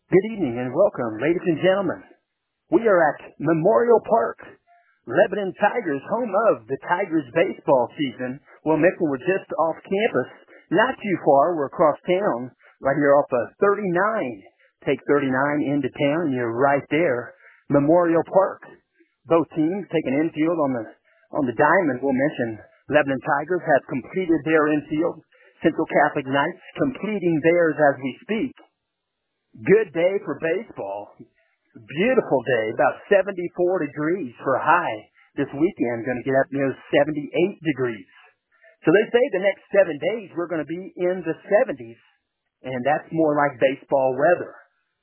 Good evening and welcome, ladies and gentlemen. We are at Memorial Park, Lebanon Tigers, home of the Tigers baseball season. Well, Mickle, we're just off campus, not too far. We're across town, right here off of 39. Take 39 into town, and you're right there, Memorial Park. Both teams take an infield on the diamond. We'll mention Lebanon Tigers have completed their infield. Central Catholic Knights completing theirs as we speak. Good day for baseball. Beautiful day, about 74 degrees for a high this weekend, going to get up near 78 degrees. So they say the next 7 days we're going to be in the 70s, and that's more like baseball weather.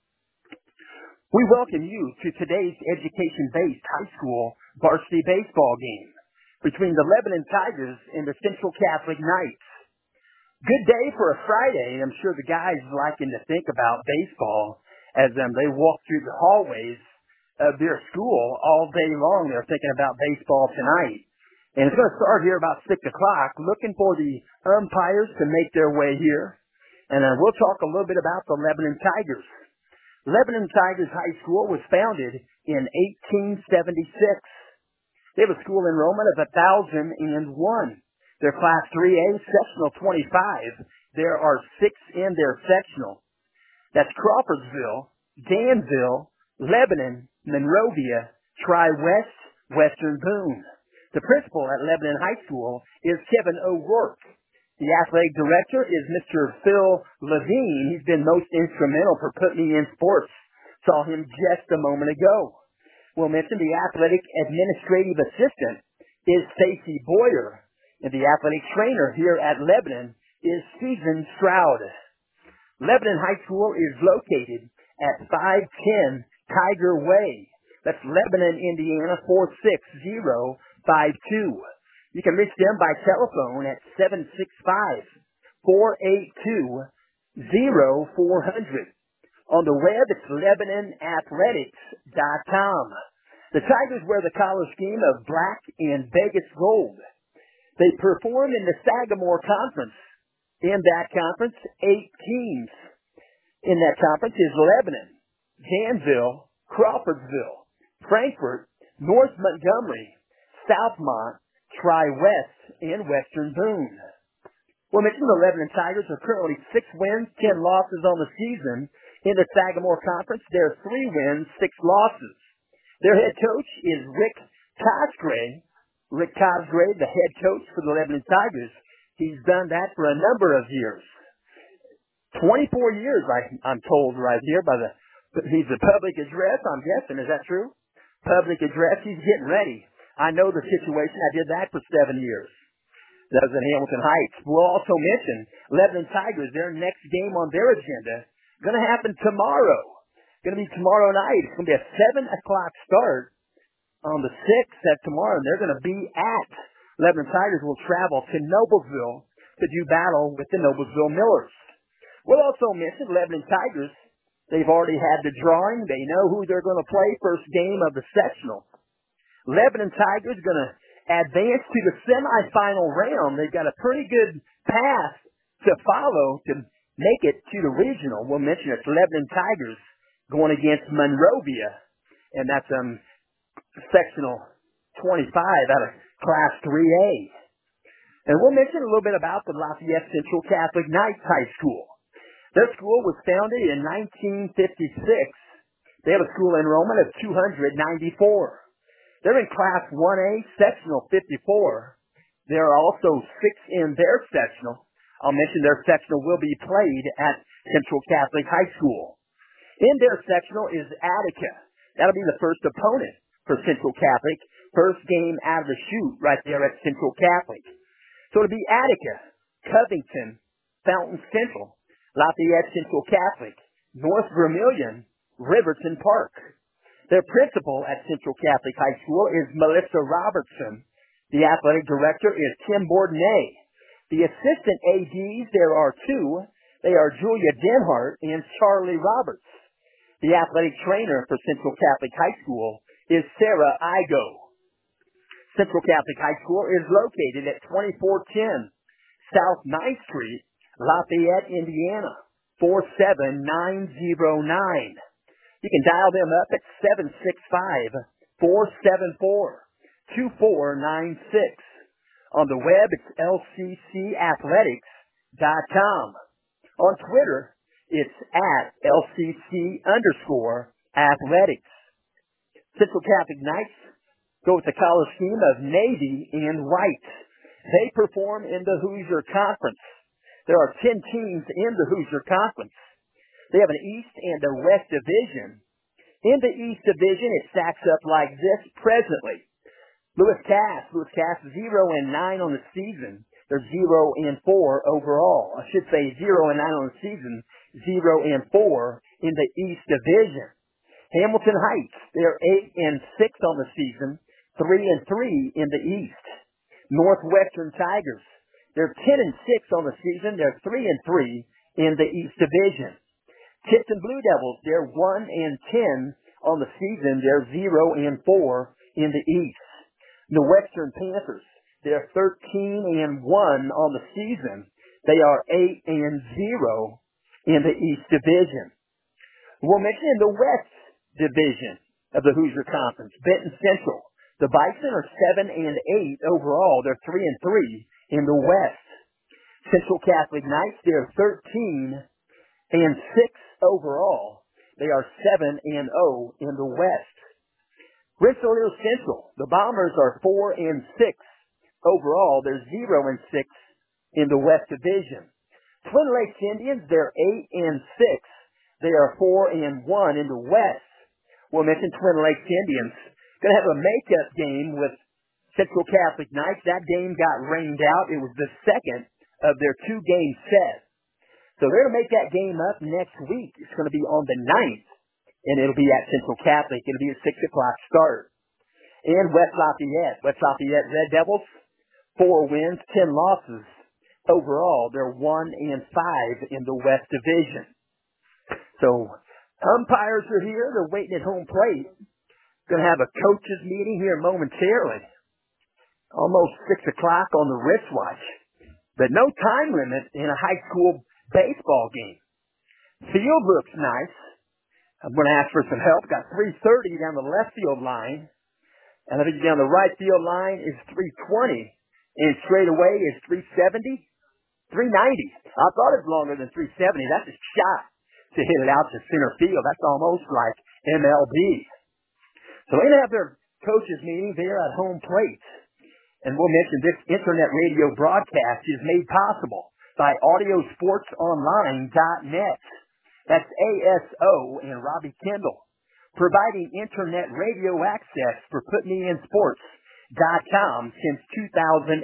We welcome you to today's education-based high school varsity baseball game between the Lebanon Tigers and the Central Catholic Knights. Good day for a Friday, and I'm sure the guys liking to think about baseball as they walk through the hallways of their school all day long. They're thinking about baseball tonight. And it's going to start here about 6 o'clock, looking for the umpires to make their way here. And we'll talk a little bit about the Lebanon Tigers. Lebanon Tigers High School was founded in 1876. They have a school enrollment of 1,001. They're Class 3A, Sectional 25. There are 6 in their sectional. That's Crawfordsville, Danville, Lebanon, Monrovia, Tri-West, Western Boone. The principal at Lebanon High School is Kevin O'Rourke. The athletic director is Mr. Phil Levine. He's been most instrumental for putting me in sports. Saw him just a moment ago. We'll mention the athletic administrative assistant is Stacy Boyer. And the athletic trainer here at Lebanon is Susan Stroud. Lebanon High School is located at 510 Tiger Way. That's Lebanon, Indiana, 46052. You can reach them by telephone at 765-482-0400. On the web, it's LebanonAthletics.com. The Tigers wear the color scheme of black and Vegas gold. They perform in the Sagamore Conference. In that conference, 8 teams. In that conference is Lebanon, Danville, Crawfordsville, Frankfort, North Montgomery, Southmont, Tri-West, and Western Boone. Well, mention the Lebanon Tigers are currently 6 wins, 10 losses on the season. In the Sagamore Conference, there are 3 wins, 6 losses. Their head coach is Rick Cosgrave. Rick Cosgrave, the head coach for the Lebanon Tigers, he's done that for a number of years. 24 years, I'm told right here he's a public address, I'm guessing. Is that true? Public address, he's getting ready. I know the situation. I did that for 7 years. That was in Hamilton Heights. We'll also mention Lebanon Tigers, their next game on their agenda, going to happen tomorrow. Going to be tomorrow night. It's going to be a 7 o'clock start. On the 6th, that's tomorrow, and they're going to be at Lebanon Tigers will travel to Noblesville to do battle with the Noblesville Millers. We'll also mention Lebanon Tigers. They've already had the drawing. They know who they're going to play first game of the sectional. Lebanon Tigers going to advance to the semifinal round. They've got a pretty good path to follow to make it to the regional. We'll mention it's Lebanon Tigers going against Monrovia, and that's sectional 25 out of Class 3A. And we'll mention a little bit about the Lafayette Central Catholic Knights High School. Their school was founded in 1956. They have a school enrollment of 294. They're in Class 1A, Sectional 54. There are also 6 in their sectional. I'll mention their sectional will be played at Central Catholic High School. In their sectional is Attica. That'll be the first opponent for Central Catholic. First game out of the chute right there at Central Catholic. So it'll be Attica, Covington, Fountain Central, Lafayette Central Catholic, North Vermilion, Riverton Park. Their principal at Central Catholic High School is Melissa Robertson. The athletic director is Tim Bourdonnais. The assistant ADs, there are 2. They are Julia Denhart and Charlie Roberts. The athletic trainer for Central Catholic High School is Sarah Igo. Central Catholic High School is located at 2410 South 9th Street, Lafayette, Indiana, 47909. You can dial them up at 765-474-2496. On the web, it's lccathletics.com. On Twitter, it's at LCC_athletics. Central Catholic Knights go with the color scheme of navy and white. They perform in the Hoosier Conference. There are 10 teams in the Hoosier Conference. They have an East and a West division. In the East division, it stacks up like this presently. Lewis Cass 0-9 on the season. They're 0-4 overall. I should say 0-9 on the season, 0-4 in the East division. Hamilton Heights, they're 8-6 on the season, 3-3 in the East. Northwestern Tigers, they're 10-6 on the season, they're 3-3 in the East division. Tipton Blue Devils, they're 1-10 on the season, they're 0-4 in the East. The Western Panthers, they're 13-1 on the season. They are 8-0 in the East Division. We'll mention in the West Division of the Hoosier Conference, Benton Central. The Bison are 7-8 overall. They're 3-3 in the West. Central Catholic Knights, they're 13-6 overall. They are 7-0 in the West. Rensselaer Central, the Bombers are 4-6 overall. They're 0-6 in the West Division. Twin Lakes Indians, they're 8-6. They are 4-1 in the West. We'll mention Twin Lakes Indians. Going to have a makeup game with Central Catholic Knights. That game got rained out. It was the second of their two-game set. So they're going to make that game up next week. It's going to be on the 9th, and it'll be at Central Catholic. It'll be a 6 o'clock start. And West Lafayette Red Devils, 4 wins, 10 losses. Overall, they're 1-5 in the West Division. So umpires are here. They're waiting at home plate. Going to have a coaches meeting here momentarily. Almost 6 o'clock on the wristwatch. But no time limit in a high school baseball game. Field looks nice. I'm going to ask for some help. Got 330 down the left field line. And I think down the right field line is 320. And straight away is 370. 390. I thought it was longer than 370. That's a shot to hit it out to center field. That's almost like MLB. So they're going to have their coaches meeting there at home plate. And we'll mention this internet radio broadcast is made possible by AudioSportsOnline.net. That's ASO and Robbie Kendall, providing internet radio access for PutMeInSports.com since 2008.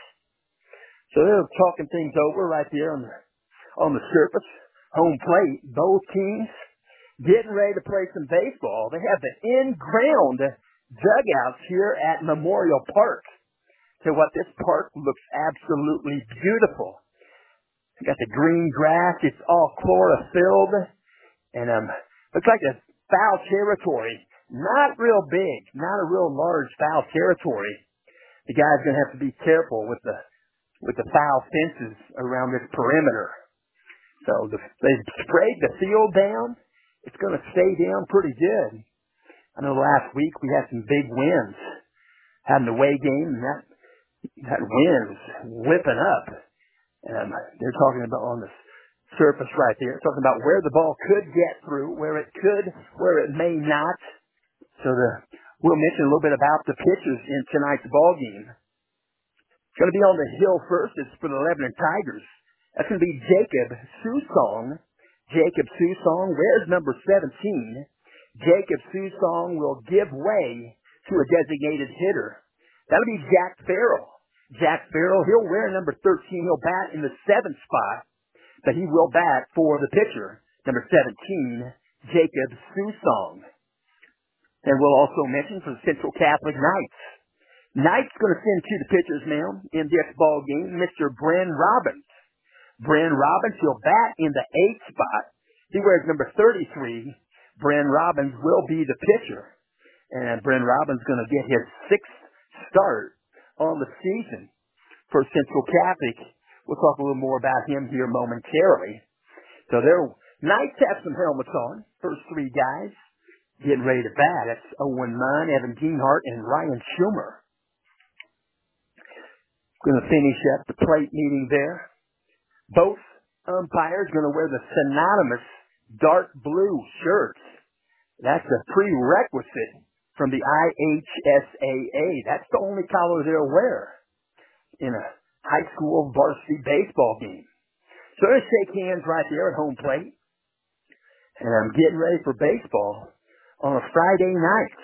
So they're talking things over right there on the surface, home plate. Both teams getting ready to play some baseball. They have the in-ground dugouts here at Memorial Park. So what, this park looks absolutely beautiful. You got the green grass. It's all chlorophylled. And looks like a foul territory. Not real big. Not a real large foul territory. The guy's going to have to be careful with the foul fences around this perimeter. So they sprayed the field down. It's going to stay down pretty good. I know last week we had some big winds. Had an away game, and that wind was whipping up. And they're talking about on the surface right there, talking about where the ball could get through, where it may not. So we'll mention a little bit about the pitchers in tonight's ball game. It's going to be on the hill first. It's for the Lebanon Tigers. That's going to be Jacob Susong. Jacob Susong wears number 17. Jacob Susong will give way to a designated hitter. That'll be Jack Farrell. Jack Farrell, he'll wear number 13. He'll bat in the 7th spot, but he will bat for the pitcher, number 17, Jacob Susong. And we'll also mention for the Central Catholic Knights. Knights going to send to the pitchers now in this ball game, Mr. Bren Robbins. Bren Robbins, he'll bat in the 8th spot. He wears number 33. Bren Robbins will be the pitcher. And Bren Robbins going to get his 6th start on the season for Central Catholic. We'll talk a little more about him here momentarily. So their Knights have some helmets on. First three guys getting ready to bat. That's Owen Munn, Evan Geenhart, and Ryan Schumer. Going to finish up the plate meeting there. Both umpires going to wear the synonymous dark blue shirts. That's a prerequisite from the IHSAA. That's the only color they'll wear in a high school varsity baseball game. So they shake hands right there at home plate. And I'm getting ready for baseball on a Friday night.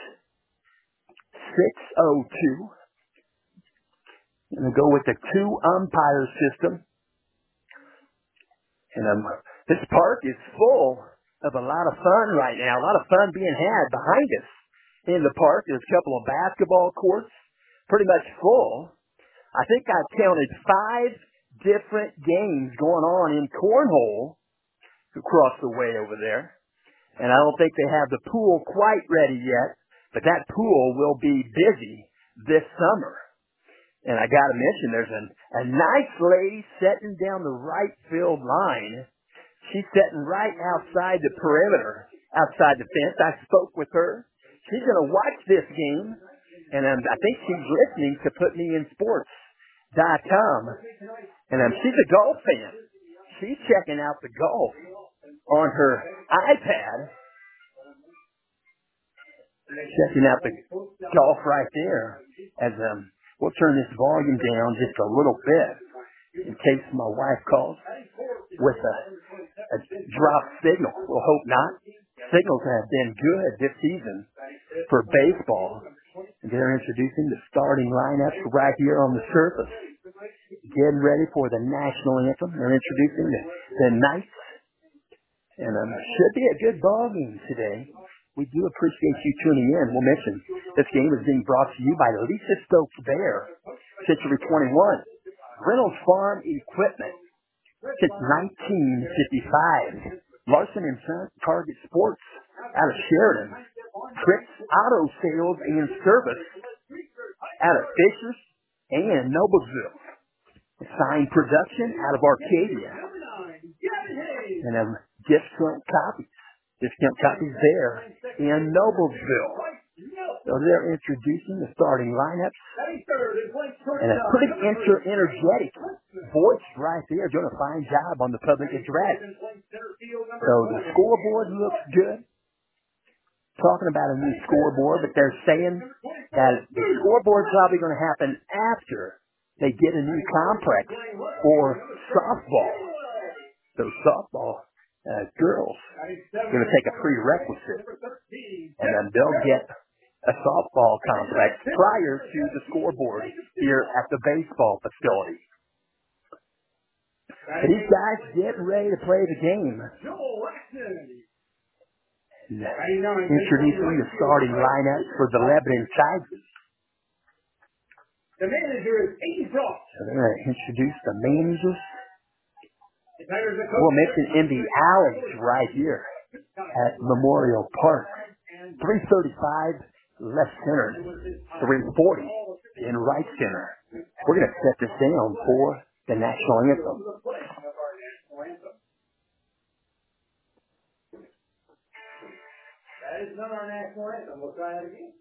6:02. I'm going to go with the two umpire system. And this park is full of a lot of fun right now. A lot of fun being had behind us in the park. There's a couple of basketball courts, pretty much full. I think I've counted 5 different games going on in cornhole across the way over there. And I don't think they have the pool quite ready yet, but that pool will be busy this summer. And I got to mention, there's a nice lady sitting down the right field line. She's sitting right outside the perimeter, outside the fence. I spoke with her. She's going to watch this game, and I think she's listening to PutMeInSports.com. And she's a golf fan. She's checking out the golf on her iPad. Checking out the golf right there. As we'll turn this volume down just a little bit in case my wife calls with a drop signal. We'll hope not. Signals have been good this season for baseball. They're introducing the starting lineups right here on the surface. Getting ready for the national anthem. They're introducing the Knights. And should be a good ball game today. We do appreciate you tuning in. We'll mention this game is being brought to you by Lisa Stokes Bear, Century 21, Reynolds Farm Equipment, since 1955, Larson and Son Target Sports out of Sheridan, Trips Auto Sales and Service out of Fishers and Noblesville, Sign Production out of Arcadia, and Discount Copies there in Noblesville. So they're introducing the starting lineups. And a pretty energetic voice right there doing a fine job on the public address. So the scoreboard looks good. Talking about a new scoreboard, but they're saying that the scoreboard's probably going to happen after they get a new complex for softball. So softball girls are going to take a prerequisite, and then they'll get a softball complex prior to the scoreboard here at the baseball facility. These guys getting ready to play the game. Introducing the starting lineup for the Lebanon Tigers. The manager is Aiden Frost. So they're going to introduce the managers. We'll mention in the alleys right here at Memorial Park. 335 left center, 340 in right center. We're going to set this down for the national anthem. That is not our national anthem. We'll try it again.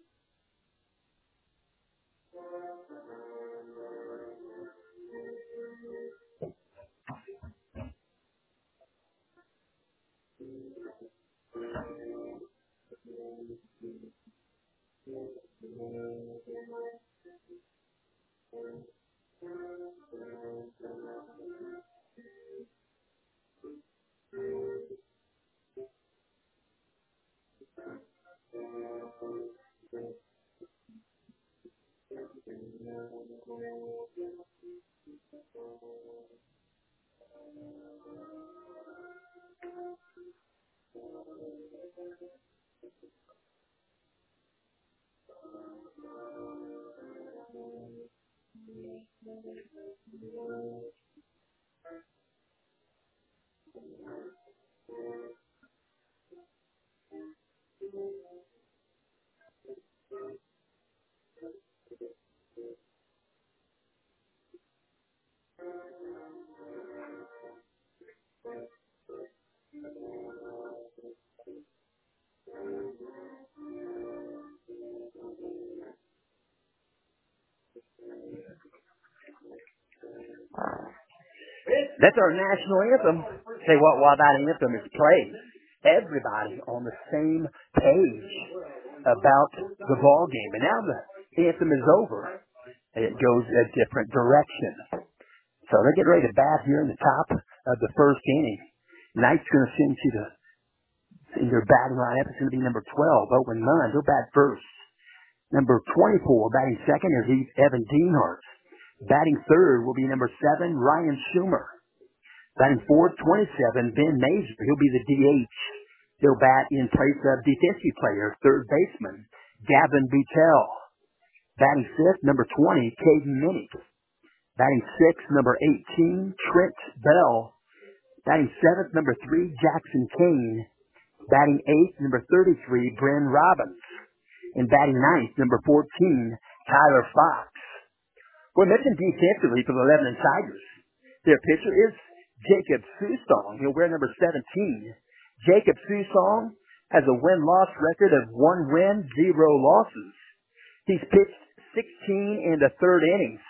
That's our national anthem. Say what, while that anthem is played, everybody on the same page about the ball game. And now the anthem is over, and it goes a different direction. So they're getting ready to bat here in the top of the first inning. Knight's going to send you in their batting lineup. It's going to be number 12, Owen Munn. He'll bat first. Number 24, batting second, is Evan Dienhart. Batting third will be number 7, Ryan Schumer. Batting fourth, 27, Ben Mazer. He'll be the DH. He'll bat in place of defensive player, third baseman, Gavin Buttel. Batting fifth, number 20, Caden Minnick. Batting sixth, number 18, Trent Bell. Batting seventh, number 3, Jackson Kane. Batting eighth, number 33, Bryn Robbins. And batting ninth, number 14, Tyler Fox. We mentioned defensively for the Lebanon Tigers. Their pitcher is Jacob Susong. He'll wear number 17. Jacob Susong has a win-loss record of 1 win, 0 losses. He's pitched 16 in the third innings.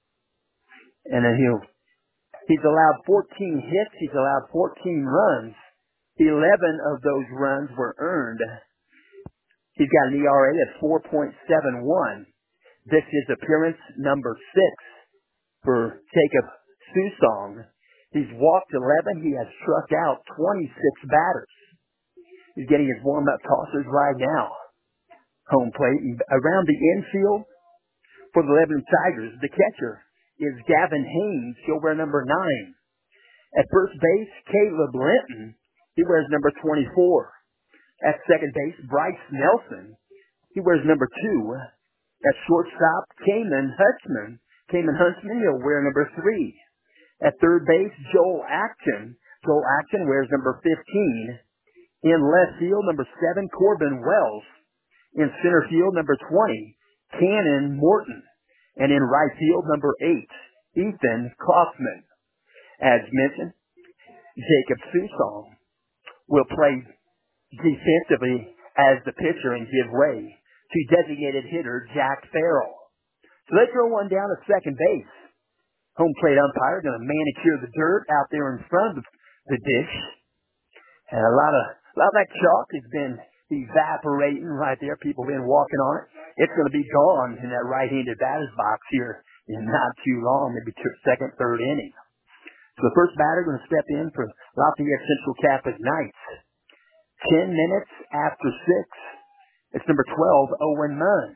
And then he's allowed 14 hits. He's allowed 14 runs. 11 of those runs were earned. He's got an ERA of 4.71. This is appearance number 6 for Jacob Susong. He's walked 11. He has struck out 26 batters. He's getting his warm-up tosses right now. Home plate. Around the infield for the Lebanon Tigers, the catcher is Gavin Haynes. He'll wear number 9. At first base, Caleb Linton. He wears number 24. At second base, Bryce Nelson. He wears number 2. At shortstop, Kamen Huntsman, he'll wear number 3. At third base, Joel Acton. Joel Acton wears number 15. In left field, number 7, Corbin Wells. In center field, number 20, Cannon Morton. And in right field, number 8, Ethan Kaufman. As mentioned, Jacob Susong will play defensively as the pitcher and give way to designated hitter Jack Farrell. So they throw one down at second base. Home plate umpire going to manicure the dirt out there in front of the dish. And a lot of that chalk has been evaporating right there. People have been walking on it. It's going to be gone in that right-handed batter's box here in not too long, maybe second, third inning. So the first batter going to step in for Lafayette Central Catholic Knights. 10 minutes after 6. It's number 12, Owen Munn.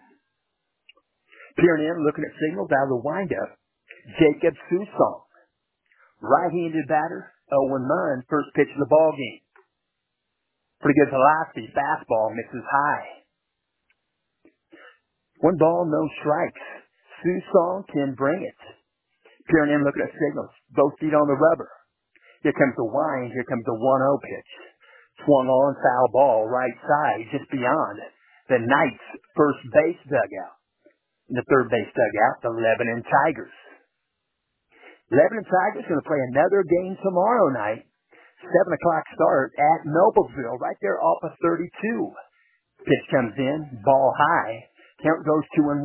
Peering in, looking at signals out of the windup. Jacob Susong. Right-handed batter, Owen Munn, first pitch of the ball game. Pretty good velocity. Fastball mixes high. 1 ball, no strikes. Susong can bring it. Peering in, looking at signals. Both feet on the rubber. Here comes the wind. Here comes the 1-0 pitch. Swung on, foul ball, right side, just beyond the Knights' first base dugout. In the third base dugout, the Lebanon Tigers. Lebanon Tigers going to play another game tomorrow night. 7 o'clock start at Noblesville, right there off of 32. Pitch comes in, ball high. Count goes 2-1.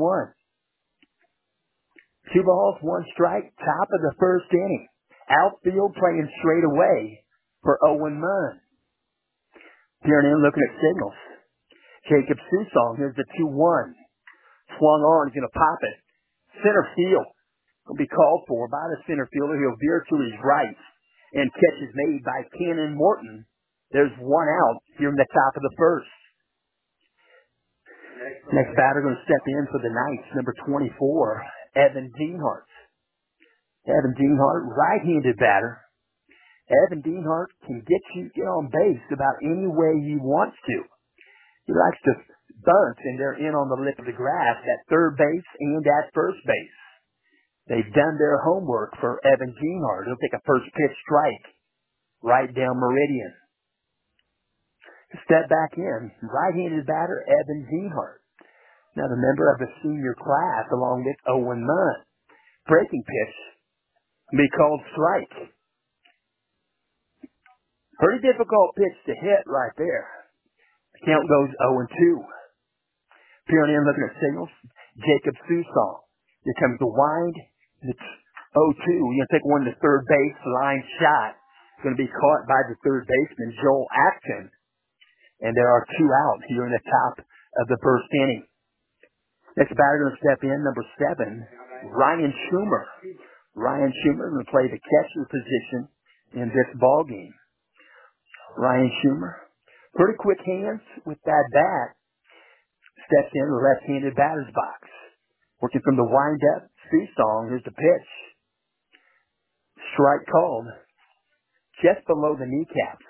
2 balls, 1 strike, top of the first inning. Outfield playing straight away for Owen Munn. Peering in, looking at signals. Jacob Susong, here's the 2-1. Swung on, he's going to pop it. Center field will be called for by the center fielder. He'll veer to his right. And catch is made by Cannon Morton. There's 1 out here in the top of the first. Next batter going to step in for the Knights, number 24, Evan Dienhart. Evan Dienhart, right-handed batter. Evan Dienhart can get on base about any way he wants to. He likes to bunt, and they're in on the lip of the grass at third base and at first base. They've done their homework for Evan Dienhart. He'll take a first pitch strike right down meridian. Step back in. Right-handed batter, Evan Dienhart. Now the member of the senior class along with Owen Munn. Breaking pitch will be called strike. Pretty difficult pitch to hit right there. The count goes 0-2. Peering in, looking at signals. Jacob Susong. Here comes the wind. It's 0-2. You're going to take one to third base, line shot. It's going to be caught by the third baseman, Joel Acton. And there are two out here in the top of the first inning. Next batter going to step in, number 7, Ryan Schumer. Ryan Schumer going to play the catcher position in this ball game. Ryan Schumer, pretty quick hands with that bat. Steps in the left-handed batter's box. Working from the wind-up see-song, here's the pitch. Strike called. Just below the kneecaps.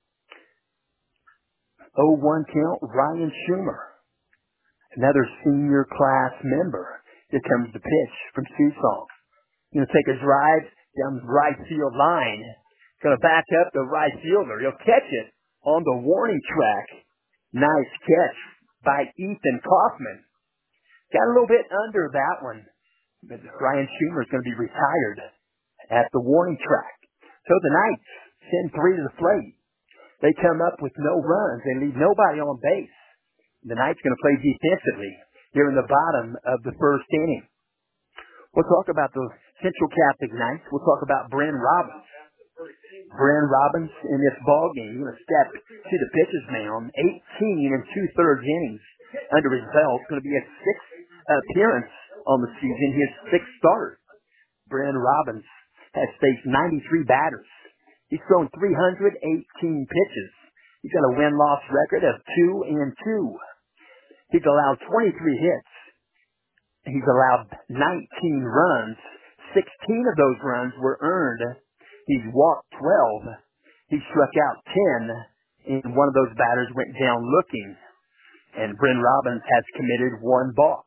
0-1 count, Ryan Schumer. Another senior class member. Here comes the pitch from See-Song. Going to take a drive down the right field line. Going to back up the right fielder. He'll catch it on the warning track. Nice catch by Ethan Kaufman. Got a little bit under that one. But Ryan Schumer is going to be retired at the warning track. So the Knights send 3 to the plate. They come up with no runs. They leave nobody on base. The Knights going to play defensively here in the bottom of the first inning. We'll talk about the Central Catholic Knights. We'll talk about Bren Robbins. Bren Robbins in this ball game, going to step to the pitcher's mound, 18 and 2/3 innings under his belt. It's going to be his 6th appearance on the season, his 6th start. Bren Robbins has faced 93 batters. He's thrown 318 pitches. He's got a win-loss record of 2-2. He's allowed 23 hits. He's allowed 19 runs. 16 of those runs were earned. He's walked 12. He struck out 10, and one of those batters went down looking. And Bren Robbins has committed 1 balk.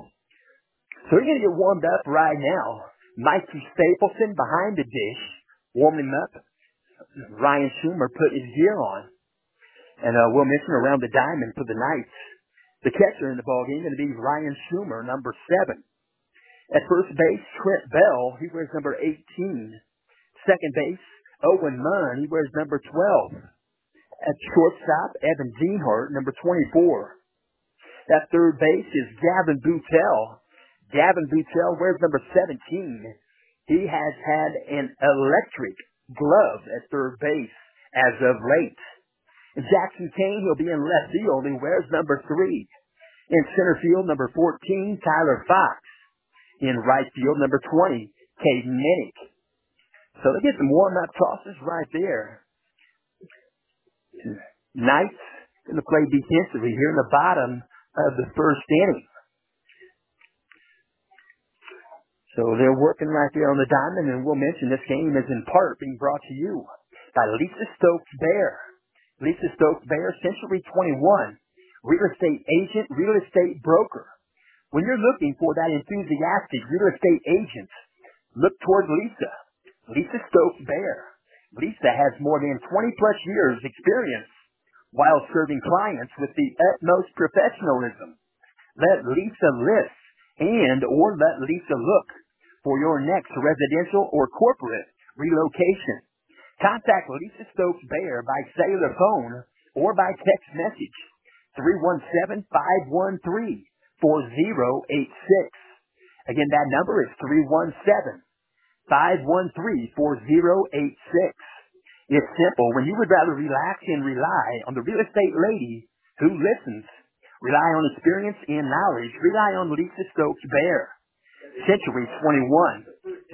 So we're going to get warmed up right now. Mikey Stapleton behind the dish, warming up. Ryan Schumer put his gear on. And we'll mention around the diamond for the Knights. The catcher in the ballgame going to be Ryan Schumer, number 7. At first base, Trent Bell, he wears number 18. Second base, Owen Munn, he wears number 12. At shortstop, Evan Dienhart, number 24. At third base is Gavin Boutel. Gavin Boutel wears number 17. He has had an electric glove at third base as of late. Jackson Kane, he'll be in left field. He wears number 3. In center field, number 14, Tyler Fox. In right field, number 20, Caden Minnick. So they get some warm-up tosses right there. Knights going to play defensively here in the bottom of the first inning. So they're working right there on the diamond, and we'll mention this game is in part being brought to you by Lisa Stokes Bear. Lisa Stokes Bear, Century 21, real estate agent, real estate broker. When you're looking for that enthusiastic real estate agent, look toward Lisa. Lisa Stokes Bear. Lisa has more than 20-plus years experience while serving clients with the utmost professionalism. Let Lisa list and or let Lisa look for your next residential or corporate relocation. Contact Lisa Stokes Bear by cellular phone or by text message. 317-513-4086. Again, that number is 317-513-4086. It's simple. When you would rather relax and rely on the real estate lady who listens, rely on experience and knowledge, rely on Lisa Stokes Bear. Century 21,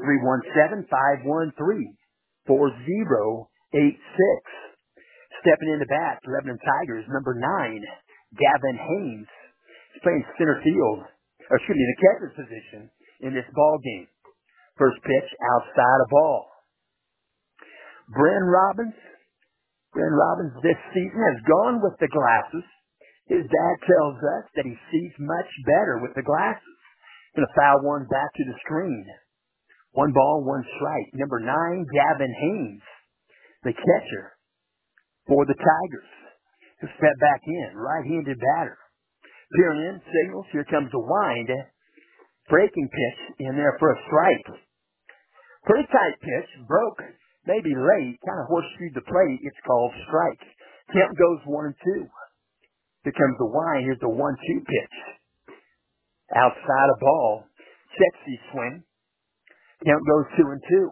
317-513-4086. Stepping in the bat, Lebanon Tigers, number 9, Gavin Haynes. He's playing center field, the catcher's position in this ball game. First pitch, outside a ball. Bren Robbins this season has gone with the glasses. His dad tells us that he sees much better with the glasses. Going to foul one back to the screen. 1 ball, 1 strike. Number 9, Gavin Haynes, the catcher for the Tigers. He'll step back in, right-handed batter. Peering in, signals, here comes the wind. Breaking pitch in there for a strike. Pretty tight pitch, broke, maybe late, kind of horseshoed the plate. It's called strike. Count goes 1-2. Here comes the wind. Here's the 1-2 pitch. Outside a ball. Sexy swing. Count goes 2-2.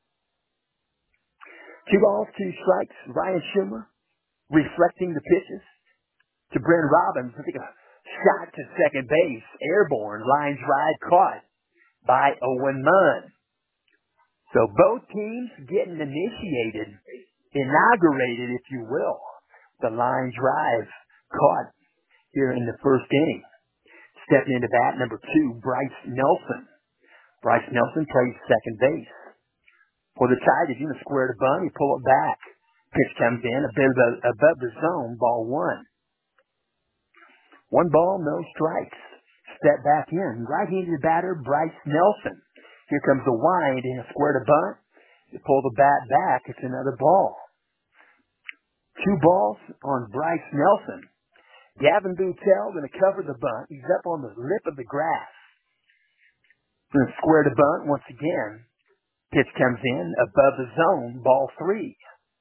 2 balls, 2 strikes. Ryan Schumer reflecting the pitches to Brent Robbins. I think a shot to second base, airborne, line drive caught by Owen Munn. So both teams getting initiated, inaugurated, if you will. The line drive caught here in the first inning. Stepping into bat, number 2, Bryce Nelson. Bryce Nelson plays second base. For the Tigers, you can square the bunt, you pull it back. Pitch comes in a bit above the zone, ball 1. 1 ball, no strikes. Step back in. Right-handed batter, Bryce Nelson. Here comes the wind, and you square the bunt. You pull the bat back, it's another ball. 2 balls on Bryce Nelson. Gavin Boutel going to cover the bunt. He's up on the lip of the grass. Going to square the bunt once again. Pitch comes in above the zone, ball 3.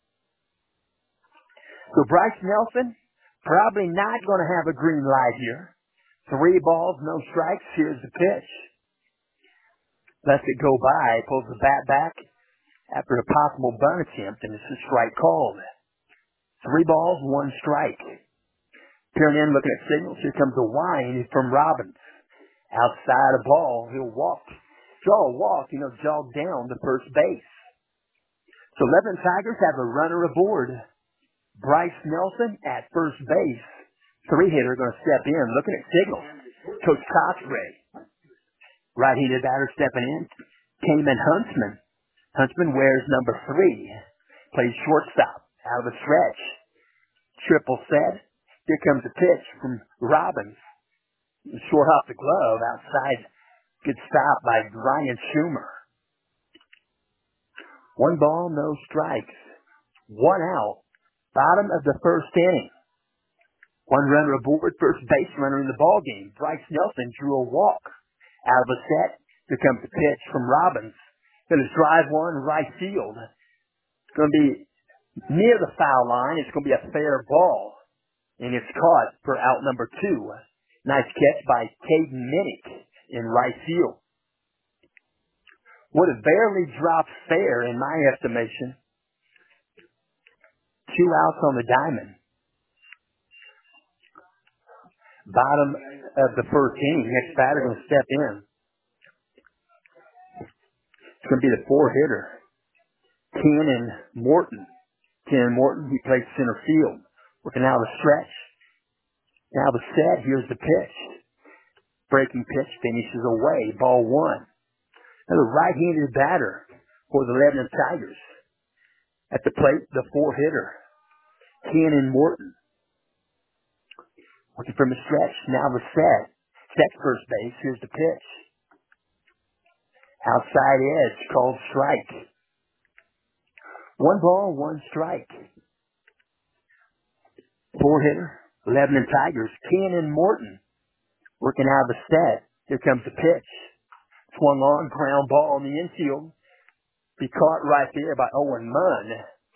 So Bryce Nelson probably not going to have a green light here. 3 balls, no strikes. Here's the pitch. Lets it go by, pulls the bat back after a possible bunt attempt, and it's a strike called. 3 balls, 1 strike. Peering in, looking at signals. Here comes a wind from Robbins. Outside a ball, he'll draw a walk, jog down to first base. So Lebanon Tigers have a runner aboard. Bryce Nelson at first base. 3-hitter going to step in, looking at signals. Coach Cosgray. Right-handed batter stepping in. Cayman Huntsman. Huntsman wears number 3. Plays shortstop. Out of the stretch. Triple set. Here comes the pitch from Robbins. Short off the glove. Outside. Good stop by Ryan Schumer. 1 ball, no strikes. 1 out. Bottom of the first inning. 1 runner aboard. First base runner in the ball game. Bryce Nelson drew a walk. Out of a set. Here comes the pitch from Robbins. Going to drive one right field. It's going to be near the foul line. It's going to be a fair ball. And it's caught for out number 2. Nice catch by Caden Minnick in right field. Would have barely dropped fair in my estimation. 2 outs on the diamond. Bottom of the first inning. Next batter going to step in. It's going to be the 4-hitter. Cannon Morton. Cannon Morton, he plays center field. Working out of the stretch. Now the set. Here's the pitch. Breaking pitch finishes away. Ball 1. Another right-handed batter for the Lebanon Tigers. At the plate, the 4-hitter. Cannon Morton. Working from the stretch. Now the set. Set first base. Here's the pitch. Outside edge. Called strike. 1 ball, 1 strike. 4-hitter. Lebanon Tigers. Cannon Morton. Working out of the set. Here comes the pitch. Swung on. Ground ball in the infield. Be caught right there by Owen Munn.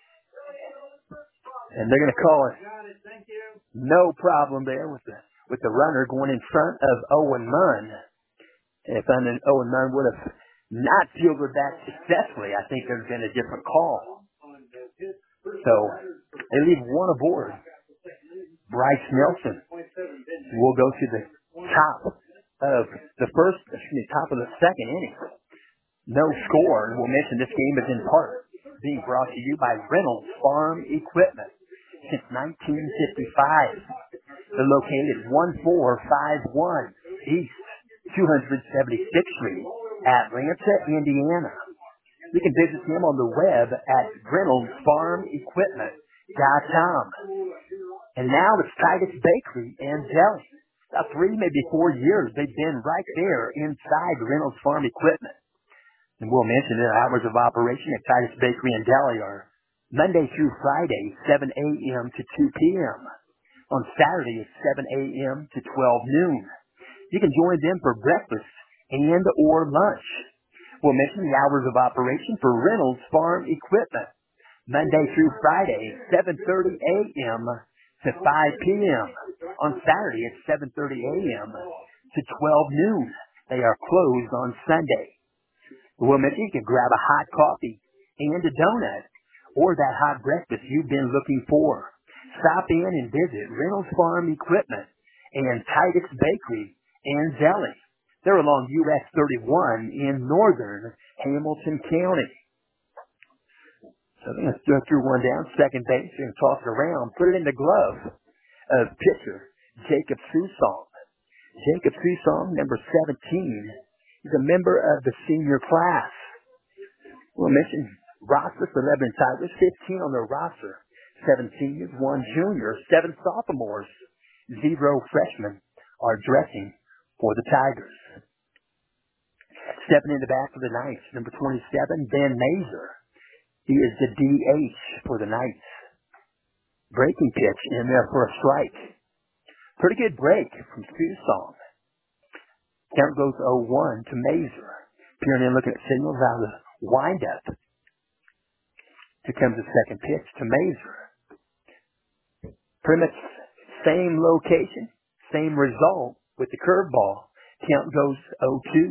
And they're going to call it no problem there with the runner going in front of Owen Munn. If Owen Munn would have not fielded that successfully, I think there's been a different call. So they leave 1 aboard. Bryce Nelson will go to the top of top of the second inning. No score. We'll mention this game is in part being brought to you by Reynolds Farm Equipment. Since 1955. They're located 1451 East 276th Street, Atlanta, Indiana. You can visit them on the web at ReynoldsFarmEquipment.com. And now it's Titus Bakery and Deli. About 3, maybe 4 years, they've been right there inside Reynolds Farm Equipment. And we'll mention the hours of operation at Titus Bakery and Deli are Monday through Friday, 7 a.m. to 2 p.m. On Saturday, it's 7 a.m. to 12 noon. You can join them for breakfast and or lunch. We'll mention the hours of operation for Reynolds Farm Equipment. Monday through Friday, 7:30 a.m. to 5 p.m. On Saturday, it's 7:30 a.m. to 12 noon. They are closed on Sunday. We'll mention you can grab a hot coffee and a donut or that hot breakfast you've been looking for. Stop in and visit Reynolds Farm Equipment and Titus Bakery and Deli. They're along US 31 in northern Hamilton County. So I'm going to throw through one down, second base, and toss it around, put it in the glove of pitcher Jacob Susong. Jacob Susong, number 17, is a member of the senior class. We'll mention rosters, 11 Tigers, 15 on their roster, 7 seniors, 1 junior, 7 sophomores, 0 freshmen are dressing for the Tigers. Stepping in the back for the Knights, number 27, Ben Mazer. He is the DH for the Knights. Breaking pitch in there for a strike. Pretty good break from Susong. Count goes 0-1 to Mazer. Peering in, looking at signals out of the windup. Here comes the second pitch to Mazer. Pretty much same location, same result with the curveball. Count goes 0-2.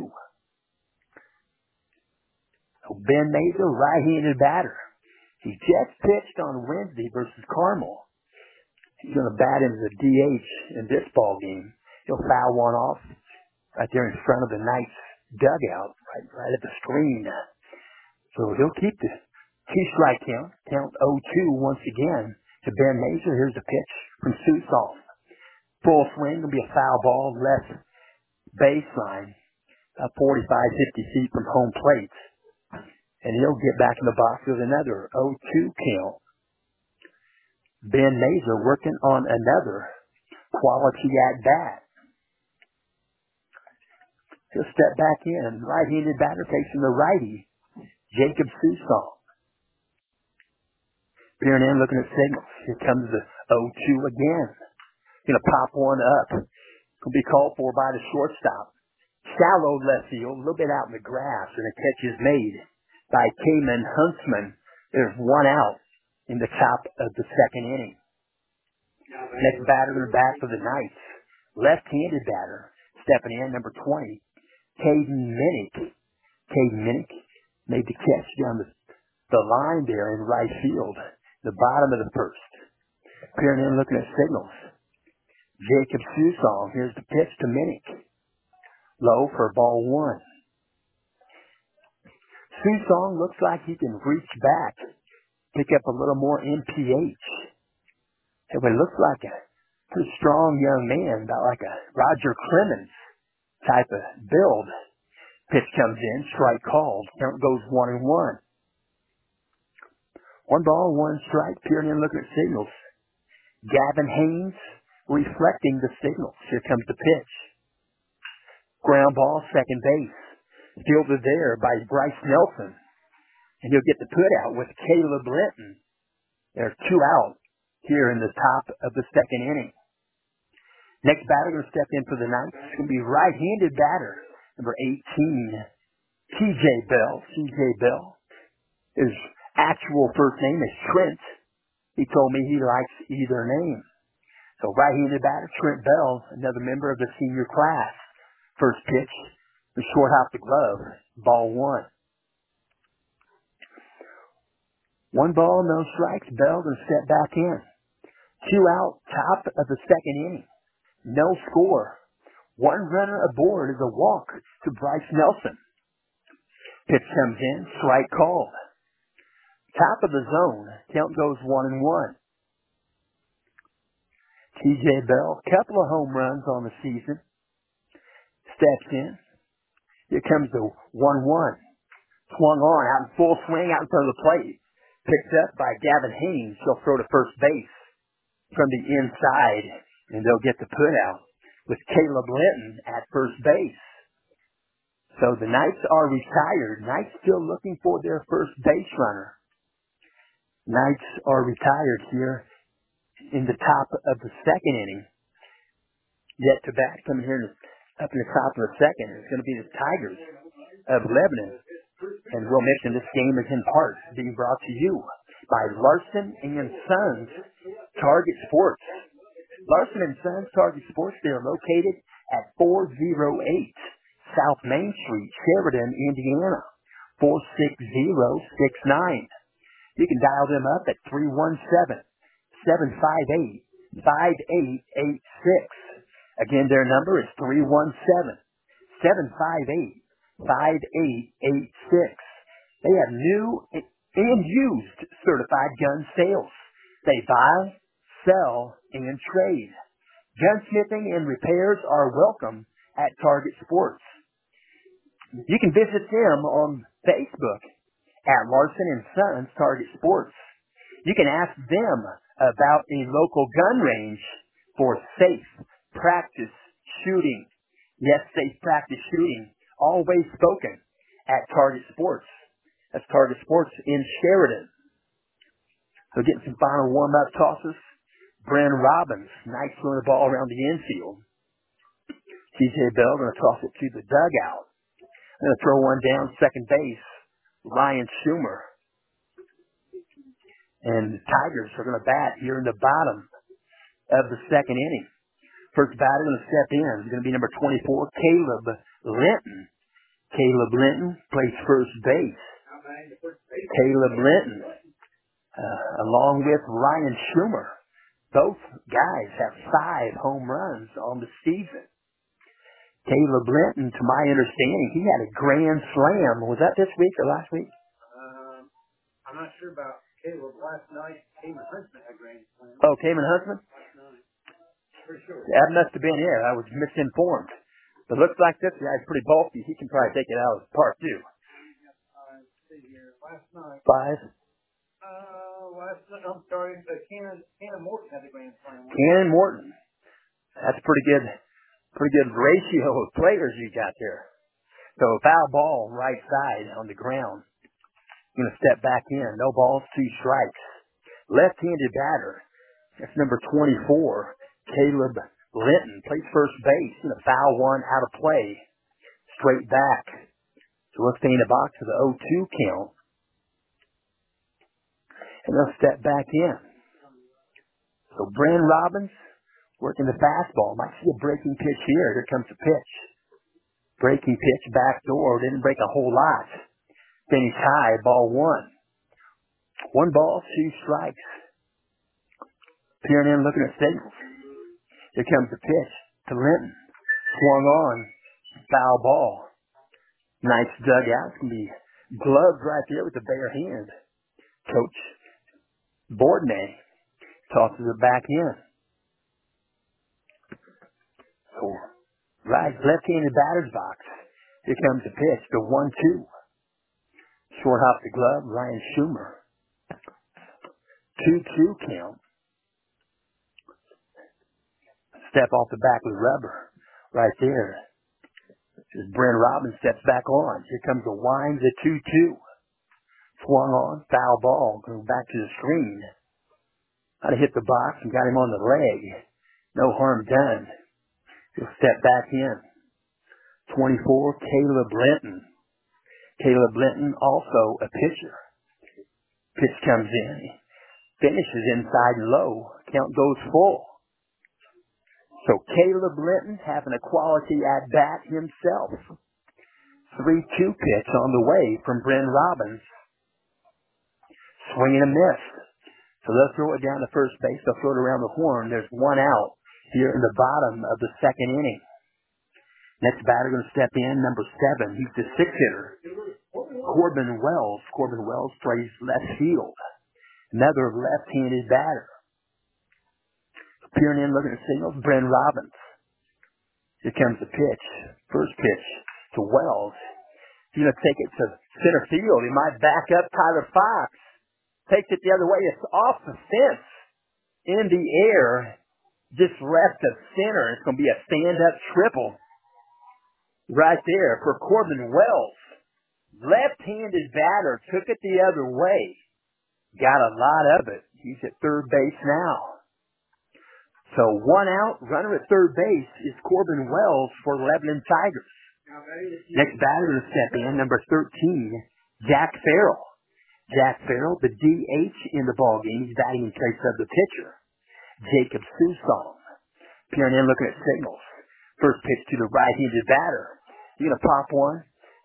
Ben Mazer, right-handed batter. He just pitched on Wednesday versus Carmel. He's going to bat into the DH in this ball game. He'll foul one off right there in front of the Knights dugout, right at the screen. So he'll keep the two-strike count. Count 0-2 once again to Ben Mazer. Here's the pitch from Susong. Full swing. It'll be a foul ball left baseline, about 45, 50 feet from home plate. And he'll get back in the box with another 0-2 count. Ben Mazer working on another quality at-bat. He'll step back in. Right-handed batter facing the righty, Jacob Susong. Peering in, looking at signals. Here comes the 0-2 again. Going to pop one up. Going to be called for by the shortstop. Shallow left field, a little bit out in the grass, and a catch is made by Cayman Huntsman. There's one out in the top of the second inning. Next batter in the bat for the Knights. Left-handed batter. Stepping in, number 20, Caden Minnick. Caden Minnick made the catch down the line there in right field, the bottom of the first. Peering in, looking at signals. Jacob Susong. Here's the pitch to Minnick. Low for ball one. Susong looks like he can reach back, pick up a little more MPH. It looks like a pretty strong young man, about like a Roger Clemens type of build. Pitch comes in, strike called. Count goes 1-1. 1 ball, 1 strike. Peering in, looking at signals. Gavin Haynes reflecting the signals. Here comes the pitch. Ground ball, second base. Fielded there by Bryce Nelson. And he'll get the put out with Caleb Linton. There are 2 out here in the top of the second inning. Next batter going to step in for the Knights. It's going to be right-handed batter, number 18, TJ Bell. TJ Bell. His actual first name is Trent. He told me he likes either name. So right-handed batter, Trent Bell, another member of the senior class. First pitch, the short off the glove, ball 1. 1 ball, no strikes. Bell going to step back in. 2 out, top of the second inning. No score. 1 runner aboard is a walk to Bryce Nelson. Pitch comes in, strike called. Top of the zone, count goes 1-1. TJ Bell, couple of home runs on the season. Steps in. Here comes the 1-1. Swung on, out in full swing, out in front of the plate. Picked up by Gavin Haynes. He'll throw to first base from the inside, and they'll get the put out with Caleb Linton at first base. So the Knights are retired. Knights still looking for their first base runner. Knights are retired here in the top of the second inning. Yet to bat coming here up in the top of the second is going to be the Tigers of Lebanon. And we'll mention this game is in part being brought to you by Larson and Sons Target Sports. Larson and Sons Target Sports, they are located at 408 South Main Street, Sheridan, Indiana. 46069. You can dial them up at 317-758-5886. Again, their number is 317-758-5886. They have new and used certified gun sales. They buy, sell, and trade. Gunsmithing and repairs are welcome at Target Sports. You can visit them on Facebook at Larson & Sons Target Sports. You can ask them about a local gun range for safe practice shooting. Yes, safe practice shooting. Always spoken at Target Sports. That's Target Sports in Sheridan. So getting some final warm-up tosses. Bren Robbins, nice throwing the ball around the infield. TJ Bell going to toss it to the dugout. Going to throw one down second base. Ryan Schumer. And the Tigers are going to bat here in the bottom of the second inning. First batter going to step in is going to be number 24, Caleb Linton. Caleb Linton plays first base. Caleb Linton, along with Ryan Schumer. Both guys have 5 home runs on the season. Caleb Linton, to my understanding, he had a grand slam. Was that this week or last week? I'm not sure about Caleb. Last night, Cayman Huntsman had a grand slam. Oh, Cayman Huntsman? For sure. That must have been it. I was misinformed. But looks like this guy's pretty bulky. He can probably take it out of the park, too. Let's see here. Last night. 5. I'm sorry. Cannon Morton had the grand slam. Cannon Morton. That's pretty good ratio of players you got there. So foul ball right side on the ground. Going to step back in. No balls, 2 strikes. Left-handed batter. That's number 24, Caleb Linton. Plays first base. And a foul one out of play. Straight back. So let's stay in the box for the 0-2 count. And they'll step back in. So Bren Robbins working the fastball. Might see a breaking pitch here. Here comes the pitch. Breaking pitch, back door. Didn't break a whole lot. Finish high, ball 1. 1 ball, 2 strikes. Peering in, looking at signals. Here comes the pitch to Linton. Swung on. Foul ball. Nice dugout. It's going to be gloved right there with the bare hand. Coach Bourdonnais tosses it back in. So, right, left-handed batter's box. Here comes the pitch, the 1-2. Short off the glove, Ryan Schumer. 2-2 count. Step off the back with rubber. Right there. As Bren Robbins steps back on. Here comes the wind, the 2-2. Swung on, foul ball, going back to the screen. I'd have hit the box and got him on the leg. No harm done. He'll step back in. 24, Caleb Linton. Caleb Linton, also a pitcher. Pitch comes in. Finishes inside and low. Count goes full. So Caleb Linton having a quality at-bat himself. 3-2 pitch on the way from Bren Robbins. Swing and a miss. So they'll throw it down to first base. They'll throw it around the horn. There's 1 out here in the bottom of the second inning. Next batter going to step in, number 7. He's the 6-hitter. Corbin Wells. Corbin Wells plays left field. Another left-handed batter. Peering in, looking at signals, Bren Robbins. Here comes the pitch. First pitch to Wells. He's going to take it to center field. He might back up Tyler Fox. Takes it the other way. It's off the fence. In the air. Just left of center. It's going to be a stand-up triple. Right there for Corbin Wells. Left-handed batter. Took it the other way. Got a lot of it. He's at third base now. So 1 out, runner at third base is Corbin Wells for the Lebanon Tigers. Next batter to step in, number 13, Jack Farrell. Jack Farrell, the DH in the ballgame. He's batting in place of the pitcher, Jacob Susong. Peering in, looking at signals. First pitch to the right-handed batter. He's going to pop one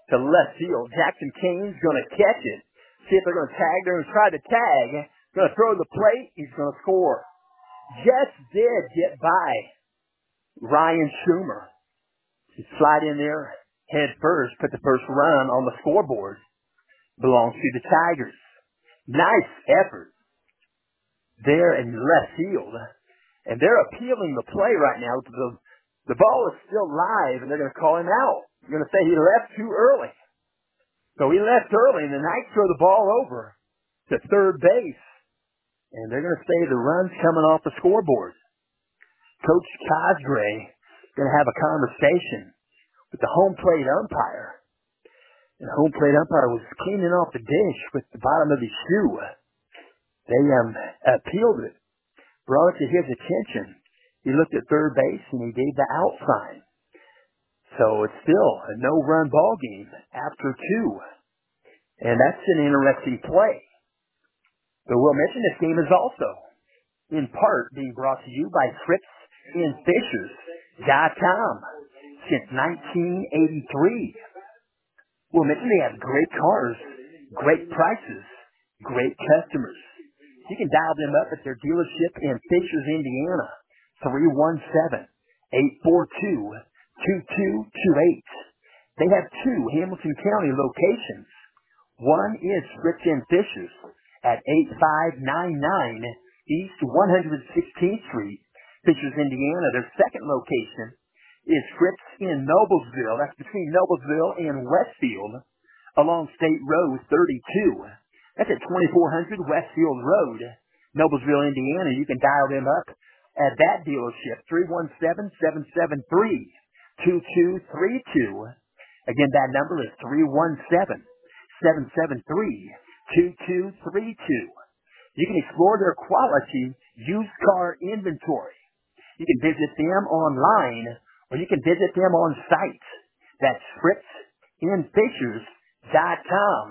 to left field. Jackson Kane's going to catch it. See if they're going to tag. They're going to try to tag. Going to throw the plate. He's going to score. Just did get by Ryan Schumer. He slide in there head first, put the first run on the scoreboard. Belongs to the Tigers. Nice effort there in left field. And they're appealing the play right now. The ball is still live, and they're going to call him out. They're going to say he left too early. So he left early, and the Knights throw the ball over to third base. And they're going to say the run's coming off the scoreboard. Coach Cosgray going to have a conversation with the home plate umpire. And the home plate umpire was cleaning off the dish with the bottom of his shoe. They appealed it, brought it to his attention. He looked at third base, and he gave the out sign. So it's still a no-run ball game after 2. And that's an interesting play. But we'll mention this game is also, in part, being brought to you by FritzandFishers.com since 1983. We'll mention they have great cars, great prices, great customers. You can dial them up at their dealership in Fishers, Indiana, 317-842-2228. They have 2 Hamilton County locations. One is Fritz and Fishers at 8599 East 116th Street, Fishers, Indiana. Their second location is Fritz in Noblesville. That's between Noblesville and Westfield along State Road 32. That's at 2400 Westfield Road, Noblesville, Indiana. You can dial them up at that dealership, 317-773-2232. Again, that number is 317-773-2232. You can explore their quality used car inventory. You can visit them online, or you can visit them on site. That's FritzandFishers.com.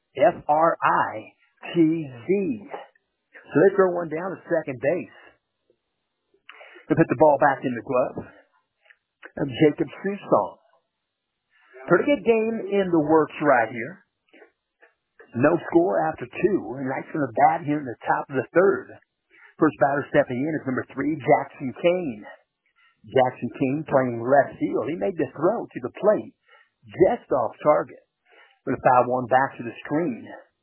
F-R-I-T-Z. So they throw one down to second base. They put the ball back in the glove of Jacob Susong. Pretty good game in the works right here. No score after 2. And Knights going to bat here in the top of the third. First batter stepping in is number 3, Jackson Kane. Jackson Kane playing left field. He made the throw to the plate just off target. Going to foul one back to the screen.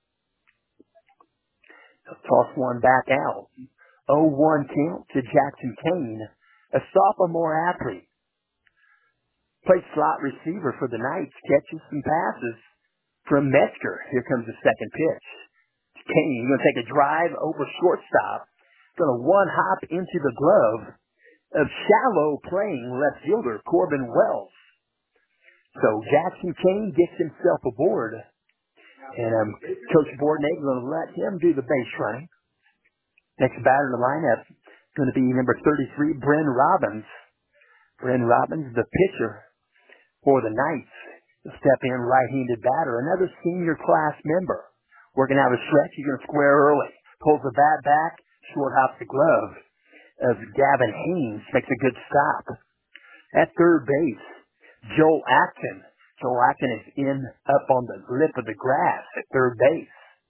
Toss one back out. 0-1 count to Jackson Kane, a sophomore athlete. Plays slot receiver for the Knights. Catches some passes from Metzger. Here comes the second pitch. Kane going to take a drive over shortstop. Going to one-hop into the glove of shallow playing left fielder Corbin Wells. So Jackson Kane gets himself aboard. And Coach Bordenay going to let him do the base running. Next batter in the lineup is going to be number 33, Bryn Robbins. Bryn Robbins, the pitcher for the Knights. The step-in right-handed batter. Another senior class member. Working out a stretch. He's going to square early. Pulls the bat back. Short hops the glove of Gavin Haynes. Makes a good stop. At third base, Joel Acton. Joel Acton is up on the lip of the grass at third base.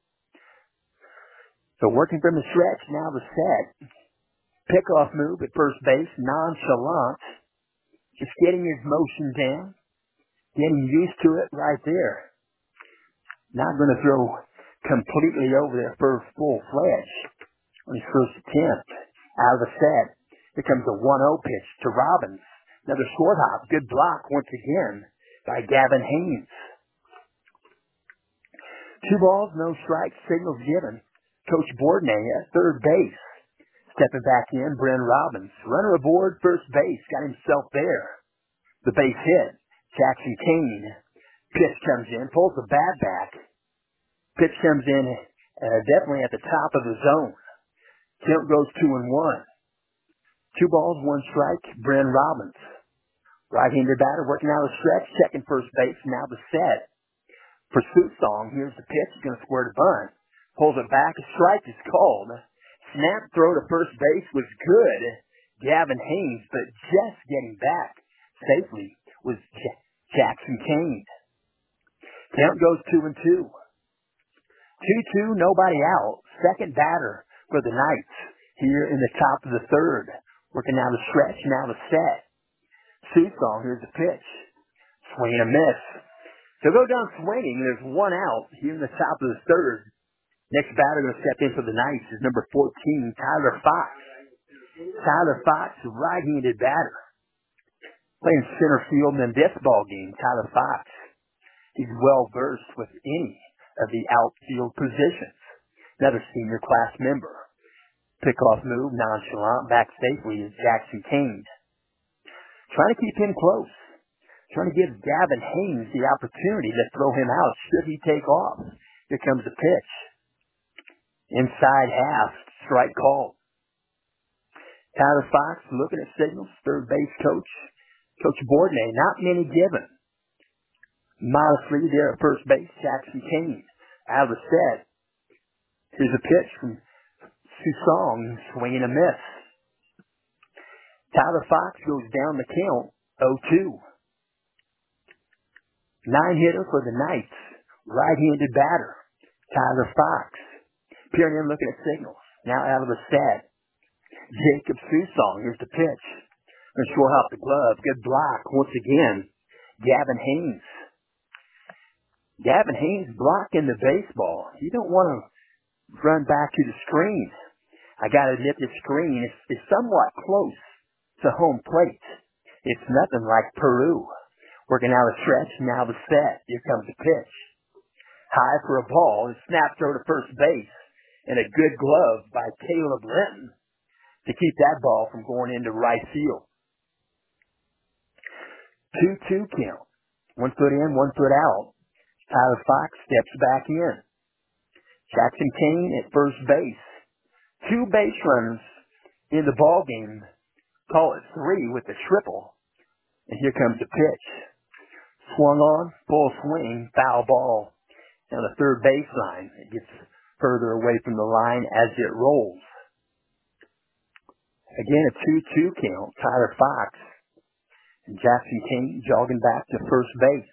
So working from the stretch, now the set. Pickoff move at first base, nonchalant. Just getting his motion down. Getting used to it right there. Not going to throw completely over there for full-fledged on his first attempt. Out of the set. Here comes a 1-0 pitch to Robbins. Another short hop. Good block once again by Gavin Haynes. 2 balls, no strikes. Signals given. Coach Bordenay at third base. Stepping back in, Bryn Robbins. Runner aboard first base. Got himself there. The base hit. Jackson Kane. Pitch comes in. Pulls the bat back. Pitch comes in definitely at the top of the zone. Count goes 2-1. 2 balls, 1 strike. Bryn Robbins. Right-handed batter working out a stretch. Checking first base. Now the set. For Susong, here's the pitch. He's going to square the bunt. Pulls it back. A strike is called. Snap throw to first base was good. Gavin Haynes, but just getting back safely was Jackson Kane. Count goes 2-2. 2-2, nobody out. Second batter for the Knights here in the top of the third. Working now the stretch, now the set. Susong, here's the pitch. Swing and a miss. So go down swinging. There's one out here in the top of the third. Next batter going to step in for the Knights is number 14, Tyler Fox. Tyler Fox, right-handed batter. Playing center field in this ball game, Tyler Fox. He's well-versed with any of the outfield positions. Another senior class member. Pickoff move, nonchalant, back safely is Jackson Kane. Trying to keep him close. Trying to give Gavin Haynes the opportunity to throw him out should he take off. Here comes the pitch. Inside half, strike called. Tyler Fox looking at signals, third base coach. Coach Bourdonnais, not many given. Modestly there at first base, Jackson Kane. Out of the set. Here's a pitch from Susong, swinging a miss. Tyler Fox goes down the count, 0-2. 9-hitter for the Knights. Right-handed batter, Tyler Fox. Peering in, looking at signals. Now out of the set. Jacob Susong, here's the pitch. Going to short off the glove. Good block once again. Gavin Haynes. Gavin Haynes blocking the baseball. You don't want to run back to the screen. I got to admit the screen is somewhat close to home plate. It's nothing like Peru. Working out a stretch, now the set. Here comes the pitch. High for a ball. A snap throw to first base. And a good glove by Caleb Linton to keep that ball from going into right field. 2-2 count. 1 foot in, 1 foot out. Tyler Fox steps back in. Jackson Kane at first base. 2 base runners in the ball game. Call it 3 with the triple. And here comes the pitch. Swung on, full swing, foul ball. Down the third baseline. It gets further away from the line as it rolls. Again, a 2-2 count. Tyler Fox and Jackson Kane jogging back to first base.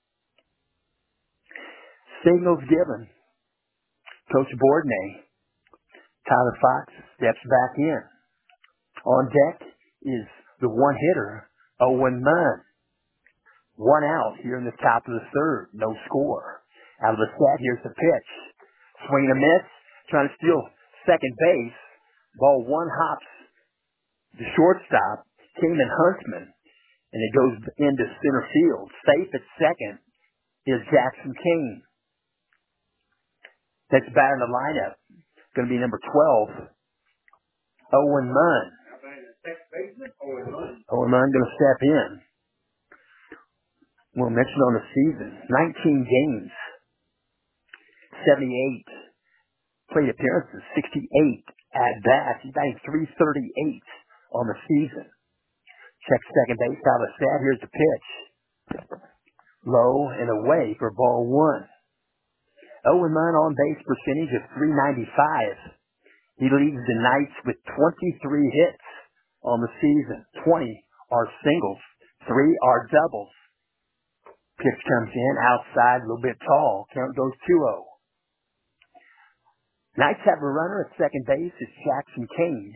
Signals given. Coach Bourdonnais. Tyler Fox steps back in. On deck is the one-hitter, Owen Munn. 1 out here in the top of the third. No score. Out of the set, here's the pitch. Swing and a miss. Trying to steal second base. Ball 1 hops the shortstop, Kayman Huntsman, and it goes into center field. Safe at second is Jackson Kane. Next batter in the lineup, going to be number 12, Owen Munn. Owen Munn going to step in. We'll mention on the season, 19 games, 78 plate appearances, 68 at bats. He's batting .338 on the season. Check second base out of the set. Here's the pitch. Low and away for ball 1. Owen Munn on base percentage of .395. He leads the Knights with 23 hits on the season. 20 are singles. 3 are doubles. Pitch comes in outside, a little bit tall. Count goes 2-0. Knights have a runner at second base. It's Jackson Kane.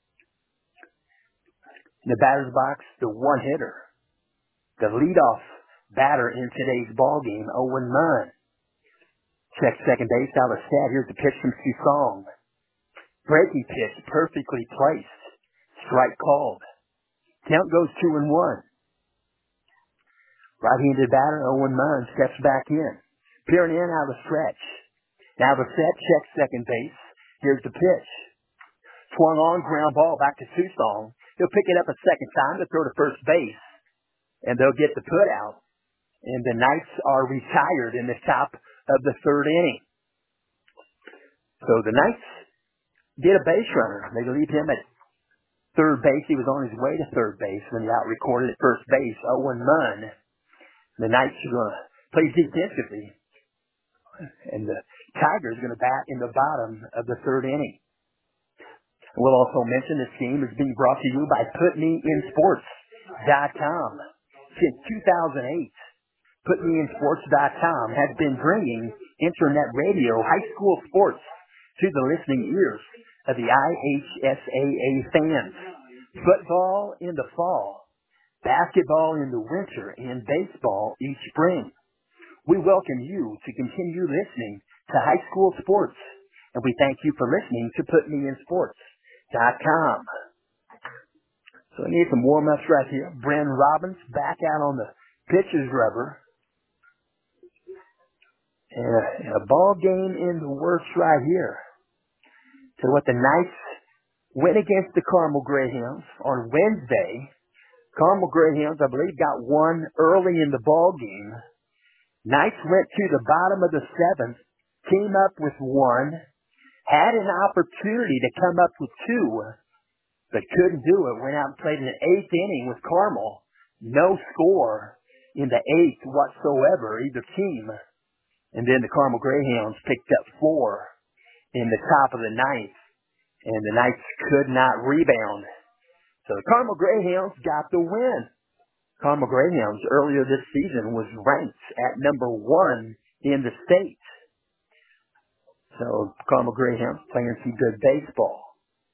In the batter's box, the one-hitter. The leadoff batter in today's ballgame, Owen Munn. Check second base out of the set. Here's the pitch from Susong. Breaking pitch, perfectly placed. Strike called. Count goes 2-1. Right-handed batter, Owen Munn, steps back in. Peering in out of the stretch. Now the set, check second base. Here's the pitch. Swung on, ground ball back to Susong. He'll pick it up a second time to throw to first base. And they'll get the put out. And the Knights are retired in the top of the third inning. So the Knights get a base runner. They leave him at third base. He was on his way to third base when he out recorded at first base, Owen Munn. The Knights are going to play defensively. And the Tigers are going to bat in the bottom of the third inning. We'll also mention this game is being brought to you by PutMeInSports.com. Since 2008, PutMeInSports.com has been bringing internet radio high school sports to the listening ears of the IHSAA fans. Football in the fall, basketball in the winter, and baseball each spring. We welcome you to continue listening to high school sports, and we thank you for listening to PutMeInSports.com. So I need some warm-ups right here. Brandon Robbins back out on the pitcher's rubber. And a ball game in the works right here. So what the Knights went against the Carmel Greyhounds on Wednesday. Carmel Greyhounds, I believe, got one early in the ball game. Knights went to the bottom of the seventh, came up with one, had an opportunity to come up with two, but couldn't do it. Went out and played an eighth inning with Carmel. No score in the eighth whatsoever, either team. And then the Carmel Greyhounds picked up four in the top of the ninth, and the Knights could not rebound. So the Carmel Greyhounds got the win. Carmel Greyhounds earlier this season was ranked at number 1 in the state. So Carmel Greyhounds playing some good baseball.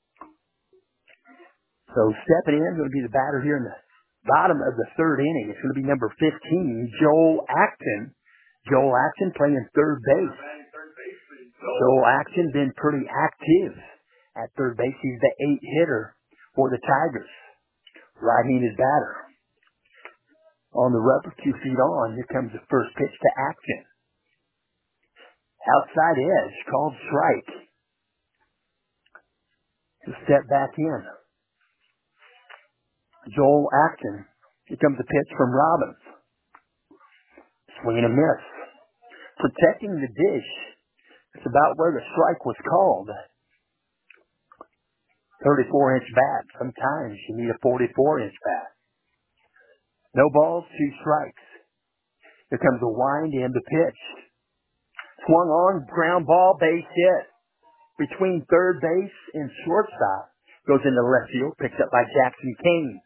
So stepping in, going to be the batter here in the bottom of the third inning. It's going to be number 15, Joel Acton. Joel Acton playing third base. Joel Acton been pretty active at third base. He's the 8th hitter for the Tigers. Right-handed batter. On the rubber, 2 feet on, here comes the first pitch to Acton. Outside edge, called strike. To step back in. Joel Acton. Here comes the pitch from Robbins. Swing and a miss. Protecting the dish. It's about where the strike was called. 34-inch bat. Sometimes you need a 44-inch bat. No balls, 2 strikes. Here comes the wind and the pitch. Swung on, ground ball, base hit. Between third base and shortstop. Goes into left field, picked up by Jackson Kane.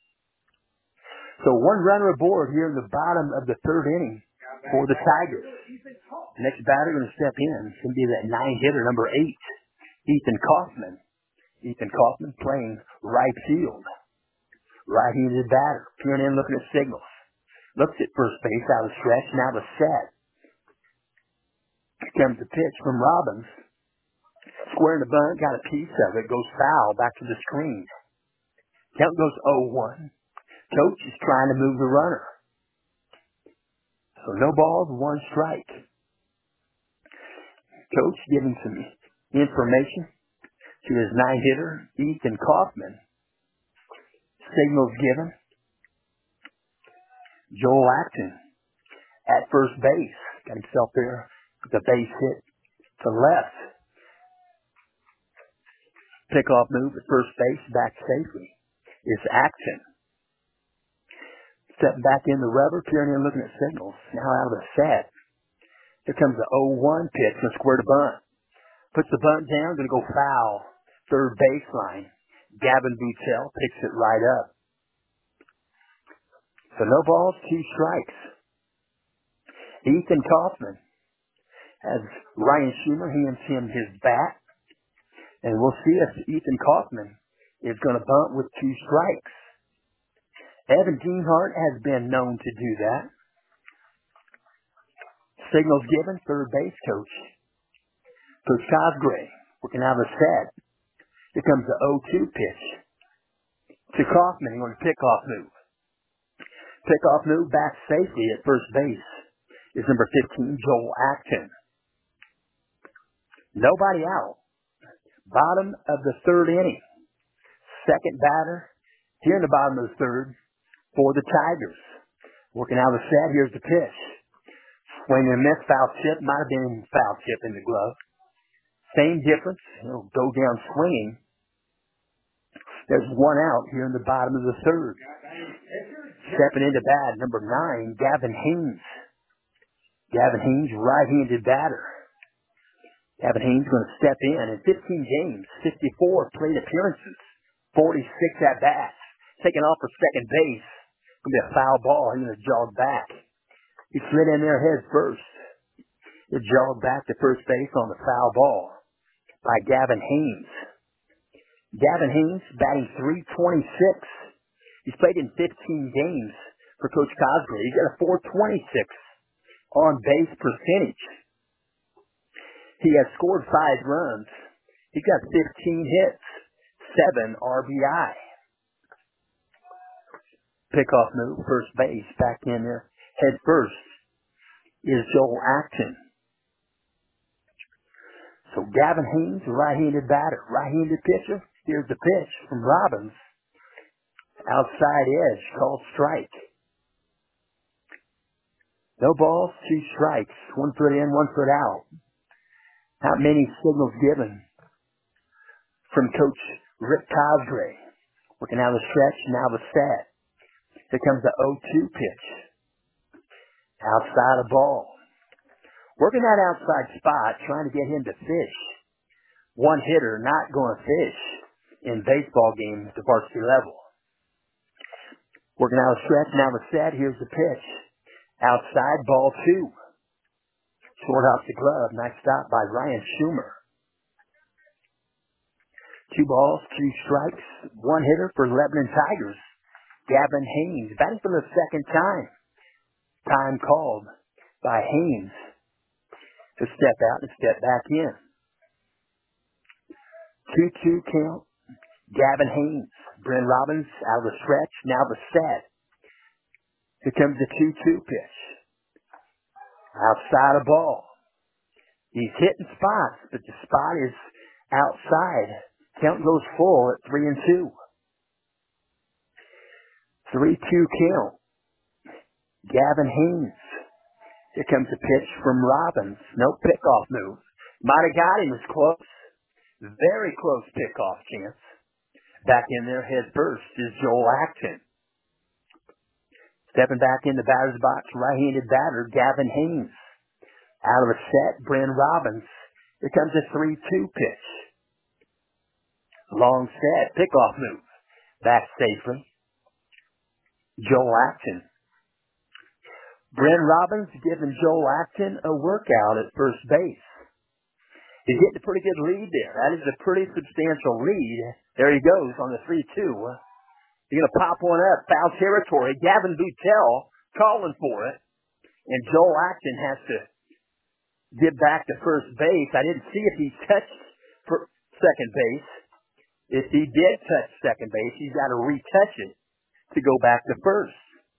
So 1 runner aboard here in the bottom of the third inning for the Tigers. Next batter going to step in. It's going to be that 9-hitter, number 8, Ethan Kaufman. Ethan Kaufman playing right field. Right-handed batter. Peering in, looking at signals. Looks at first base, out of stretch, now the set. Here comes the pitch from Robbins. Squaring the bunt, got a piece of it, goes foul, back to the screen. Count goes 0-1. Coach is trying to move the runner. So no balls, 1 strike. Coach giving some information to his 9-hitter, Ethan Kaufman. Signals given. Joel Acton at first base. Got himself there with the base hit to left. Pickoff move at first base, back safely. It's Acton. Stepping back in the rubber, peering in, looking at signals. Now out of the set. Here comes the 0-1 pitch from square to bunt. Puts the bunt down, going to go foul. Third baseline. Gavin Buttel picks it right up. So no balls, 2 strikes. Ethan Kaufman has Ryan Schumer hands him his bat. And we'll see if Ethan Kaufman is going to bunt with 2 strikes. Evan Deanhart has been known to do that. Signals given, third base coach. Coach Cosgrave working out of the set. Here comes the 0-2 pitch to Kaufman on a pickoff move. Pickoff move back safely at first base is number 15, Joel Acton. Nobody out. Bottom of the third inning. Second batter here in the bottom of the third for the Tigers. Working out of the set, here's the pitch. Swing and miss, foul chip. Might have been foul chip in the glove. Same difference. He'll go down swinging. There's 1 out here in the bottom of the third. Stepping into bat, number 9, Gavin Haynes. Gavin Haynes, right-handed batter. Gavin Haynes going to step in 15 games, 54 plate appearances, 46 at-bats. Taking off for second base. Going to be a foul ball. He's going to jog back. He slid in there head first. It jogged back to first base on the foul ball by Gavin Haynes. Gavin Haynes batting .326. He's played in 15 games for Coach Cosgrave. He's got a .426 on base percentage. He has scored 5 runs. He's got 15 hits, 7 RBI. Pickoff move, first base, back in there. Head first is Joel Acton. So Gavin Haynes, a right-handed batter, right-handed pitcher. Here's the pitch from Robbins. Outside edge, called strike. No balls, 2 strikes. 1 foot in, 1 foot out. Not many signals given from Coach Rick Cosgrave. Working out the stretch, now the set. Here comes the 0-2 pitch. Outside a ball. Working that outside spot, trying to get him to fish. One hitter not going to fish in baseball games at the varsity level. Working out a stretch, now the set. Here's the pitch. Outside, ball 2. Short off the glove. Nice stop by Ryan Schumer. 2 balls, 2 strikes. 1 hitter for Lebanon Tigers. Gavin Haynes, batting for the second time. Time called by Haynes to step out and step back in. 2-2 count. Gavin Haynes. Bryn Robbins out of the stretch. Now the set. Here comes the 2-2 pitch. Outside a ball. He's hitting spots, but the spot is outside. Count goes full at 3-2. 3-2 count. Gavin Haynes. Here comes a pitch from Robbins. No pickoff move. Might have got him. It was close. Very close pickoff chance. Back in there, head first, is Joel Acton. Stepping back in the batter's box, right-handed batter, Gavin Haynes. Out of the set, Bryn Robbins. Here comes a 3-2 pitch. Long set, pickoff move. Back safely. Joel Acton. Bryn Robbins giving Joel Acton a workout at first base. He's getting a pretty good lead there. That is a pretty substantial lead. There he goes on the 3-2. He's going to pop one up. Foul territory. Gavin Buttel calling for it. And Joel Acton has to get back to first base. I didn't see if he touched for second base. If he did touch second base, he's got to retouch it to go back to first.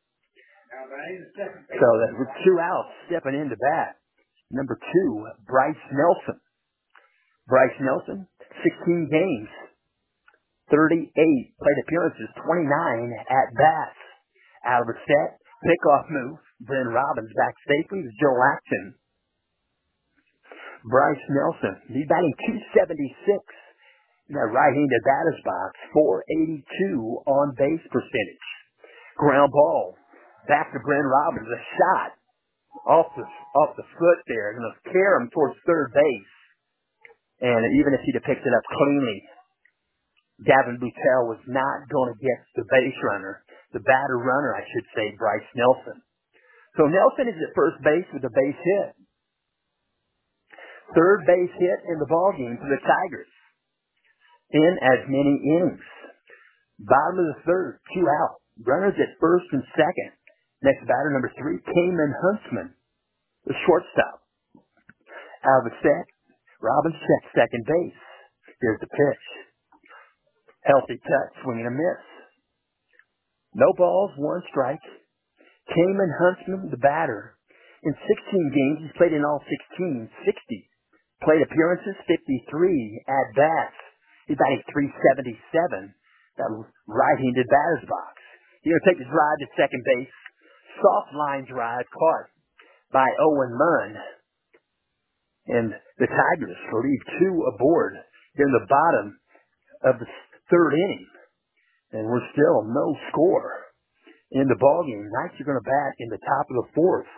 So that with 2 outs stepping into bat. Number 2, Bryce Nelson. Bryce Nelson, 16 games, 38 plate appearances, 29 at-bats. Out of the set, pickoff move. Bryn Robbins back safely to Joel Acton. Bryce Nelson, he's batting .276 in that right-handed batter's box, .482 on base percentage. Ground ball, back to Bryn Robbins, a shot off the foot there, going to carry him towards third base. And even if he'd have picked it up cleanly, Gavin Buttel was not going to get the base runner, the batter runner, I should say, Bryce Nelson. So Nelson is at first base with a base hit. Third base hit in the ballgame for the Tigers. In as many innings. Bottom of the third, 2 out. Runners at first and second. Next batter, number 3, Cayman Huntsman, the shortstop. Out of the set, Robbins checks second base. Here's the pitch. Healthy touch, swing and a miss. No balls, 1 strike. Cayman Huntsman, the batter. In 16 games, he's played in all 16, 60. Plate appearances, 53 at-bats. He's batting .377. That right-handed batter's box. He's going to take his drive to second base. Soft line drive caught by Owen Munn. And the Tigers leave 2 aboard in the bottom of the third inning. And we're still no score in the ballgame. Knights are going to bat in the top of the 4th.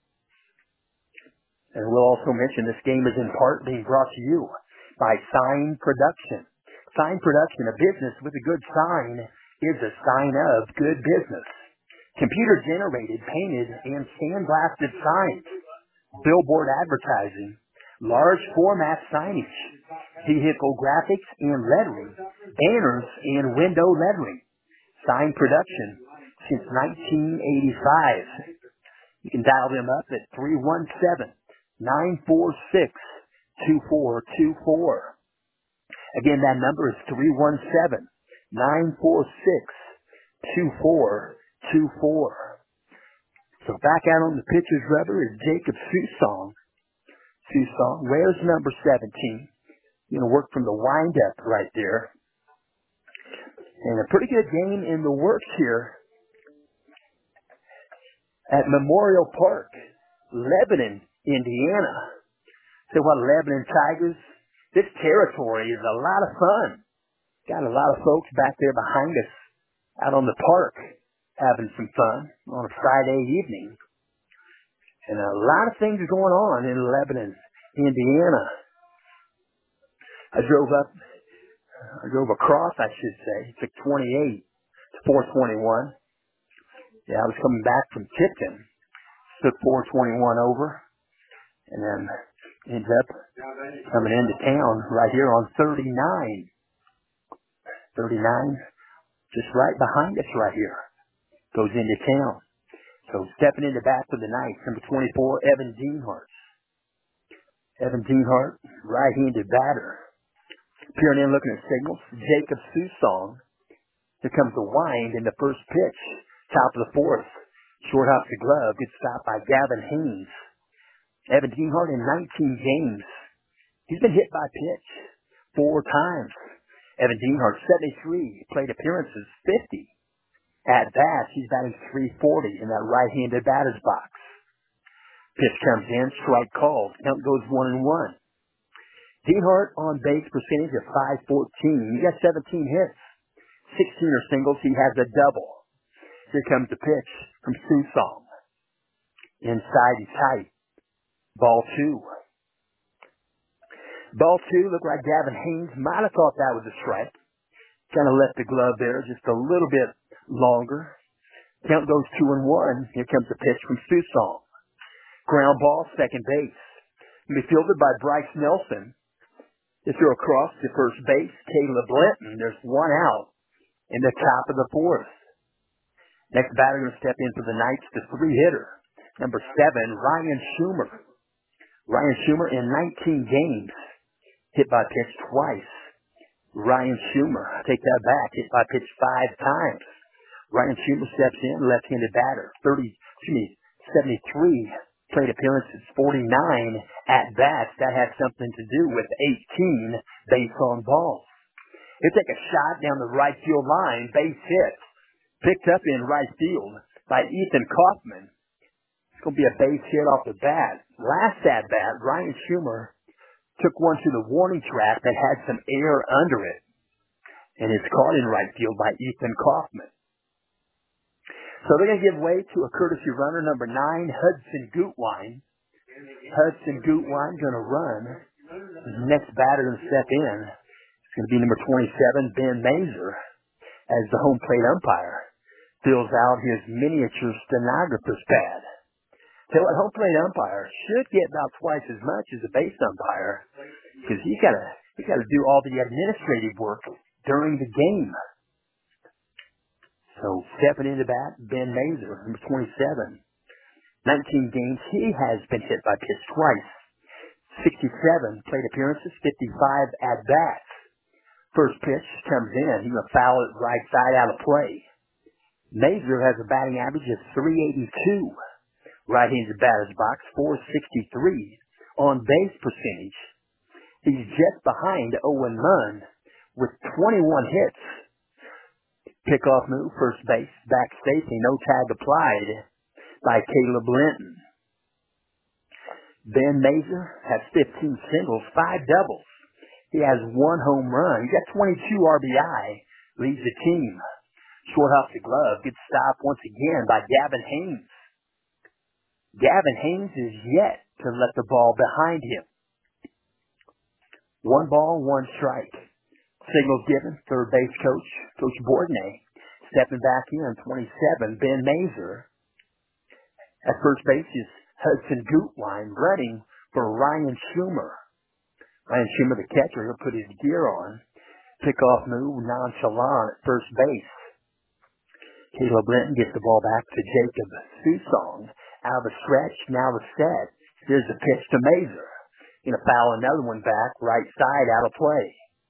And we'll also mention this game is in part being brought to you by Sign Production. Sign Production, a business with a good sign, is a sign of good business. computer-generated, painted, and sandblasted signs, billboard advertising, large format signage, vehicle graphics and lettering, banners and window lettering, sign production since 1985. You can dial them up at 317-946-2424. Again, that number is 317-946-2424. So back out on the pitcher's rubber is Jacob Susong. Susong wears number 17. Going to work from the windup right there. And a pretty good game in the works here at Memorial Park, Lebanon, Indiana. So what, Lebanon Tigers? This territory is a lot of fun. Got a lot of folks back there behind us out on the park having some fun on a Friday evening. And a lot of things going on in Lebanon, Indiana. I drove across, I should say. It took 28 to 421. Yeah, I was coming back from Tipton. Took 421 over. And then ended up coming into town right here on 39. 39, just right behind us right here. Goes into town. So stepping into bat for the night, number 24, Evan Dienhart. Evan Dienhart, right-handed batter. Peering in, looking at signals. Jacob Susong. Here comes the wind in the first pitch. Top of the fourth. Short hops the glove. Good stop by Gavin Haynes. Evan Dienhart in 19 games. He's been hit by pitch 4 times. Evan Dienhart, 73 plate appearances, 50. At bats, he's batting .340 in that right-handed batter's box. Pitch comes in, strike called. Count goes 1-1. Dienhart on base percentage of .514. He got 17 hits. 16 are singles. He has a double. Here comes the pitch from Susong. Inside and tight. Ball 2. Ball 2 looked like Gavin Haynes might have thought that was a strike. Kind of left the glove there just a little bit longer. Count goes 2-1. Here comes the pitch from Susong. Ground ball, second base. Be fielded by Bryce Nelson. They throw across to first base. Caleb Linton. There's one out in the top of the fourth. Next batter going to step in for the Knights, the 3-hitter. Number 7, Ryan Schumer. Ryan Schumer in 19 games. Hit by pitch twice. Ryan Schumer, take that back, hit by pitch 5 times. Ryan Schumer steps in, left-handed batter, 73 plate appearances, 49 at-bats. That has something to do with 18 base on balls. He'll take a shot down the right field line, base hit, picked up in right field by Ethan Kaufman. It's going to be a base hit off the bat. Last at-bat, Ryan Schumer took one to the warning track that had some air under it, and it's caught in right field by Ethan Kaufman. So they're going to give way to a courtesy runner, number 9, Hudson Gutwein. Hudson Gutwein going to run. The next batter going to step in. It's going to be number 27, Ben Mazer, as the home plate umpire fills out his miniature stenographer's pad. So a home plate umpire should get about twice as much as a base umpire, because he's got to do all the administrative work during the game. So stepping into bat, Ben Mazer, number 27. 19 games, he has been hit by pitch twice. 67 plate appearances, 55 at-bats. First pitch comes in, he's going to foul it right side out of play. Mazer has a batting average of .382. Right-handed batter's box, .463. On base percentage, he's just behind Owen Munn with 21 hits. Pickoff move, first base, back safety, no tag applied by Caleb Linton. Ben Mazer has 15 singles, 5 doubles. He has 1 home run. He's got 22 RBI, leads the team. Short off the glove, good stop once again by Gavin Haynes. Gavin Haynes is yet to let the ball behind him. 1 ball, 1 strike. Signals given, third base coach, Coach Bourdonnais, Stepping back in, 27, Ben Mazer. At first base is Hudson Gutwein running for Ryan Schumer. Ryan Schumer, the catcher, he'll put his gear on. Pickoff move, nonchalant at first base. Caleb Linton gets the ball back to Jacob Susong. Out of the stretch, now the set. Here's the pitch to Mazer. Gonna foul another one back, right side, out of play.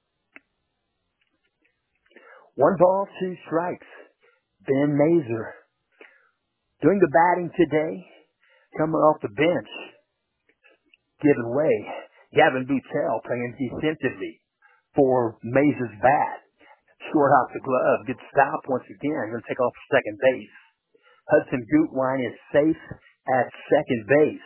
1 ball, 2 strikes. Ben Mazer doing the batting today, coming off the bench, giving way. Gavin Buttel playing defensively for Mazer's bat. Short off the glove, good stop once again. Going to take off second base. Hudson Gutwein is safe at second base.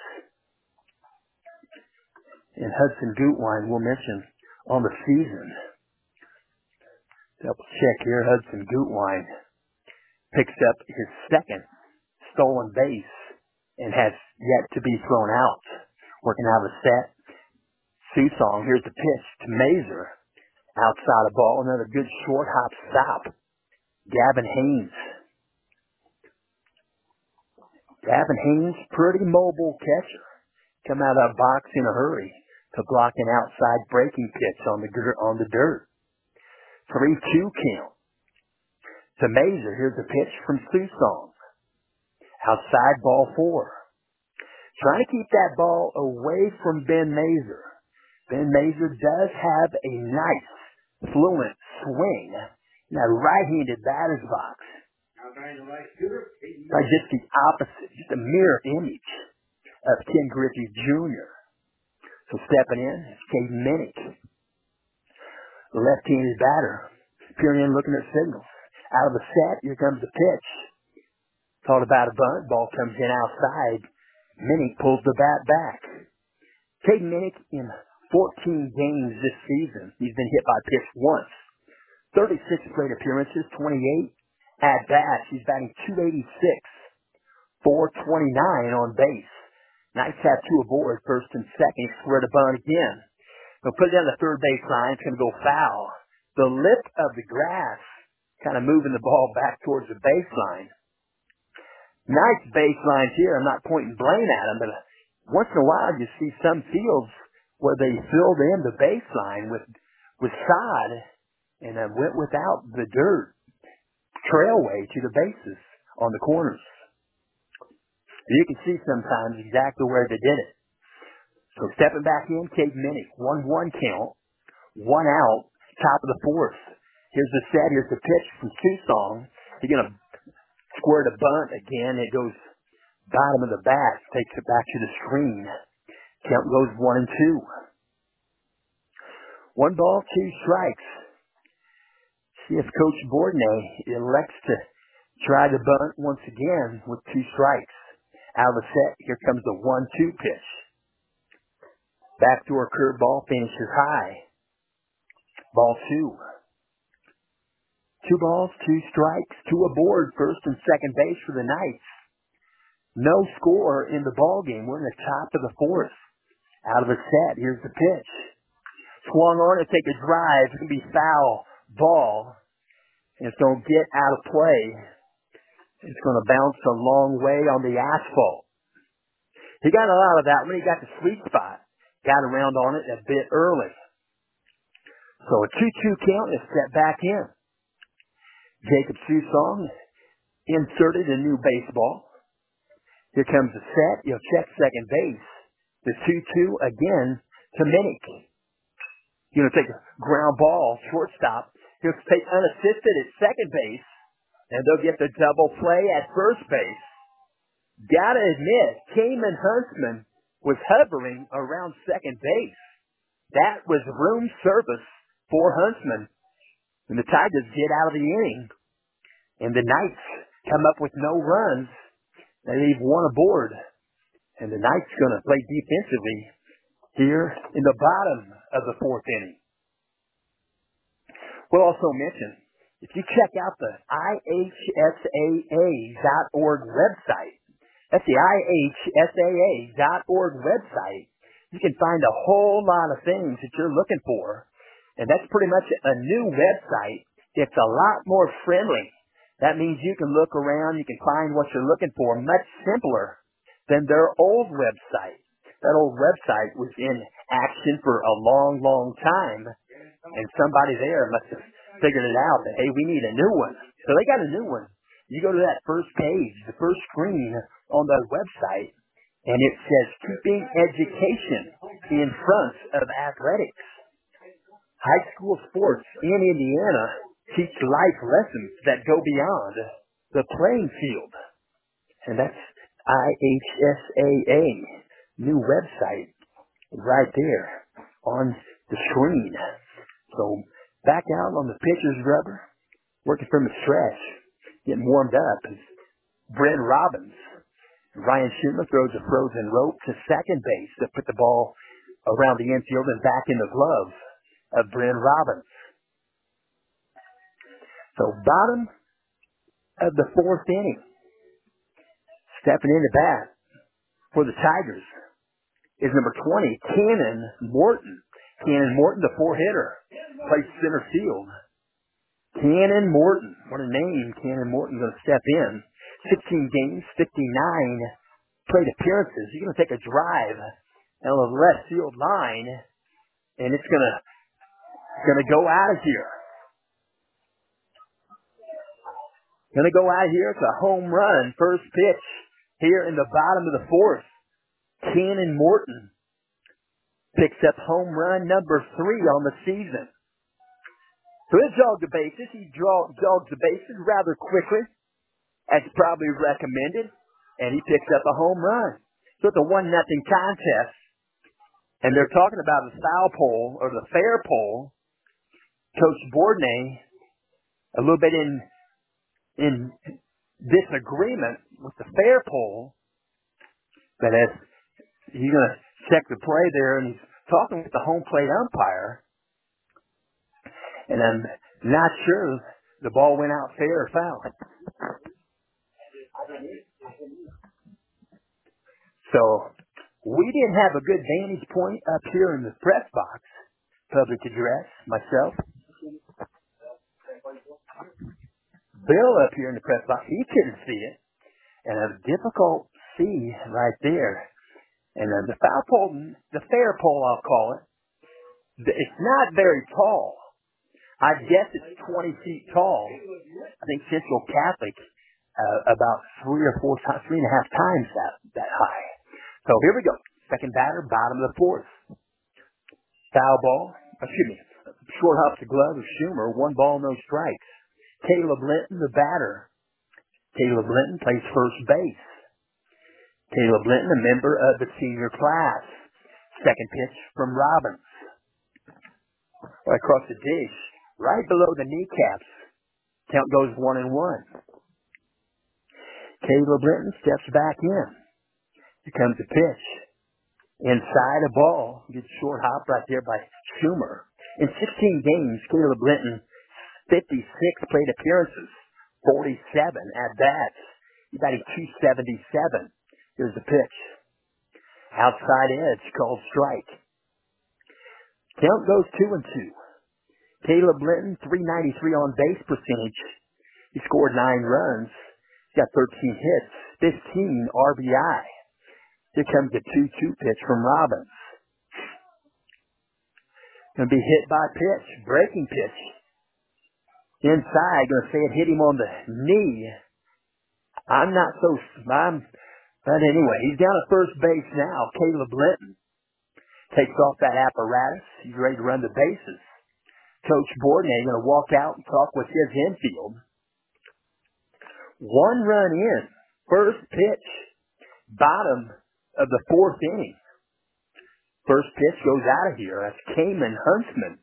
And Hudson Gutwein, we'll mention, on the season. Double check here. Hudson Gutwein picks up his second stolen base and has yet to be thrown out. Working out of the set. Susong, here's the pitch to Mazer. Outside the ball, another good short hop stop. Gavin Haynes. Gavin Haynes, pretty mobile catcher. Come out of the box in a hurry to block an outside breaking pitch on the dirt. 3-2 count. To Mazer, here's the pitch from Susong. Outside ball 4. Trying to keep that ball away from Ben Mazer. Ben Mazer does have a nice, fluent swing in that right-handed batter's box. Like just the opposite, just a mirror image of Ken Griffey Jr. So stepping in is Caden Minnick. The left-handed batter, peering in, looking at signals. Out of the set, here comes the pitch. Thought about a bunt, ball comes in outside. Minnick pulls the bat back. Caden Minnick in 14 games this season. He's been hit by pitch once. 36 plate appearances, 28 at-bats. He's batting .286, .429 on base. Knights have 2 aboard, first and second. Square to bunt again. They'll put it down the third base line. It's going to go foul. The lip of the grass kind of moving the ball back towards the baseline. Nice baselines here. I'm not pointing blame at them, but once in a while you see some fields where they filled in the baseline with sod and went without the dirt trailway to the bases on the corners. You can see sometimes exactly where they did it. So stepping back in, Caden Minnick, 1-1 count, 1 out, top of the 4th. Here's the set, here's the pitch from Susong. He's going to square the bunt again. It goes bottom of the bat, takes it back to the screen. Count goes 1-2. 1 ball, 2 strikes. See if Coach Bourdonnais elects to try the bunt once again with 2 strikes. Out of the set, here comes the 1-2 pitch. Backdoor curveball finishes high. Ball 2. 2 balls, 2 strikes, 2 aboard, first and second base for the Knights. No score in the ball game. We're in the top of the 4th. Out of the set, here's the pitch. Swung on to take a drive. It's going to be foul ball. And it's going to get out of play. It's going to bounce a long way on the asphalt. He got a lot of that when he got the sweet spot. Got around on it a bit early. So a 2-2 count and a step back in. Jacob Susong inserted a new baseball. Here comes the set. He'll check second base. The 2-2 again to Minnick. He's going to take a ground ball, shortstop. He'll take unassisted at second base. And they'll get the double play at first base. Gotta admit, Cayman Huntsman was hovering around second base. That was room service for Huntsman. And the Tigers get out of the inning. And the Knights come up with no runs. They leave 1 aboard. And the Knights going to play defensively here in the bottom of the 4th inning. We'll also mention, if you check out the IHSAA.org website, that's the IHSAA.org website, you can find a whole lot of things that you're looking for. And that's pretty much a new website. It's a lot more friendly That means you can look around, you can find what you're looking for much simpler than their old website. That old website was in action for a long, long time, and somebody there must have figured it out that, hey, we need a new one. So they got a new one. You go to that first page, the first screen on the website, and it says keeping education in front of athletics. High school sports in Indiana teach life lessons that go beyond the playing field. And that's IHSAA, new website right there on the screen. So back out on the pitcher's rubber, working from the stretch, getting warmed up is Brent Robbins. Ryan Schumer throws a frozen rope to second base to put the ball around the infield and back in the glove of Brent Robbins. So bottom of the fourth inning, stepping into bat for the Tigers is number 20, Cannon Morton. Cannon Morton, the four-hitter, plays center field. Cannon Morton, what a name. Cannon Morton going to step in. 16 games, 59 plate appearances. He's going to take a drive on the left field line, and it's going to go out of here. Going to go out here. It's a home run. First pitch here in the bottom of the fourth. Cannon Morton picks up home run number 3 on the season. So he jogged the bases. He jogs the bases rather quickly, as probably recommended, and he picks up a home run. So it's a 1-0 contest, and they're talking about the foul pole or the fair pole. Coach Bourdonnais, a little bit in disagreement with the fair pole, but as he's going to check the play there, and he's talking with the home plate umpire, and I'm not sure the ball went out fair or foul. So we didn't have a good vantage point up here in the press box, public address, myself. Bill up here in the press box, he couldn't see it, and a difficult see right there. And the foul pole, the fair pole, I'll call it, it's not very tall. I guess it's 20 feet tall. I think Central Catholic about 3 or 4 times, 3.5 times that high. So here we go. Second batter, bottom of the fourth. Short hop to glove of Schumer. 1 ball, no strikes. Caleb Linton, the batter. Caleb Linton plays first base. Caleb Linton, a member of the senior class. Second pitch from Robbins. Right across the dish, right below the kneecaps. Count goes 1-1. Caleb Linton steps back in. Here comes the pitch. Inside a ball. Gets short hop right there by Schumer. In 16 games, Caleb Linton, 56 plate appearances, 47 at-bats. He's batting .277. Here's the pitch. Outside edge, called strike. Count goes 2-2. Caleb Linton, .393 on base percentage. He scored 9 runs. He's got 13 hits, 15 RBI. Here comes the 2-2 pitch from Robbins. Going to be hit by pitch, breaking pitch. Inside, going to say it hit him on the knee. But anyway, he's down at first base now. Caleb Linton takes off that apparatus. He's ready to run the bases. Coach Bourdonnais going to walk out and talk with his infield. 1 run in. First pitch. Bottom of the fourth inning. First pitch goes out of here. That's Kamen Huntsman.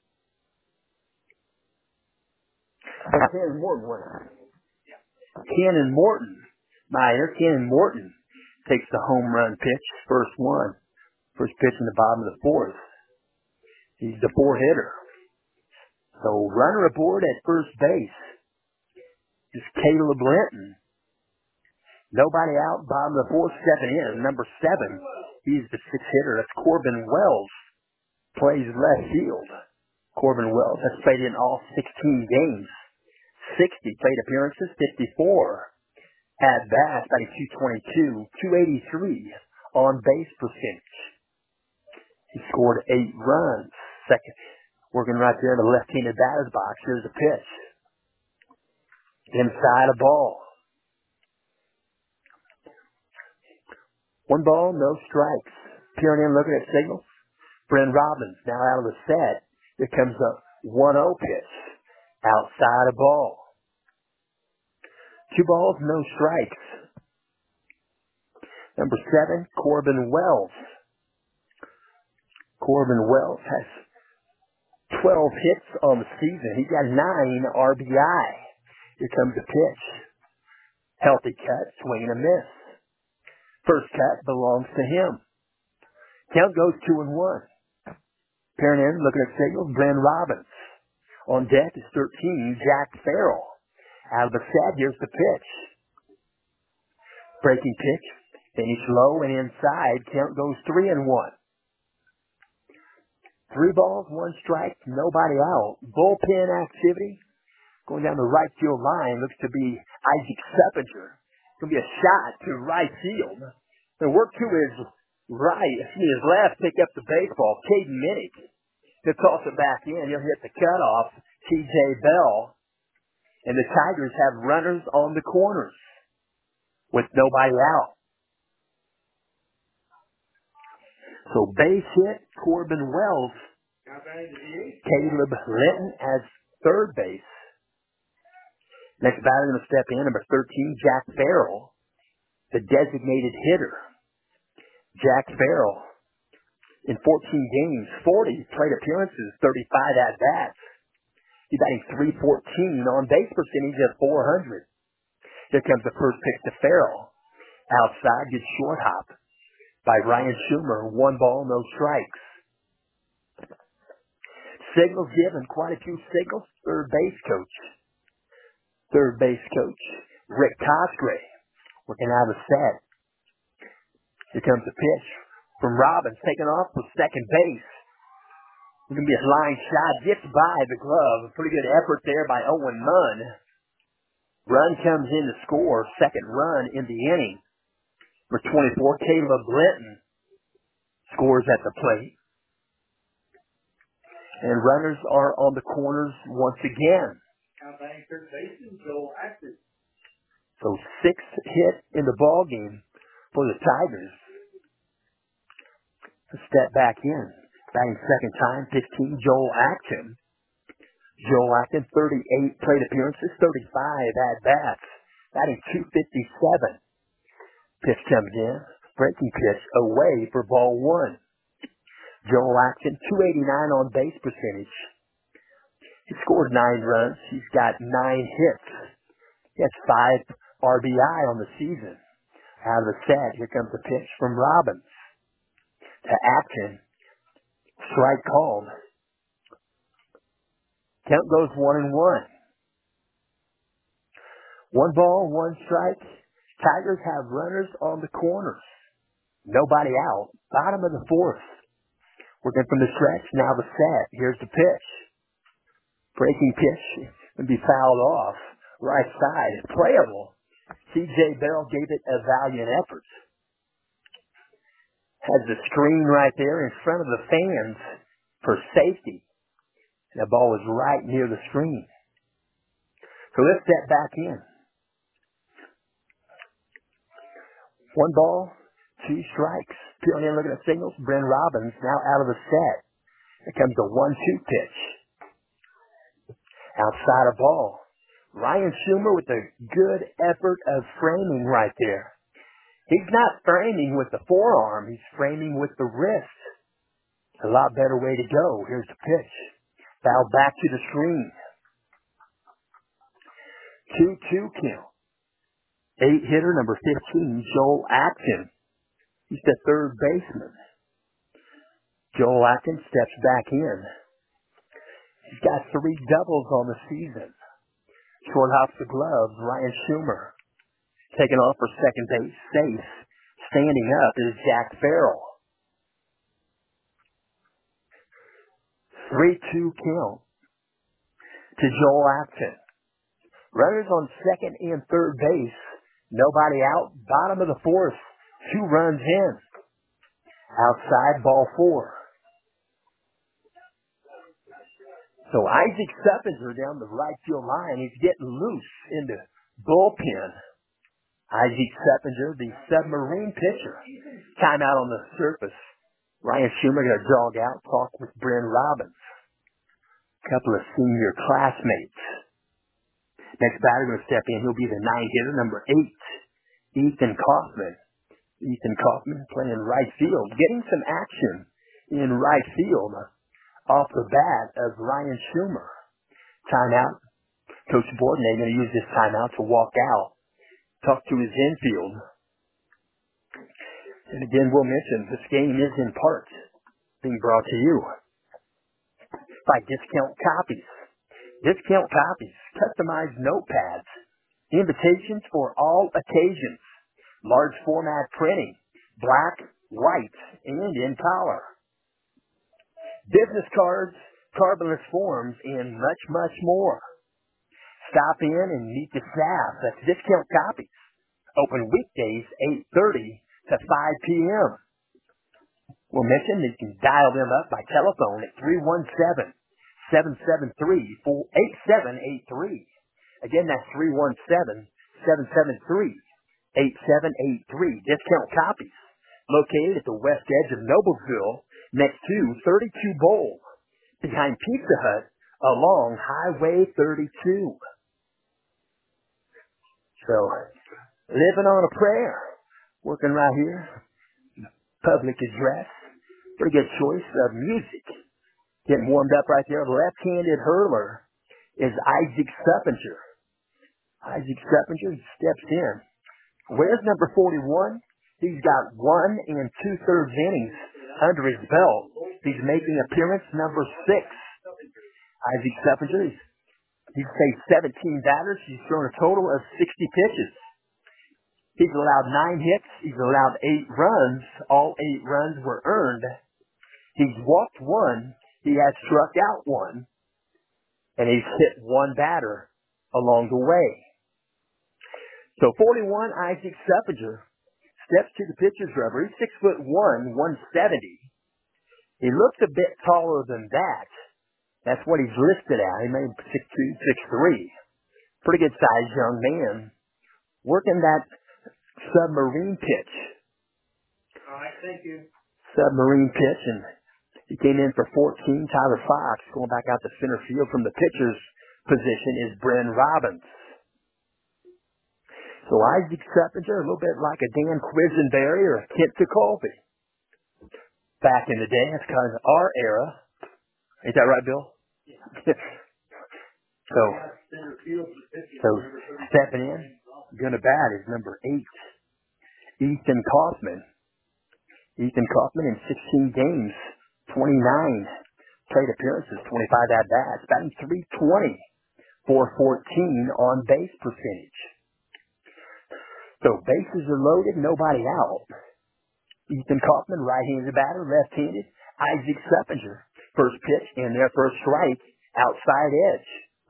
Cannon Morton. Cannon Morton. Cannon Morton takes the home run pitch. First one. First pitch in the bottom of the fourth. He's the 4-hitter. So runner aboard at first base is Caleb Linton. Nobody out, bottom of the fourth, stepping in. Number 7, he's the 6-hitter. That's Corbin Wells. Plays left field. Corbin Wells has played in all 16 games. 60 plate appearances, 54 at bats, batting .222, .283 on base percentage. He scored 8 runs. Second, working right there in the left-handed batter's box. Here's the pitch. Inside a ball. 1 ball, no strikes. Peering in, looking at signals. Bryn Robbins now out of the set. Here comes a 1-0 pitch. Outside a ball. 2 balls, no strikes. Number 7, Corbin Wells. Corbin Wells has 12 hits on the season. He got 9 RBI. Here comes the pitch. Healthy cut, swing and a miss. First cut belongs to him. Count goes 2-1. Peering in, looking at signals, Bryn Robbins. On deck is 13, Jack Farrell. Out of the set, here's the pitch. Breaking pitch, finish low and inside. Count goes 3-1. 3 balls, 1 strike, nobody out. Bullpen activity. Going down the right field line looks to be Isaac Seppinger. Going to be a shot to right field. The work to his right, his left, pick up the baseball. Caden Minnick. He'll toss it back in. He'll hit the cutoff. T.J. Bell. And the Tigers have runners on the corners with nobody out. So base hit, Corbin Wells. Caleb Linton as third base. Next batter going to step in, number 13, Jack Farrell, the designated hitter. Jack Farrell, in 14 games, 40 plate appearances, 35 at-bats. He's batting .314, on base percentage of .400. Here comes the first pitch to Farrell. Outside, gets short hop by Ryan Schumer. 1 ball, no strikes. Signals given, quite a few signals. Third base coach, Rick Cosgrave, working out of the set. Here comes the pitch from Robbins, taking off for second base. It's going to be a line shot, gets by the glove. Pretty good effort there by Owen Munn. Run comes in to score, second run in the inning. For 24, Caleb Linton scores at the plate. And runners are on the corners once again. So 6th hit in the ball game for the Tigers. Step back in. Batting second time, 15, Joel Acton. Joel Acton, 38 plate appearances, 35 at-bats. Batting .257. Pitch comes in. Breaking pitch away for ball 1. Joel Acton, .289 on base percentage. He scored 9 runs. He's got 9 hits. He has 5 RBI on the season. Out of the set, here comes the pitch from Robbins to Acton. Strike called. Count goes 1-1. 1 ball, 1 strike. Tigers have runners on the corners. Nobody out. Bottom of the 4th. Working from the stretch, now the set. Here's the pitch. Breaking pitch would be fouled off. Right side, playable. T.J. Bell gave it a valiant effort. Has the screen right there in front of the fans for safety. And the ball was right near the screen. So let's step back in. 1 ball, 2 strikes. Peering in, looking at signals. Bryn Robbins now out of the set. Here comes the 1-2 pitch. Outside a ball. Ryan Schumer with a good effort of framing right there. He's not framing with the forearm. He's framing with the wrist. A lot better way to go. Here's the pitch. Foul back to the screen. 2-2 count. 8-hitter, number 15, Joel Acton. He's the third baseman. Joel Acton steps back in. He's got 3 doubles on the season. Short hops the gloves. Ryan Schumer taking off for second base. Safe. Standing up is Jack Farrell. 3-2 count to Joel Acton. Runners on second and third base. Nobody out. Bottom of the fourth. 2 runs in. Outside, ball 4. So Isaac Seppinger down the right field line. He's getting loose in the bullpen. Isaac Seppinger, the submarine pitcher. Timeout on the surface. Ryan Schumer going to jog out, talk with Bryn Robbins. A couple of senior classmates. Next batter going to step in. He'll be the 9-hitter, number 8, Ethan Kaufman. Ethan Kaufman playing right field, getting some action in right field off the bat of Ryan Schumer. Timeout. Coach Borden going to use this timeout to walk out, talk to his infield. And again, we'll mention this game is in part being brought to you by Discount Copies. Discount Copies, customized notepads, invitations for all occasions, large format printing, black, white, and in color. Business cards, carbonless forms, and much, much more. Stop in and meet the staff. That's Discount Copies. Open weekdays, 8:30 to 5 p.m. We'll mention that you can dial them up by telephone at 317-773-8783. Again, that's 317-773-8783. Discount Copies. Located at the west edge of Noblesville, next to 32 Bowl, behind Pizza Hut, along Highway 32. So, living on a prayer, working right here, public address, pretty good choice of music. Getting warmed up right there. Left-handed hurler is Isaac Seppinger. Isaac Seppinger steps in. Where's number 41? He's got 1 2/3 innings under his belt. He's making appearance number 6. Isaac Seppinger, he's faced 17 batters. He's thrown a total of 60 pitches. He's allowed 9 hits. He's allowed 8 runs. All 8 runs were earned. He's walked 1. He has struck out 1. And he's hit 1 batter along the way. So 41, Isaac Seppinger, steps to the pitcher's rubber. He's 6'1", 170. He looks a bit taller than that. That's what he's listed at. He may be 6'2", 6'3". Pretty good sized young man. Working that submarine pitch. All right, thank you. Submarine pitch, and he came in for 14. Tyler Fox going back out to center field from the pitcher's position is Bryn Robbins. So Isaac Seppinger, a little bit like a Dan Quisenberry or a Kent Tekulve. Back in the day, that's kind of our era. Is that right, Bill? Yeah. So stepping in, gonna bat is number 8, Ethan Kaufman. Ethan Kaufman in 16 games, 29 plate appearances, 25 at-bats, batting .320, .414 on base percentage. So bases are loaded, nobody out. Ethan Kaufman, right-handed batter, left-handed. Isaac Seppinger, first pitch and their first strike, outside edge.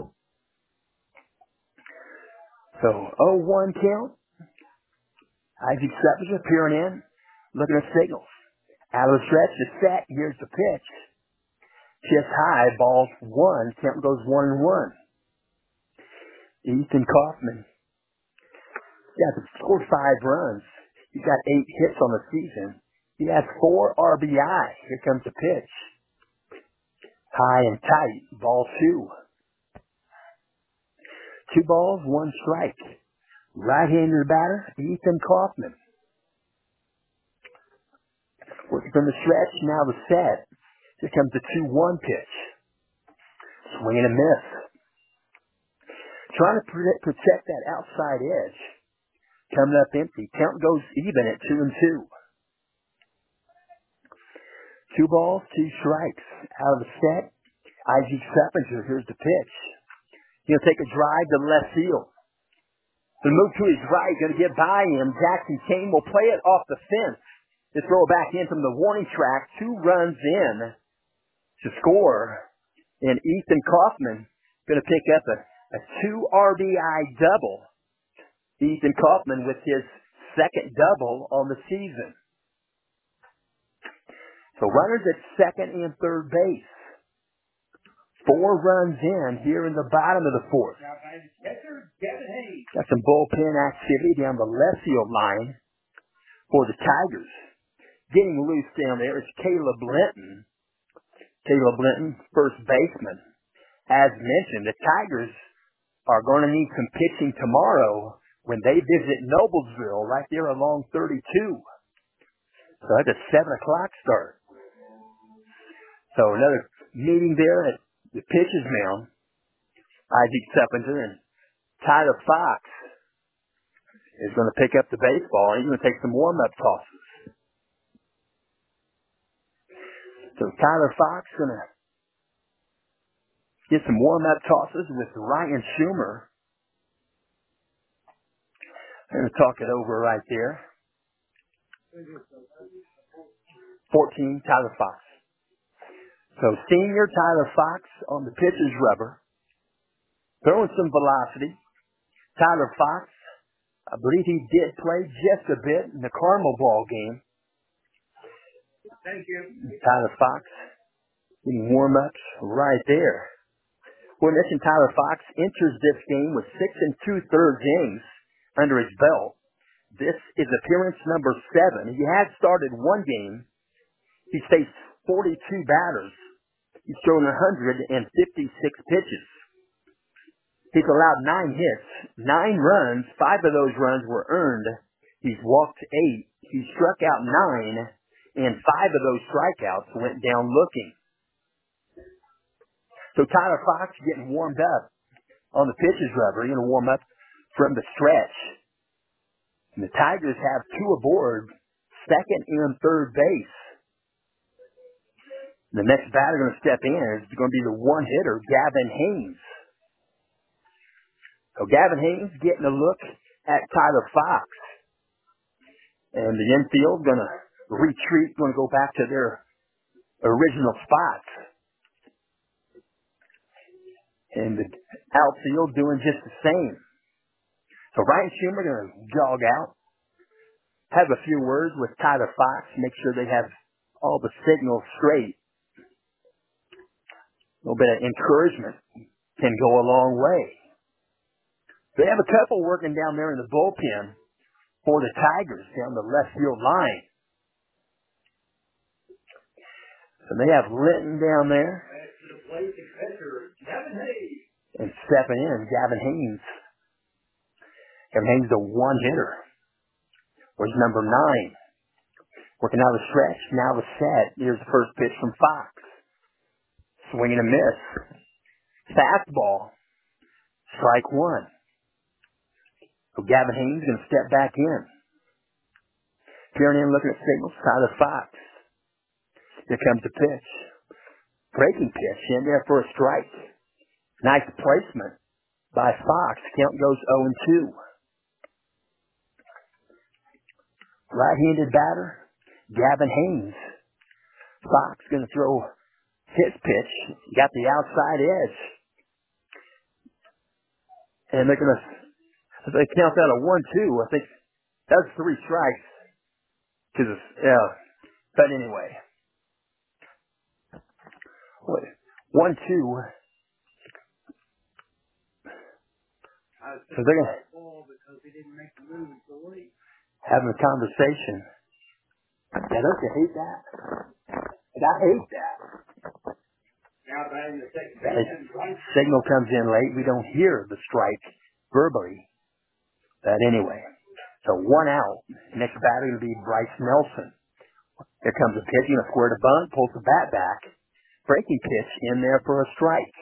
So 0-1 count. Isaac Seppinger peering in, looking at signals. Out of the stretch, the set, here's the pitch. Chest high, ball 1, count goes 1-1. Ethan Kaufman, scored 5 runs. He's got 8 hits on the season. He has 4 RBI. Here comes the pitch. High and tight, ball 2. 2 balls, 1 strike. Right-handed batter, Ethan Kaufman. Working from the stretch, now the set. Here comes the 2-1 pitch. Swing and a miss. Trying to protect that outside edge. Coming up empty. Count goes even at 2-2. 2 balls, 2 strikes. Out of the set, Isaac Seppinger. Here's the pitch. He'll take a drive to left field. The move to his right, going to get by him. Jackson Kane will play it off the fence to throw it back in from the warning track. 2 runs in to score. And Ethan Kaufman going to pick up A 2 RBI double. Ethan Kaufman with his second double on the season. So runners at second and third base. 4 runs in here in the bottom of the fourth. Got some bullpen activity down the left field line for the Tigers. Getting loose down there is Caleb Linton. Caleb Linton, first baseman. As mentioned, the Tigers are going to need some pitching tomorrow when they visit Noblesville right there along 32. So that's a 7 o'clock start. So another meeting there at the pitcher's mound. Isaac Seppinger and Tyler Fox is going to pick up the baseball, and he's going to take some warm-up tosses. So Tyler Fox is going to get some warm-up tosses with Ryan Schumer. I'm going to talk it over right there. 14, Tyler Fox. So senior Tyler Fox on the pitcher's rubber, throwing some velocity. Tyler Fox, I believe he did play just a bit in the Carmel ball game. Thank you. Tyler Fox getting warm-ups right there. Well, mentioned Tyler Fox enters this game with 6 2/3 innings under his belt. This is appearance number 7. He had started one game. He's faced 42 batters. He's thrown 156 pitches. He's allowed 9 hits, 9 runs. 5 of those runs were earned. He's walked 8. He struck out 9, and 5 of those strikeouts went down looking. So Tyler Fox getting warmed up on the pitcher's rubber. He's going to warm up from the stretch. And the Tigers have 2 aboard, second and third base. The next batter going to step in is going to be the one-hitter, Gavin Haynes. So Gavin Haynes getting a look at Tyler Fox. And the infield going to retreat, going to go back to their original spots. And the outfield doing just the same. So Ryan Schumer going to jog out, have a few words with Tyler Fox, make sure they have all the signals straight. A little bit of encouragement can go a long way. They have a couple working down there in the bullpen for the Tigers down the left field line. So they have Linton down there. And stepping in, Gavin Haynes. Gavin Haynes, the one-hitter. Where's number 9? Working out the stretch, now the set. Here's the first pitch from Fox. Swing and a miss. Fastball. Strike 1. So Gavin Haynes going to step back in. Peering in, looking at signals. Tyler Fox. Here comes the pitch. Breaking pitch in there for a strike. Nice placement by Fox. Count goes 0-2. Right-handed batter, Gavin Haynes. Fox going to throw his pitch. Got the outside edge. And they're going to, if they count that a 1-2, I think that's 3 strikes. But anyway. 1-2. So they're going to having a conversation. Yeah, don't you hate that? I hate that. Signal comes in late. We don't hear the strike verbally. But anyway, so 1 out. Next batter will be Bryce Nelson. Here comes a pitch. He's going to square the bunt, pulls the bat back. Breaking pitch in there for a strike.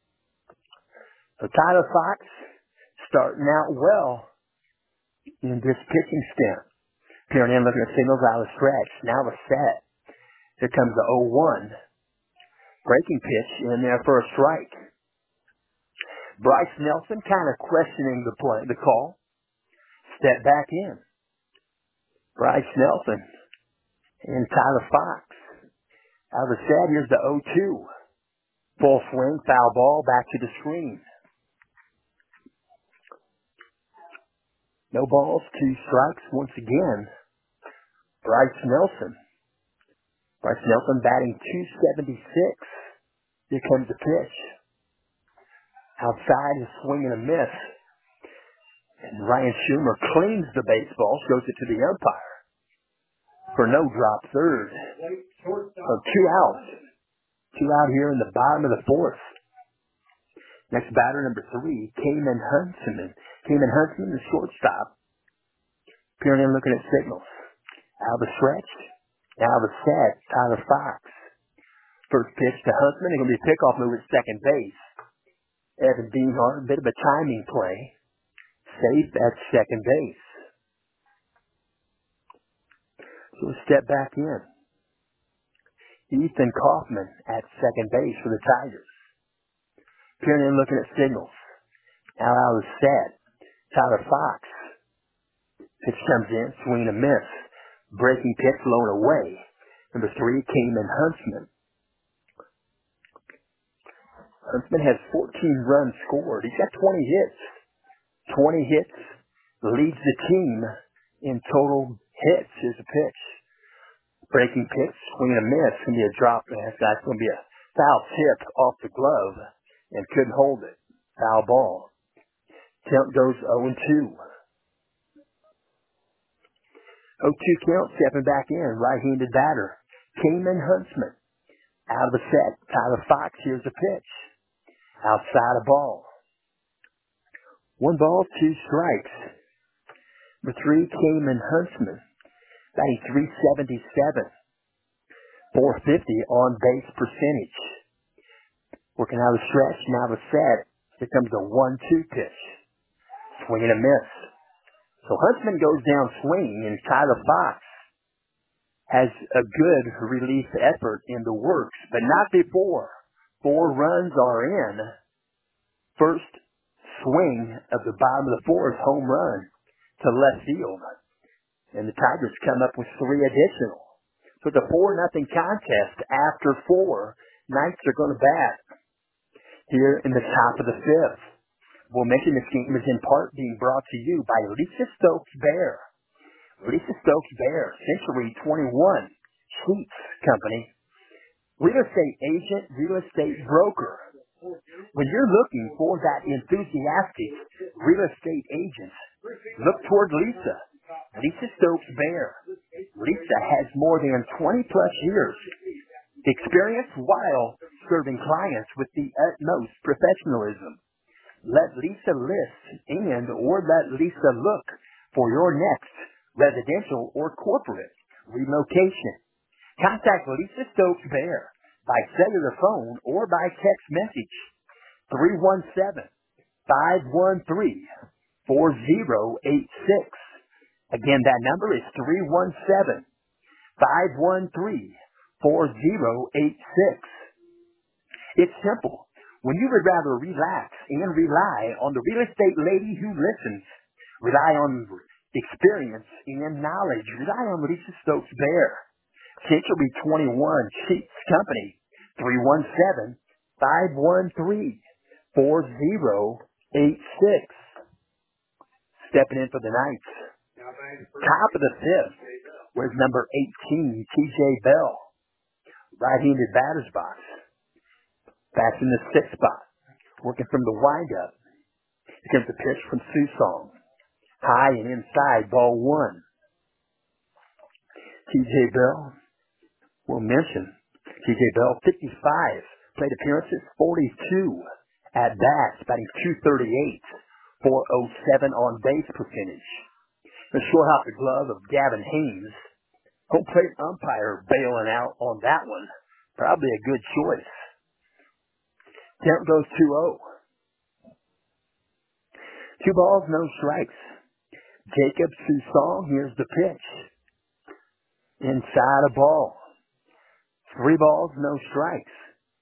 So Tyler Fox starting out well in this pitching stint. Peering in, looking at signals out of the stretch. Now the set. Here comes the 0-1. Breaking pitch in there for a strike. Bryce Nelson kind of questioning the call. Step back in. Bryce Nelson and Tyler Fox. Out of the set, here's the 0-2. Full swing, foul ball, back to the screen. No balls, 2 strikes once again. Bryce Nelson. Bryce Nelson batting .276. Here comes the pitch. Outside is swinging a miss. And Ryan Schumer cleans the baseball, shows it to the umpire for no drop third. So 2 outs. 2 out here in the bottom of the 4th. Next batter, number 3, Cayman Huntsman. Cayman Huntsman, the shortstop. Peering in, looking at signals. Out of the stretch. Out of the set, Tyler Fox. First pitch to Huntsman. It's going to be a pickoff move at second base. Evan Beanhart, a bit of a timing play. Safe at second base. So we'll step back in. Ethan Kaufman at second base for the Tigers. Peering in, looking at signals. Out of the set. Tyler Fox. Pitch comes in, swing and a miss. Breaking pitch, blown away. Number 3, Cayman Huntsman. Huntsman has 14 runs scored. He's got 20 hits. 20 hits. Leads the team in total hits. Here's a pitch. Breaking pitch, swing and a miss. It's going to be a drop. That's going to be a foul tip off the glove. And couldn't hold it. Foul ball. Count goes 0-2. 0-2 count, stepping back in. Right-handed batter. Cayman Huntsman. Out of the set. Tyler Fox. Here's a pitch. Outside a ball. 1 ball, 2 strikes. Number 3, Cayman Huntsman. Batting .377. .450 on base percentage. Working out of the stretch, now the set. Here comes a 1-2 pitch. Swing and a miss. So Huntsman goes down swinging, and Tyler Fox has a good relief effort in the works, but not before 4 runs are in. First swing of the bottom of the 4th, home run to left field. And the Tigers come up with 3 additional. So it's a 4-0 contest after 4. Knights are going to bat here in the top of the 5th. We'll mention this game is in part being brought to you by Lisa Stokes Bear. Lisa Stokes Bear, Century 21 Sheets Company. Real estate agent, real estate broker. When you're looking for that enthusiastic real estate agent, look toward Lisa. Lisa Stokes Bear. Lisa has more than 20 plus years experience while serving clients with the utmost professionalism. Let Lisa list and or let Lisa look for your next residential or corporate relocation. Contact Lisa Stokes Bear by cellular phone or by text message. 317-513-4086. Again, that number is 317-513-4086. It's simple. When you would rather relax and rely on the real estate lady who listens, rely on experience and knowledge, rely on Lisa Stokes Bear. Century 21 Sheets Company, 317-513-4086. Stepping in for the Knights. Top of the 5th, where's number 18, TJ Bell. Right-handed batter's box. Bats in the 6th spot. Working from the windup. Here comes the pitch from Susong. High and inside, ball 1. TJ Bell, we'll mention. TJ Bell, 55. Plate appearances, 42. At bats, batting .238. .407 on base percentage. The shorthop the glove of Gavin Haynes. Home plate umpire bailing out on that one. Probably a good choice. Count goes 2-0. 2 balls, no strikes. Jacob Susong, here's the pitch. Inside a ball. 3 balls, no strikes.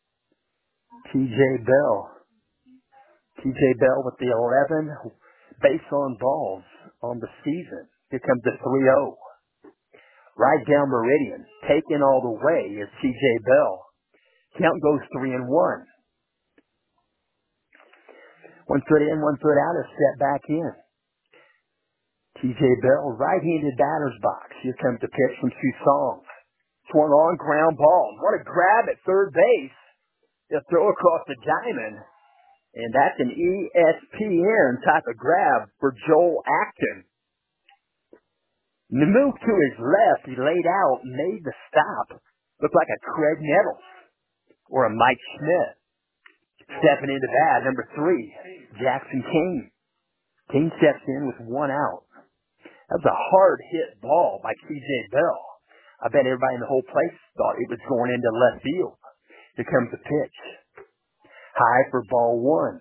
TJ Bell. TJ Bell with the 11 base on balls on the season. Here comes the 3-0. Right down meridian. Taken all the way is TJ Bell. Count goes 3-1. 1 foot in, 1 foot out, a step back in. T.J. Bell, right-handed batter's box. Here comes the pitch from Susong. Swung on, ground ball. What a grab at third base. They'll throw across the diamond. And that's an ESPN type of grab for Joel Acton. The move to his left, he laid out, made the stop. Looked like a Craig Nettles or a Mike Schmidt. Stepping into bat, number 3, Jackson Kane. Kane steps in with 1 out. That was a hard hit ball by T.J. Bell. I bet everybody in the whole place thought it was going into left field. Here comes the pitch. High for ball 1.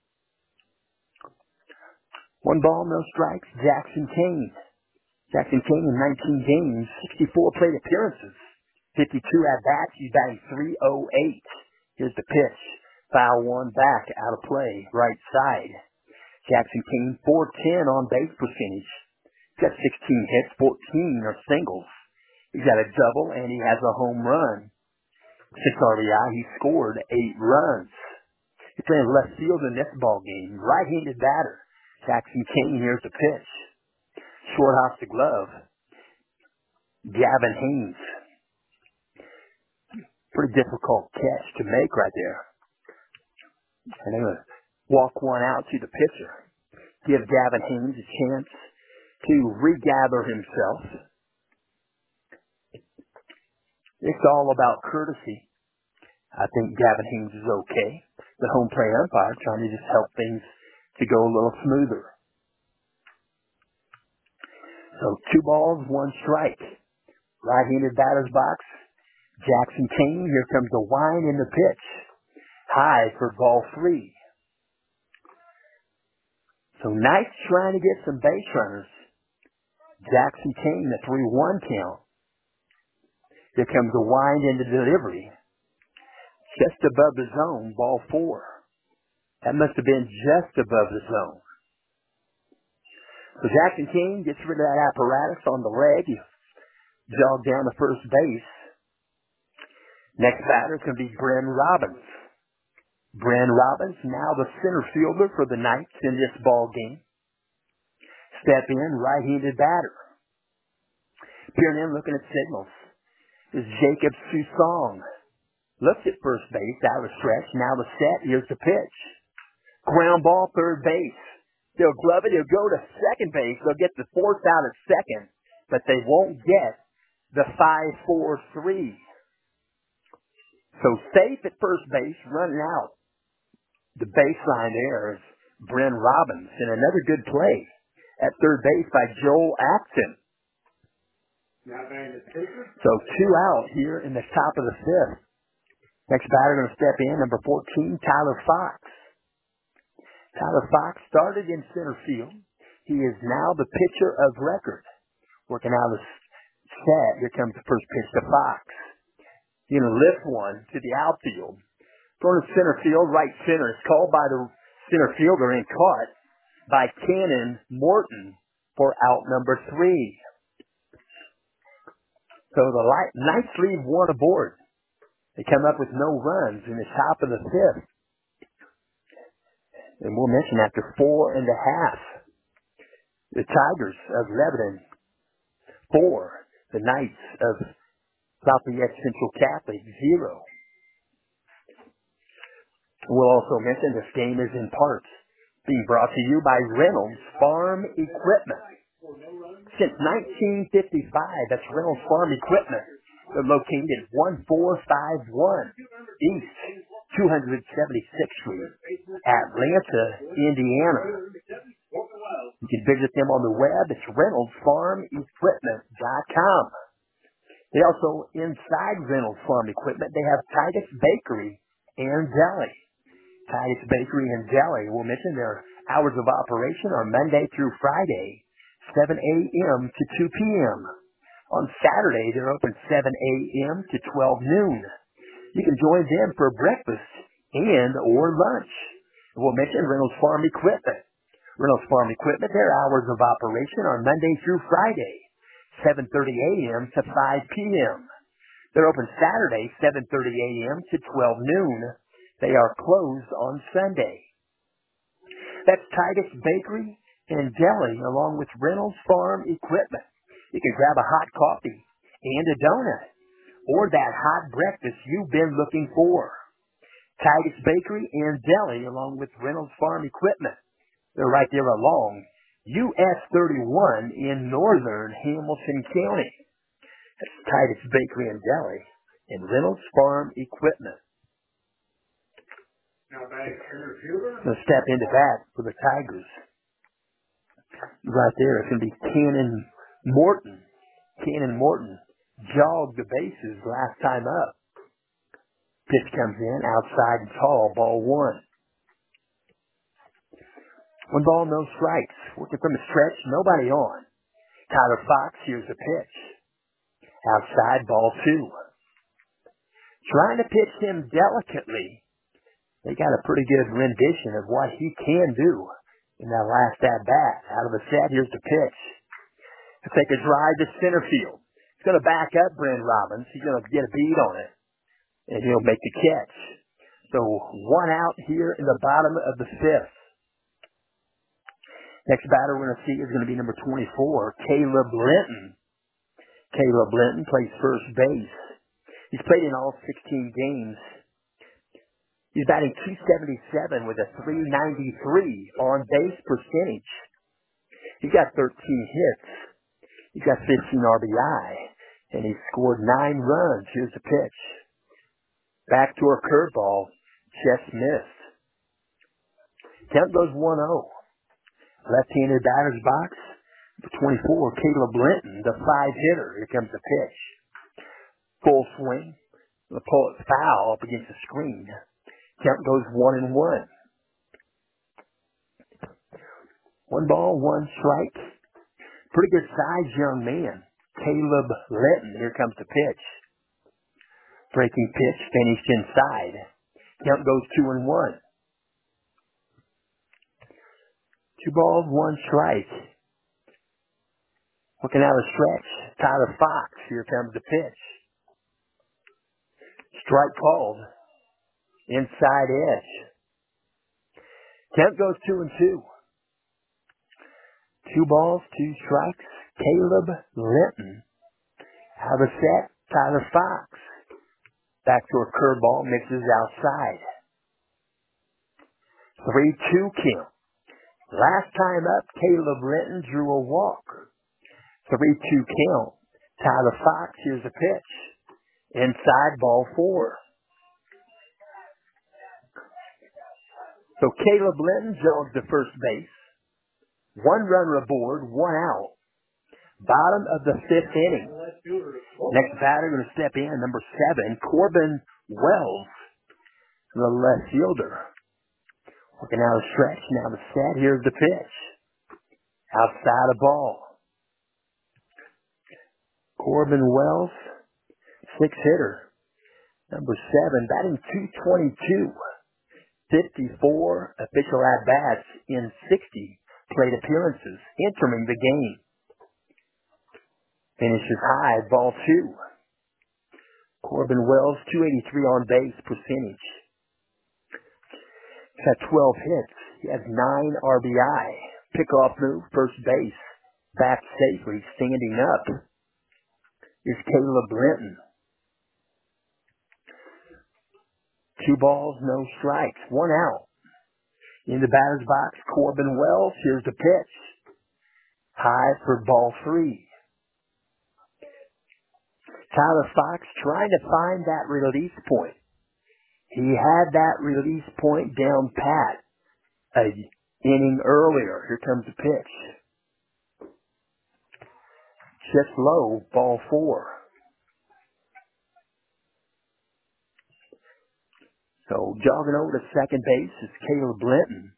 1 ball, no strikes. Jackson Kane. Jackson Kane in 19 games, 64 plate appearances, 52 at-bats. He's batting .308. Here's the pitch. Foul 1 back, out of play, right side. Jackson Kane, .410 on base percentage. He's got 16 hits, 14 are singles. He's got a double, and he has a home run. 6 RBI, he scored 8 runs. He's playing left field in this ball game. Right-handed batter. Jackson Kane, here's the pitch. Short hops the glove. Gavin Haynes. Pretty difficult catch to make right there. And they're going to walk 1 out to the pitcher. Give Gavin Haynes a chance to regather himself. It's all about courtesy. I think Gavin Haynes is okay. The home plate umpire trying to just help things to go a little smoother. So 2 balls, 1 strike. Right-handed batter's box. Jackson Kane. Here comes the wind in the pitch. High for ball 3. So nice trying to get some base runners. Jackson Kane, the 3-1 count. Here comes the wind in the delivery. Just above the zone, ball 4. That must have been just above the zone. So Jackson Kane gets rid of that apparatus on the leg. He jogged down to first base. Next batter is going to be Bren Robbins. Bren Robbins, now the center fielder for the Knights in this ball game. Step in, right-handed batter. Peering in, looking at signals, is Jacob Susong. Looks at first base, out of stretch. Now the set, here's the pitch. Ground ball, third base. They'll glove it, he'll go to second base. They'll get the 4th out at second, but they won't get the 5-4-3. So safe at first base, running out. The baseline there is Bren Robbins, and another good play at third base by Joel Acton. So 2 out here in the top of the 5th. Next batter going to step in, number 14, Tyler Fox. Tyler Fox started in center field. He is now the pitcher of record. Working out his set. Here comes the first pitch to Fox. He's going to lift one to the outfield. Going to center field, right center. It's called by the center fielder and caught by Cannon Morton for out number 3. So the Knights leave 1 aboard. They come up with no runs in the top of the 5th. And we'll mention after 4 1/2, the Tigers of Lebanon 4, the Knights of Lafayette Central Catholic 0. We'll also mention this game is in parts being brought to you by Reynolds Farm Equipment. Since 1955, that's Reynolds Farm Equipment. They're located at 1451 East 276th Street, Atlanta, Indiana. You can visit them on the web. It's ReynoldsFarmEquipment.com. They also, inside Reynolds Farm Equipment, they have Titus Bakery and Deli. Titus Bakery and Deli, we'll mention their hours of operation are Monday through Friday, 7 a.m. to 2 p.m. On Saturday, they're open 7 a.m. to 12 noon. You can join them for breakfast and or lunch. We'll mention Reynolds Farm Equipment. Reynolds Farm Equipment, their hours of operation are Monday through Friday, 7:30 a.m. to 5 p.m. They're open Saturday, 7:30 a.m. to 12 noon. They are closed on Sunday. That's Titus Bakery and Deli, along with Reynolds Farm Equipment. You can grab a hot coffee and a donut, or that hot breakfast you've been looking for. Titus Bakery and Deli, along with Reynolds Farm Equipment. They're right there along US 31 in northern Hamilton County. That's Titus Bakery and Deli and Reynolds Farm Equipment. Now back center fielder. Let's step into that for the Tigers. Right there, it's going to be Cannon Morton. Cannon Morton jogged the bases last time up. Pitch comes in, outside and tall, ball one. 1 ball, no strikes. Working from the stretch, nobody on. Tyler Fox, here's the pitch. Outside, ball two. Trying to pitch him delicately. They got a pretty good rendition of what he can do in that last at-bat. Out of the set, here's the pitch. To take a drive to center field. He's going to back up Brent Robbins. He's going to get a beat on it, and he'll make the catch. So 1 out here in the bottom of the 5th. Next batter we're going to see is going to be number 24, Caleb Linton. Caleb Linton plays first base. He's played in all 16 games. He's batting .277 with a .393 on base percentage. He's got 13 hits. He's got 15 RBI, and he's scored 9 runs. Here's the pitch. Back to a curveball. Just missed. Count goes 1-0. Left-handed batter's box. Number 24, Caleb Linton, the 5-hitter. Here comes the pitch. Full swing. The pull it foul up against the screen. Count goes 1-1. 1 ball, 1 strike. Pretty good sized young man. Caleb Linton. Here comes the pitch. Breaking pitch finished inside. Count goes 2-1. 2 balls, 1 strike. Looking out of stretch. Tyler Fox. Here comes the pitch. Strike called. Inside edge. Count goes 2-2. 2 balls, 2 strikes. Caleb Linton. Out of the set. Tyler Fox. Back to a curveball. Mixes outside. 3-2 count. Last time up, Caleb Linton drew a walk. 3-2 count. Tyler Fox, here's a pitch. Inside, ball 4. So Caleb Linton jogs to first base. 1 runner aboard, 1 out. Bottom of the 5th inning. Next batter going to step in, number 7, Corbin Wells, the left fielder. Working out a stretch, now the set, here's the pitch. Outside a ball. Corbin Wells, 6-hitter. Number 7, batting .222. 54 official at-bats in 60 plate appearances, entering the game. Finishes high, ball 2. Corbin Wells, .283 on base percentage. He's got 12 hits. He has 9 RBI. Pickoff move, first base. Back safely, standing up is Caleb Linton. 2 balls, no strikes. 1 out. In the batter's box, Corbin Wells. Here's the pitch. High for ball 3. Tyler Fox trying to find that release point. He had that release point down pat an inning earlier. Here comes the pitch. Just low, ball 4. So jogging over to second base is Caleb Linton.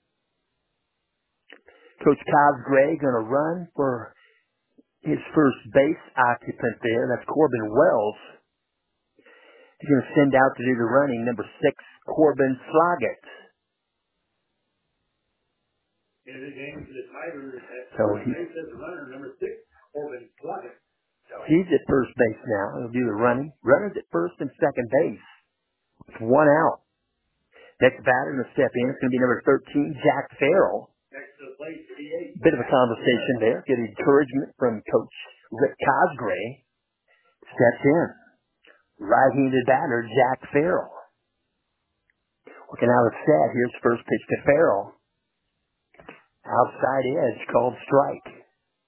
Coach Cosgray going to run for his first base occupant there. That's Corbin Wells. He's going to send out to do the running, number 6, Corbin Sloggett. In the game for the Tigers, So runner, number 6, Corbin Sloggett. So he's at first base now. He'll do the running. Runners at first and second base. With 1 out. Next batter going to step in. It's going to be number 13, Jack Farrell. Next to the Bit of a conversation there. Get encouragement from Coach Rick Cosgray. Steps in. Right-handed batter, Jack Farrell. Looking out of set. Here's first pitch to Farrell. Outside edge, called strike.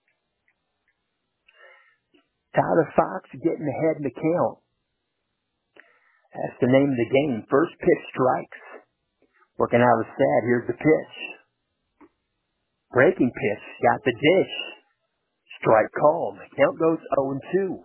Tyler Fox getting ahead in the count. That's the name of the game. First pitch strikes. Working out of set. Here's the pitch. Breaking pitch. Got the dish. Strike called. Count goes 0-2.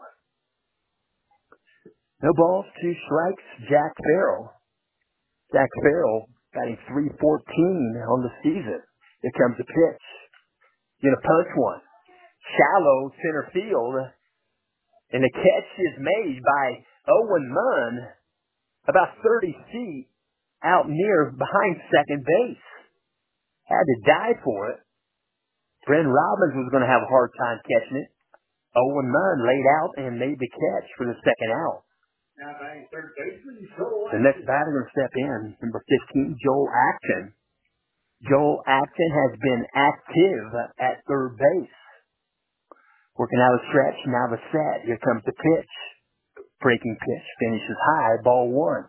No balls, 2 strikes. Jack Farrell. Jack Farrell batting .314 on the season. Here comes the pitch. Gonna punch one. Shallow center field. And the catch is made by Owen Munn about 30 feet out near behind second base. Had to dive for it. Brent Robbins was going to have a hard time catching it. Owen Munn laid out and made the catch for the second out. Now batting third baseman, Joel The next batter will step in, number 15, Joel Acton. Joel Acton has been active at third base. Working out a stretch, now the set. Here comes the pitch. Breaking pitch, finishes high, ball 1.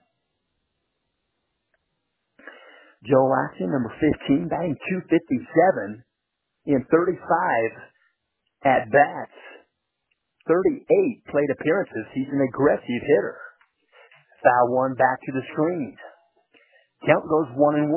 Joel Acton, number 15, batting .257 in 35 at-bats. 38 plate appearances. He's an aggressive hitter. Foul 1 back to the screen. Count goes 1-1.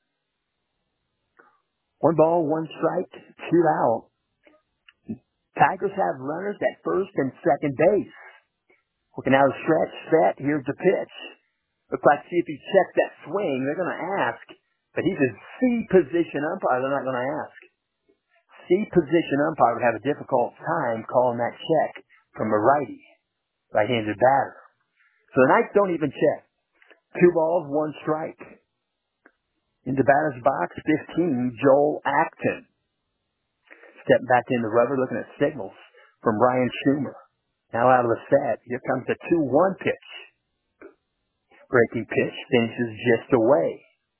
1 ball, 1 strike, 2 out. Tigers have runners at first and second base. Working out a stretch, set, here's the pitch. Looks like, see if he checks that swing. They're going to ask, but he's a C position umpire. They're not going to ask. C position umpire would have a difficult time calling that check from a righty, right-handed batter. So the Knights don't even check. 2 balls, 1 strike. In the batter's box, 15, Joel Acton. Stepping back in the rubber, looking at signals from Ryan Schumer. Now out of the set, here comes the 2-1 pitch. Breaking pitch finishes just away.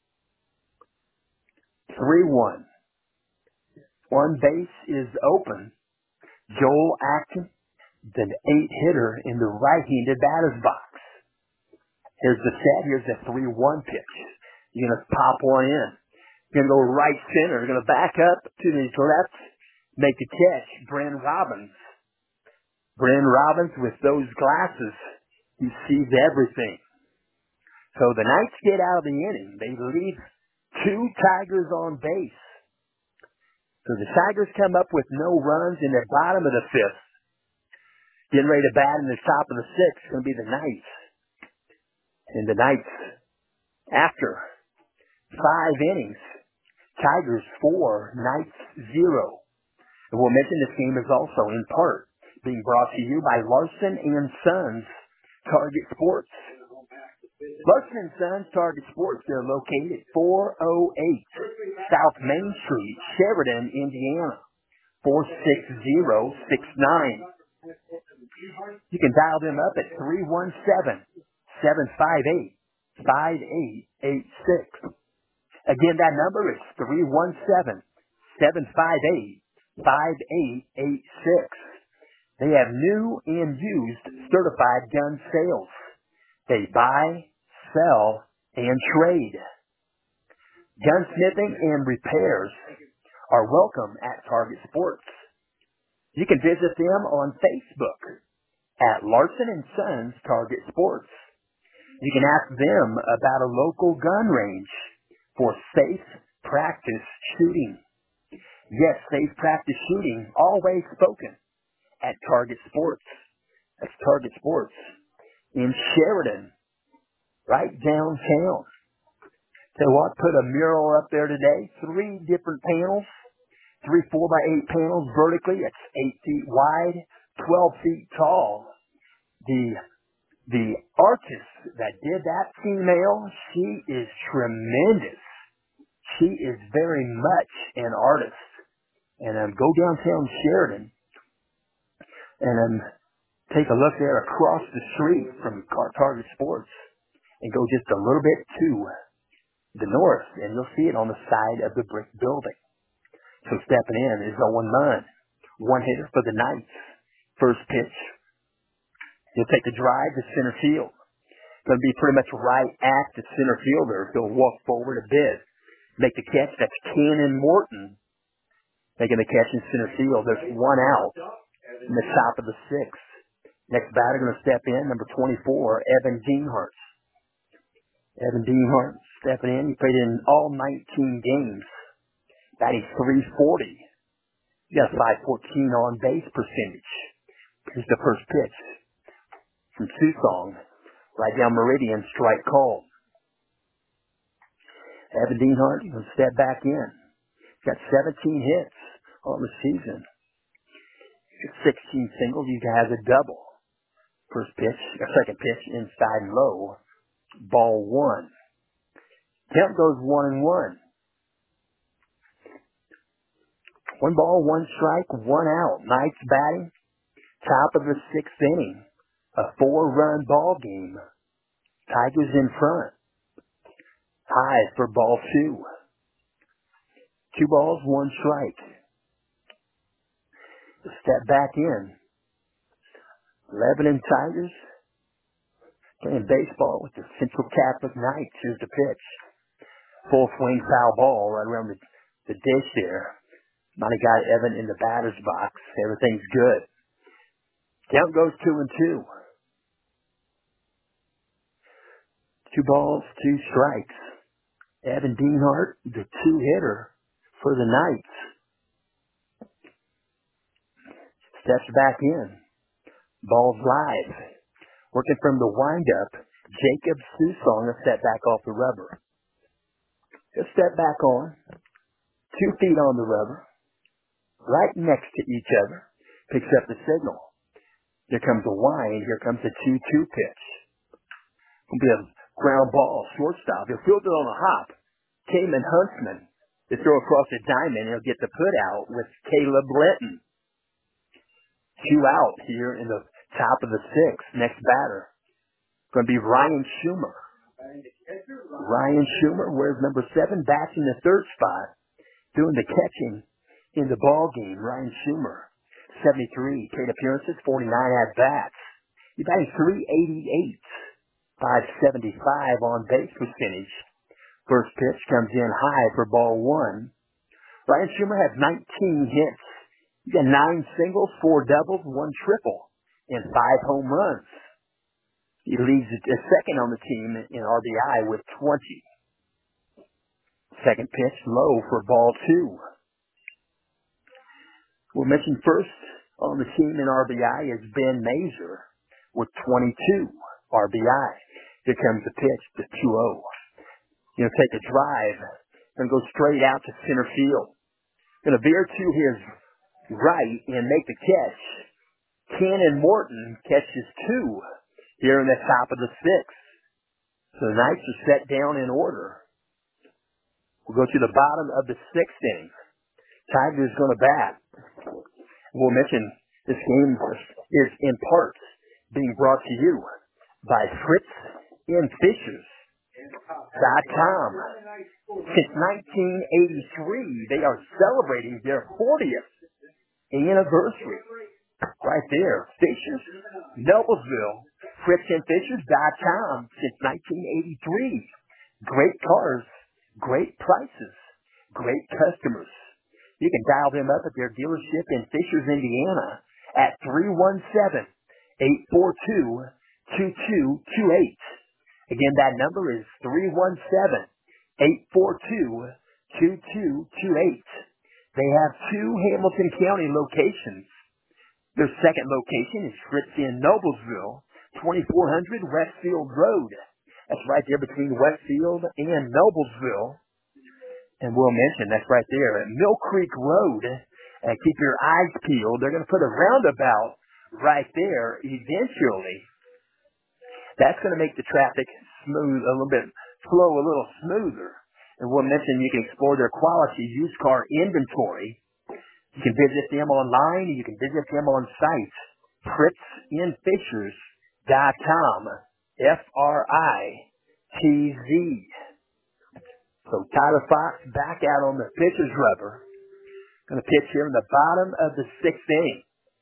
3-1. 1 base is open. Joel Acton, the 8-hitter in the right-handed batter's box. Here's the set. Here's the 3-1 pitch. You're going to pop one in. You're going to go right center. You're going to back up to the left, make the catch. Brent Robbins. Brent Robbins with those glasses, he sees everything. So the Knights get out of the inning. They leave 2 Tigers on base. So the Tigers come up with no runs in the bottom of the 5th. Getting ready to bat in the top of the 6th is going to be the Knights. And the Knights, after 5 innings, Tigers 4, Knights 0. And we'll mention this game is also in part being brought to you by Larson and Sons Target Sports. Larson and Sons Target Sports, they're located at 408 South Main Street, Sheridan, Indiana, 46069. You can dial them up at 317-758-5886. Again, that number is 317-758-5886. They have new and used certified gun sales. They buy, sell, and trade. Gunsmithing and repairs are welcome at Target Sports. You can visit them on Facebook at Larson & Sons Target Sports. You can ask them about a local gun range for safe practice shooting. Yes, safe practice shooting, always spoken at Target Sports. That's Target Sports in Sheridan, right downtown. So what, put a mural up there today, 3 different panels, 3 4x8 panels vertically. It's 8 feet wide, 12 feet tall. The artist that did that female, she is tremendous. She is very much an artist. And go downtown Sheridan and take a look there across the street from Target Sports and go just a little bit to the north, and you'll see it on the side of the brick building. So stepping in is Owen Munn. One hitter for the Knights. First pitch. He'll take the drive to center field. Going to be pretty much right at the center fielder. He'll walk forward a bit. Make the catch. That's Cannon Morton making the catch in center field. There's one out in the top of the sixth. Next batter going to step in, number 24, Evan Deanhart. Evan Deanhart stepping in. He played in all 19 games. Batting .340. He got a .514 on base percentage. Here's the first pitch from Susong. Right down meridian, strike called. Evan Deanhart will step back in. He's got 17 hits on the season. 16 singles. He has a double. First pitch, or second pitch, inside and low. Ball one. Count goes 1-1. 1 ball, 1 strike, 1 out. Knights batting. Top of the sixth inning. A 4-run ball game. Tigers in front. High for ball 2. 2 balls, 1 strike. Step back in. Lebanon Tigers playing baseball with the Central Catholic Knights. Here's the pitch. Full swing foul ball right around the dish there. Monty got Evan in the batter's box. Everything's good. Count goes 2-2. 2 balls, 2 strikes. Evan Deanhart, the 2-hitter for the Knights. Steps back in. Ball's live. Working from the windup, Jacob Susong a step back off the rubber. Just step back on. 2 feet on the rubber. Right next to each other. Picks up the signal. Here comes a wind. Here comes a 2-2 pitch. It'll be a ground ball, shortstop. He'll field it on a hop. Cayman Huntsman to throw across the diamond. He'll get the put out with Caleb Linton. 2 out here in the top of the sixth. Next batter. Going to be Ryan Schumer. Ryan Schumer wears number 7, bats in the third spot. Doing the catching in the ball game. Ryan Schumer. 73 plate appearances, 49 at-bats. He's batting .388. .575 on base percentage. First pitch comes in high for ball 1. Ryan Schumer has 19 hits. He's got 9 singles, 4 doubles, 1 triple, and 5 home runs. He leads a second on the team in RBI with 20. Second pitch low for ball 2. We'll mention first on the team in RBI is Ben Mazer with 22 RBI. Here comes the pitch, the 2-0. Going to take a drive. Going to go straight out to center field. Going to veer to his right and make the catch. Cannon Morton catches 2 here in the top of the sixth. So the Knights are set down in order. We'll go to the bottom of the sixth inning. Tigers going to bat. We'll mention this game is in part being brought to you by FritzandFishers.com. Since 1983, they are celebrating their 40th anniversary. Right there. Fishers, Noblesville, FritzandFishers.com since 1983. Great cars, great prices, great customers. You can dial them up at their dealership in Fishers, Indiana at 317-842-2228. Again, that number is 317-842-2228. They have 2 Hamilton County locations. Their second location is Fritz in Noblesville, 2400 Westfield Road. That's right there between Westfield and Noblesville. And we'll mention that's right there at Mill Creek Road. And keep your eyes peeled. They're going to put a roundabout right there eventually. That's going to make the traffic flow a little smoother. And we'll mention you can explore their quality used car inventory. You can visit them online. You can visit them on site. FritzandFishers.com. FRITZ. So Tyler Fox back out on the pitcher's rubber. Going to pitch here in the bottom of the sixth inning.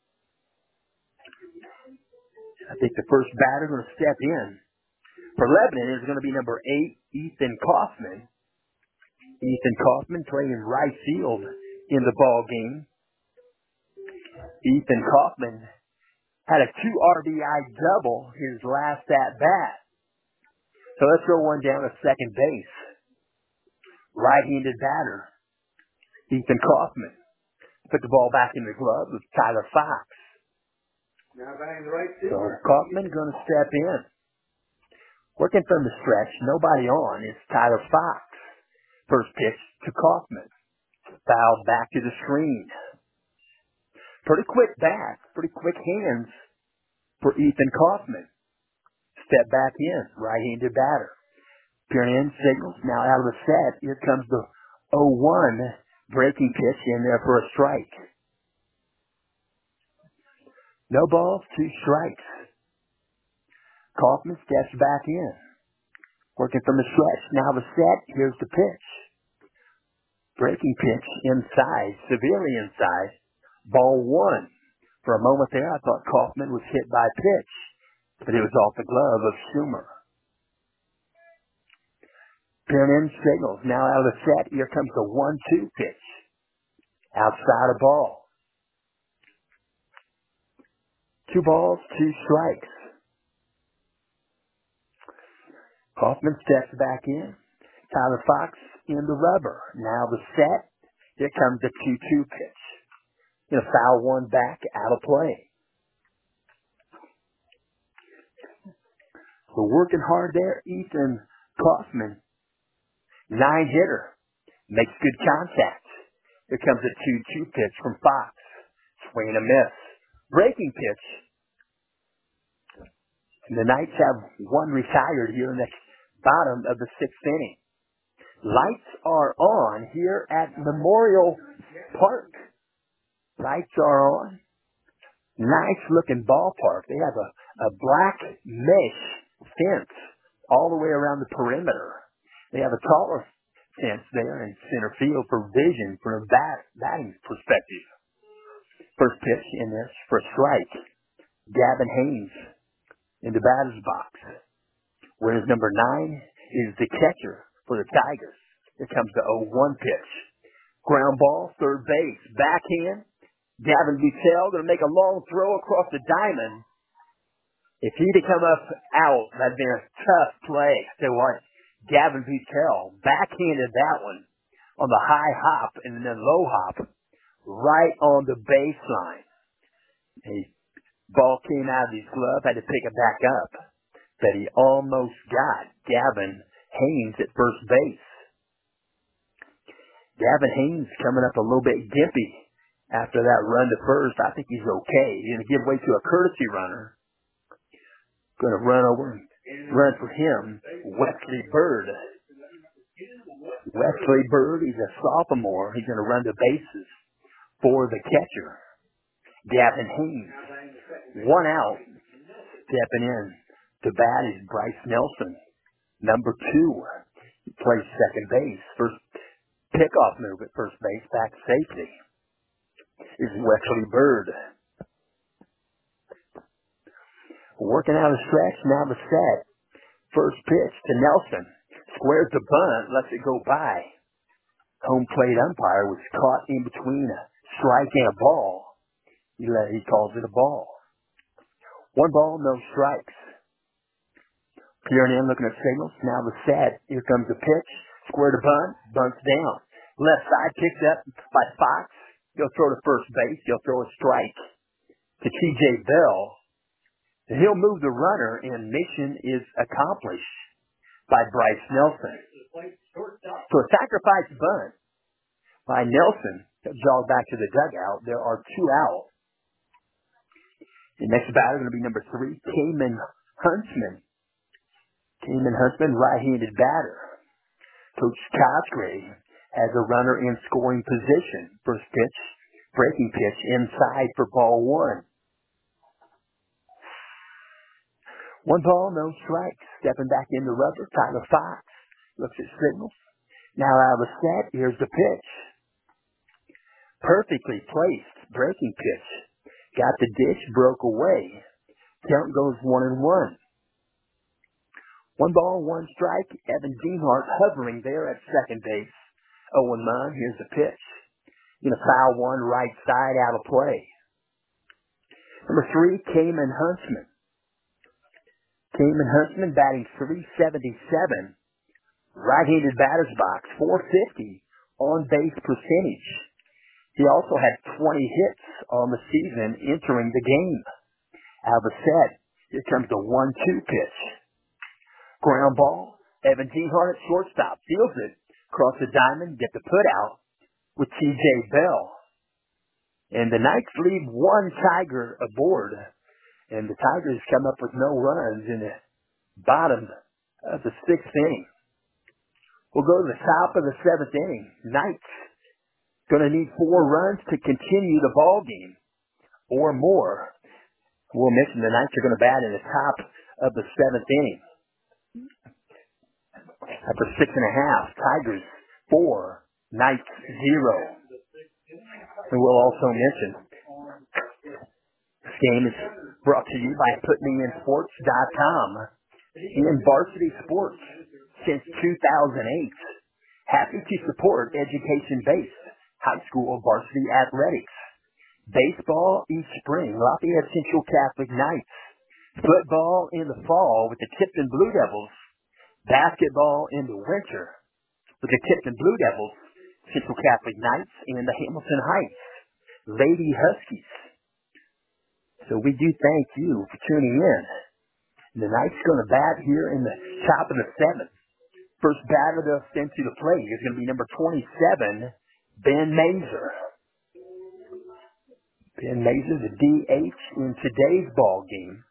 I think the first batter going to step in for Lebanon is going to be number 8, Ethan Kaufman. Ethan Kaufman playing right field in the ball game. Ethan Kaufman had a 2 RBI double his last at bat. So let's throw one down to second base. Right-handed batter, Ethan Kaufman. Put the ball back in the glove with Tyler Fox. Now batting the right field. So Kaufman going to step in. Working from the stretch, nobody on, is Tyler Fox. First pitch to Kaufman. Fouled back to the screen. Pretty quick bat, pretty quick hands for Ethan Kaufman. Step back in, right-handed batter. Peering in, signals, now out of the set. Here comes the 0-1 breaking pitch in there for a strike. No balls, 2 strikes. Kaufman steps back in. Working from the stretch, now the set. Here's the pitch. Breaking pitch inside, severely inside. Ball 1. For a moment there, I thought Kaufman was hit by pitch, but it was off the glove of Schumer. Peering in, signals. Now out of the set, here comes the 1-2 pitch. Outside a ball. 2 balls, 2 strikes. Kaufman steps back in. Tyler Fox in the rubber. Now the set. Here comes the 2-2 pitch. Gonna foul one back, out of play. So working hard there, Ethan Kaufman. 9-hitter. Makes good contact. Here comes a 2-2 pitch from Fox. Swing and a miss. Breaking pitch. And the Knights have one retired here in the bottom of the 6th inning. Lights are on here at Memorial Park. Lights are on. Nice looking ballpark. They have a black mesh fence all the way around the perimeter. They have a taller fence there in center field for vision from a batting perspective. First pitch in this for a strike. Gavin Haynes in the batter's box. Whereas number 9 is the catcher for the Tigers. Here comes the 0-1 pitch. Ground ball, third base, backhand. Gavin Butel going to make a long throw across the diamond. If he'd have come up out, that'd been a tough play. So what? Gavin Butel backhanded that one on the high hop and then low hop right on the baseline. The ball came out of his glove, had to pick it back up. But he almost got Gavin Haynes at first base. Gavin Haynes coming up a little bit gimpy after that run to first. I think he's okay. He's going to give way to a courtesy runner. Going to run over and run for him, Wesley Bird. Wesley Bird, he's a sophomore. He's going to run the bases for the catcher, Gavin Haynes. 1 out. Stepping in to bat is Bryce Nelson, number 2. He plays second base. First pickoff move at first base, back safety is Wesley Bird. Working out a stretch, now the set. First pitch to Nelson. Squares the bunt, lets it go by. Home plate umpire was caught in between a strike and a ball. He calls it a ball. 1 ball, no strikes. Peering in, looking at signals. Now the set. Here comes the pitch. Square to bunt. Bunts down. Left side picked up by Fox. He'll throw to first base. He'll throw a strike to T.J. Bell. And he'll move the runner, and mission is accomplished by Bryce Nelson. So a sacrifice bunt by Nelson. He'll jog back to the dugout. There are 2 out. The next batter is going to be number 3, Cayman Huntsman. Cayman Huntsman, right-handed batter. Coach Cosgrave has a runner in scoring position. First pitch, breaking pitch inside for ball 1. 1 ball, no strikes. Stepping back in the rubber, Tyler Fox looks at signals. Now out of the set, here's the pitch. Perfectly placed breaking pitch. Got the dish, broke away. Count goes 1-1. 1 ball, 1 strike. Evan Dienhart hovering there at second base. 0-9. Here's the pitch. Gonna foul one right side out of play. Number 3, Cayman Huntsman. Cayman Huntsman batting .377. Right-handed batter's box, .450 on base percentage. He also had 20 hits on the season entering the game. Out of the set, here comes the 1-2 pitch. Ground ball. Evan Dienhart at shortstop fields it across the diamond, get the put out with T.J. Bell. And the Knights leave 1 Tiger aboard. And the Tigers come up with no runs in the bottom of the 6th inning. We'll go to the top of the 7th inning. Knights going to need 4 runs to continue the ball game or more. We'll mention the Knights are going to bat in the top of the 7th inning. After 6.5, Tigers 4, Knights 0. And we'll also mention this game is brought to you by PutMeInSports.com and Varsity Sports since 2008. Happy to support education-based high school varsity athletics. Baseball each spring, Lafayette Central Catholic Knights. Football in the fall with the Tipton Blue Devils. Basketball in the winter with the Tipton Blue Devils, Central Catholic Knights, and the Hamilton Heights Lady Huskies. So we do thank you for tuning in. The Knights going to bat here in the top of the 7th. First batter to send to the plate is going to be number 27, Ben Mazer. Ben Mazer, the DH in today's ball game.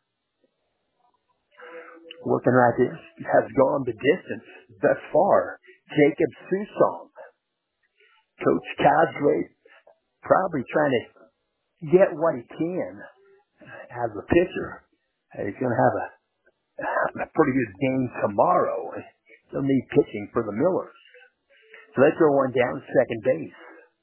Working right there, has gone the distance thus far. Jacob Susong. Coach Cosgrave probably trying to get what he can as a pitcher. He's going to have a pretty good game tomorrow. He'll need pitching for the Millers. So let's throw one down second base.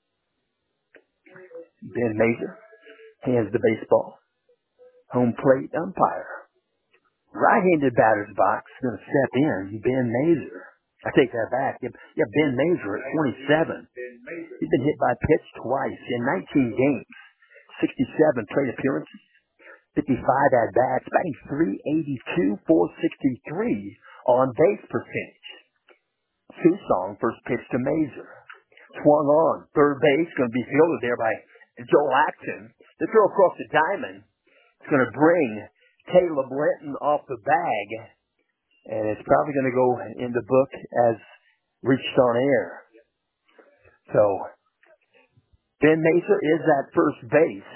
Ben Mazer hands the baseball. Home plate umpire. Right-handed batter's box going to step in. Ben Mazer. I take that back. Yeah, Ben Mazer at 27. He's been hit by pitch twice in 19 games. 67 plate appearances. 55 at-bats. Batting .382, .463 on base percentage. Susong first pitch to Mazer. Swung on. Third base going to be fielded there by Joel Acton. The throw across the diamond. It's going to bring Caleb Linton off the bag, and it's probably going to go in the book as reached on air. So, Ben Mazer is at first base.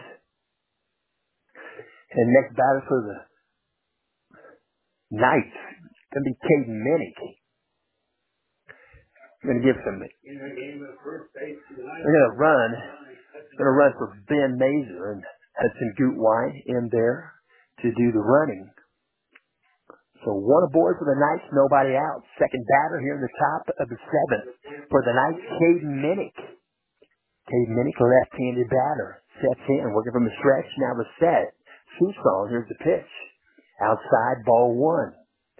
And next batter for the Knights is going to be Caden Minnick. Going to give some. They're going to run for Ben Mazer and Hudson Gutwein in there to do the running. So 1 aboard for the Knights, nobody out. Second batter here in the top of the 7th for the Knights, Caden Minnick. Caden Minnick, left-handed batter, sets in, working from the stretch. Now the set. Susong, here's the pitch. Outside, ball 1.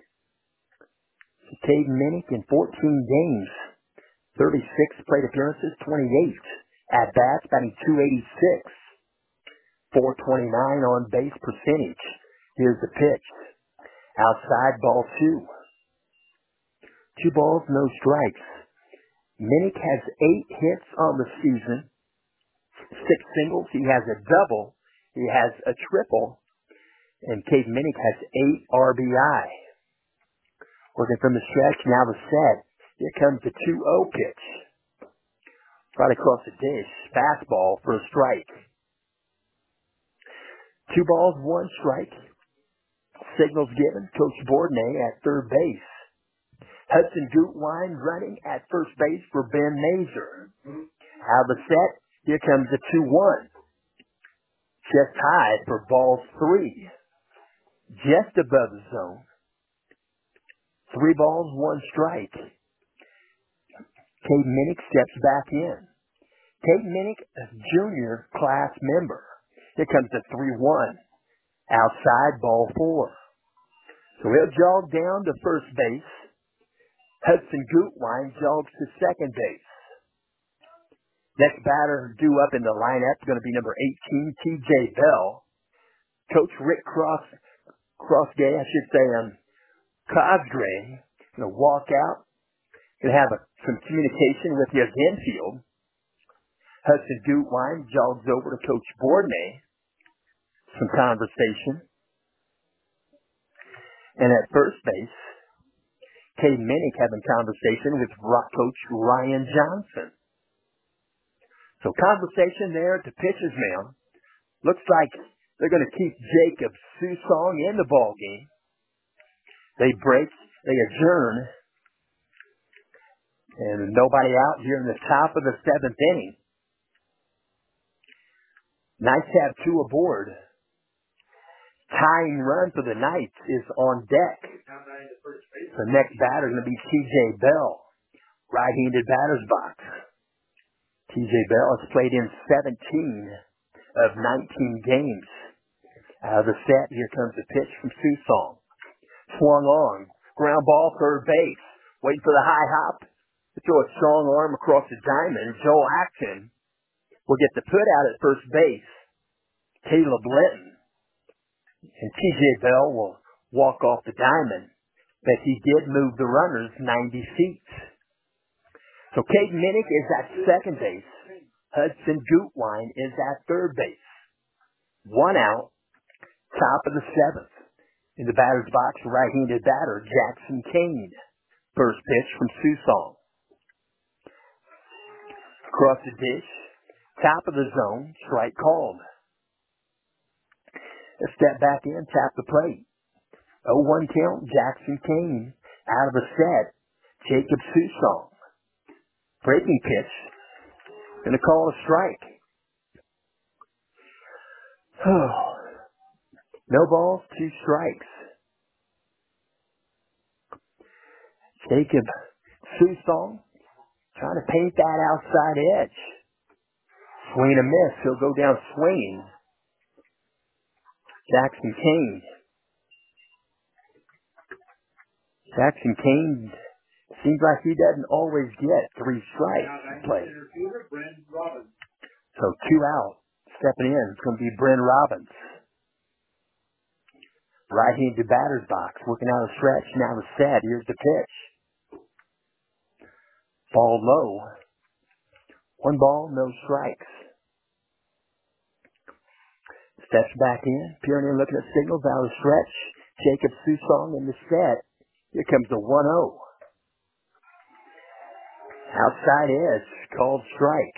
So Caden Minnick in 14 games, 36 plate appearances, 28 at-bats, batting .286. .429 on base percentage. Here's the pitch. Outside, ball 2. 2 balls, no strikes. Minnick has 8 hits on the season. 6 singles. He has a double. He has a triple. And Caden Minnick has 8 RBI. Working from the stretch, now the set. Here comes the 2-0 pitch. Right across the dish. Fastball for a strike. 2 balls, 1 strike. Signals given. Coach Bourdonnais at third base. Hudson Gutwein running at first base for Ben Mazer. Out of the set, here comes the 2-1. Just high for ball 3. Just above the zone. 3 balls, 1 strike. Caden Minnick steps back in. Cade Minnick, a junior class member. Here comes the 3-1. Outside, ball 4. So he'll jog down to first base. Hudson Gutwein jogs to second base. Next batter due up in the lineup is going to be number 18, T.J. Bell. Coach Rick Cosgray, going to walk out, going to have some communication with the infield. Hudson Gutwein jogs over to Coach Bourdonnais. Some conversation. And at first base, Cade Minnick having conversation with Coach Ryan Johnson. So conversation there at the pitcher's mound. Looks like they're going to keep Jacob Susong in the ball game. They adjourn, and nobody out here in the top of the 7th inning. Knights have 2 aboard. Tying run for the Knights is on deck. The next batter is going to be T.J. Bell, right-handed batter's box. T.J. Bell has played in 17 of 19 games. Out of the set, here comes the pitch from Susong. Swung on, ground ball, third base. Waiting for the high hop to throw a strong arm across the diamond. Joel Acton will get the put out at first base. Caleb Linton. And T.J. Bell will walk off the diamond, but he did move the runners 90 feet. So Cade Minnick is at second base. Hudson Gutwein is at third base. 1 out, top of the 7th. In the batter's box, right-handed batter Jackson Kane. First pitch from Susong. Across the dish, top of the zone, strike called. A step back in, tap the plate. 0-1 count, Jackson Kane. Out of the set, Jacob Susong. Breaking pitch. Going to call a strike. No balls, 2 strikes. Jacob Susong trying to paint that outside edge. Swing and a miss. He'll go down swinging. Jackson Kane seems like he doesn't always get 3 strikes to play. So 2 out. Stepping in, it's going to be Bryn Robbins. Right-handed batter's box, working out a stretch. Now the set. Here's the pitch. Ball low. 1 ball, no strikes. Steps back in. Peering in, looking at signals. Out of the stretch. Jacob Susong in the set. Here comes the 1-0. Outside edge. Called strike.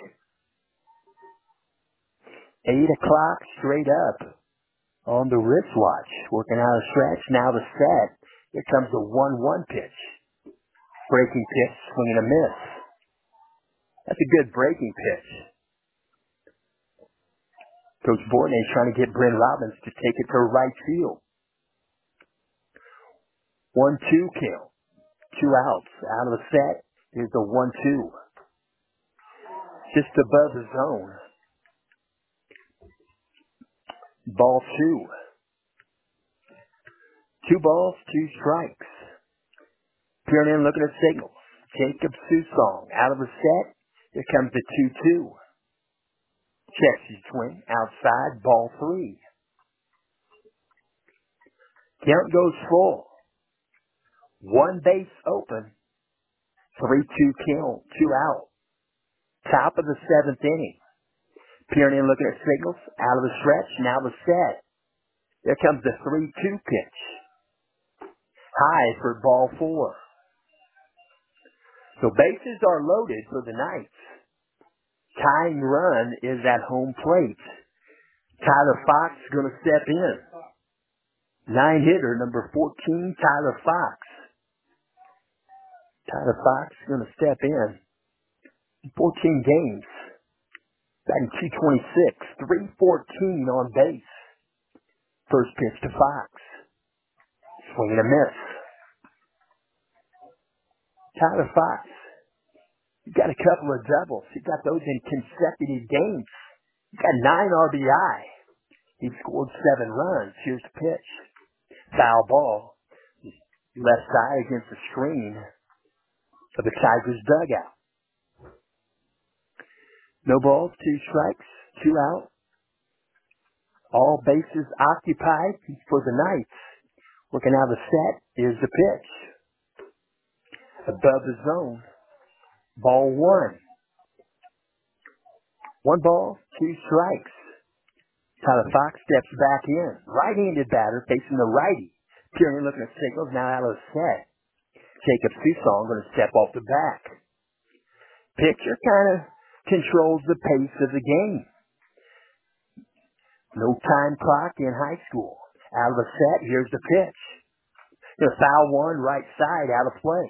8 o'clock straight up on the wristwatch. Working out a stretch. Now the set. Here comes the 1-1 pitch. Breaking pitch. Swing and a miss. That's a good breaking pitch. Coach Bourdonnais trying to get Bryn Robbins to take it to right field. 1-2 count. 2 outs. Out of the set. Here's the 1-2. Just above the zone. Ball 2. 2 balls, 2 strikes. Peering in, looking at signals. Jacob Susong out of the set. Here comes the 2-2. Checks his swing. Outside, ball 3. Count goes full. 1 base open. 3-2 count. 2 out. Top of the 7th inning. Peering in, looking at signals. Out of the stretch. Now the set. There comes the 3-2 pitch. High for ball 4. So bases are loaded for the Knights. Tying run is at home plate. Tyler Fox is going to step in. 9-hitter, number 14, Tyler Fox. Tyler Fox is going to step in. 14 games. Batting .226. .314 on base. First pitch to Fox. Swing and a miss. Tyler Fox He got a couple of doubles. He got those in consecutive games. He got 9 RBI. He scored 7 runs. Here's the pitch. Foul ball. Left side against the screen of the Tigers dugout. No balls, 2 strikes, 2 out. All bases occupied for the Knights. Working out the set. Here's the pitch. Above the zone. Ball 1. 1 ball, 2 strikes. Tyler Fox steps back in. Right-handed batter facing the righty. Kieran looking at signals, now out of the set. Jacob Susong going to step off the back. Pitcher kind of controls the pace of the game. No time clock in high school. Out of the set, here's the pitch. Foul 1, right side, out of play.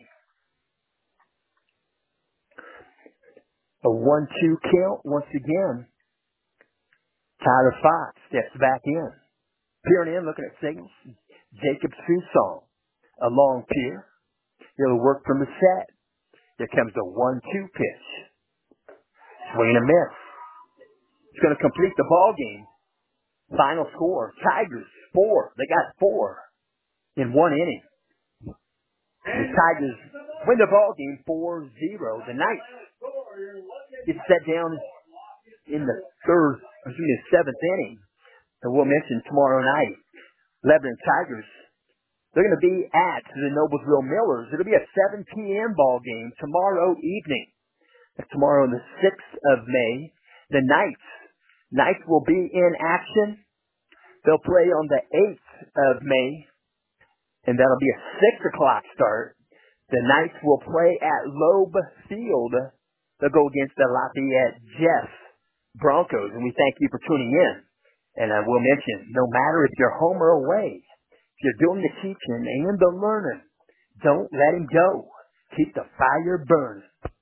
A 1-2 count once again. Tyler Fox steps back in. Peering in, looking at signals. Jacob Susong. A long pier. He'll work from the set. Here comes the 1-2 pitch. Swing and a miss. It's going to complete the ball game. Final score, Tigers 4. They got 4 in 1 inning. The Tigers win the ball game 4-0. The Knights get set down in the 7th inning. And we'll mention tomorrow night, Lebanon Tigers, they're going to be at the Noblesville Millers. It'll be a 7 p.m. ball game tomorrow evening. That's tomorrow, the 6th of May. The Knights will be in action. They'll play on the 8th of May, and that'll be a 6 o'clock start. The Knights will play at Loeb Field. They'll go against the Lafayette Jeff Broncos, and we thank you for tuning in. And I will mention, no matter if you're home or away, if you're doing the teaching and the learning, don't let him go. Keep the fire burning.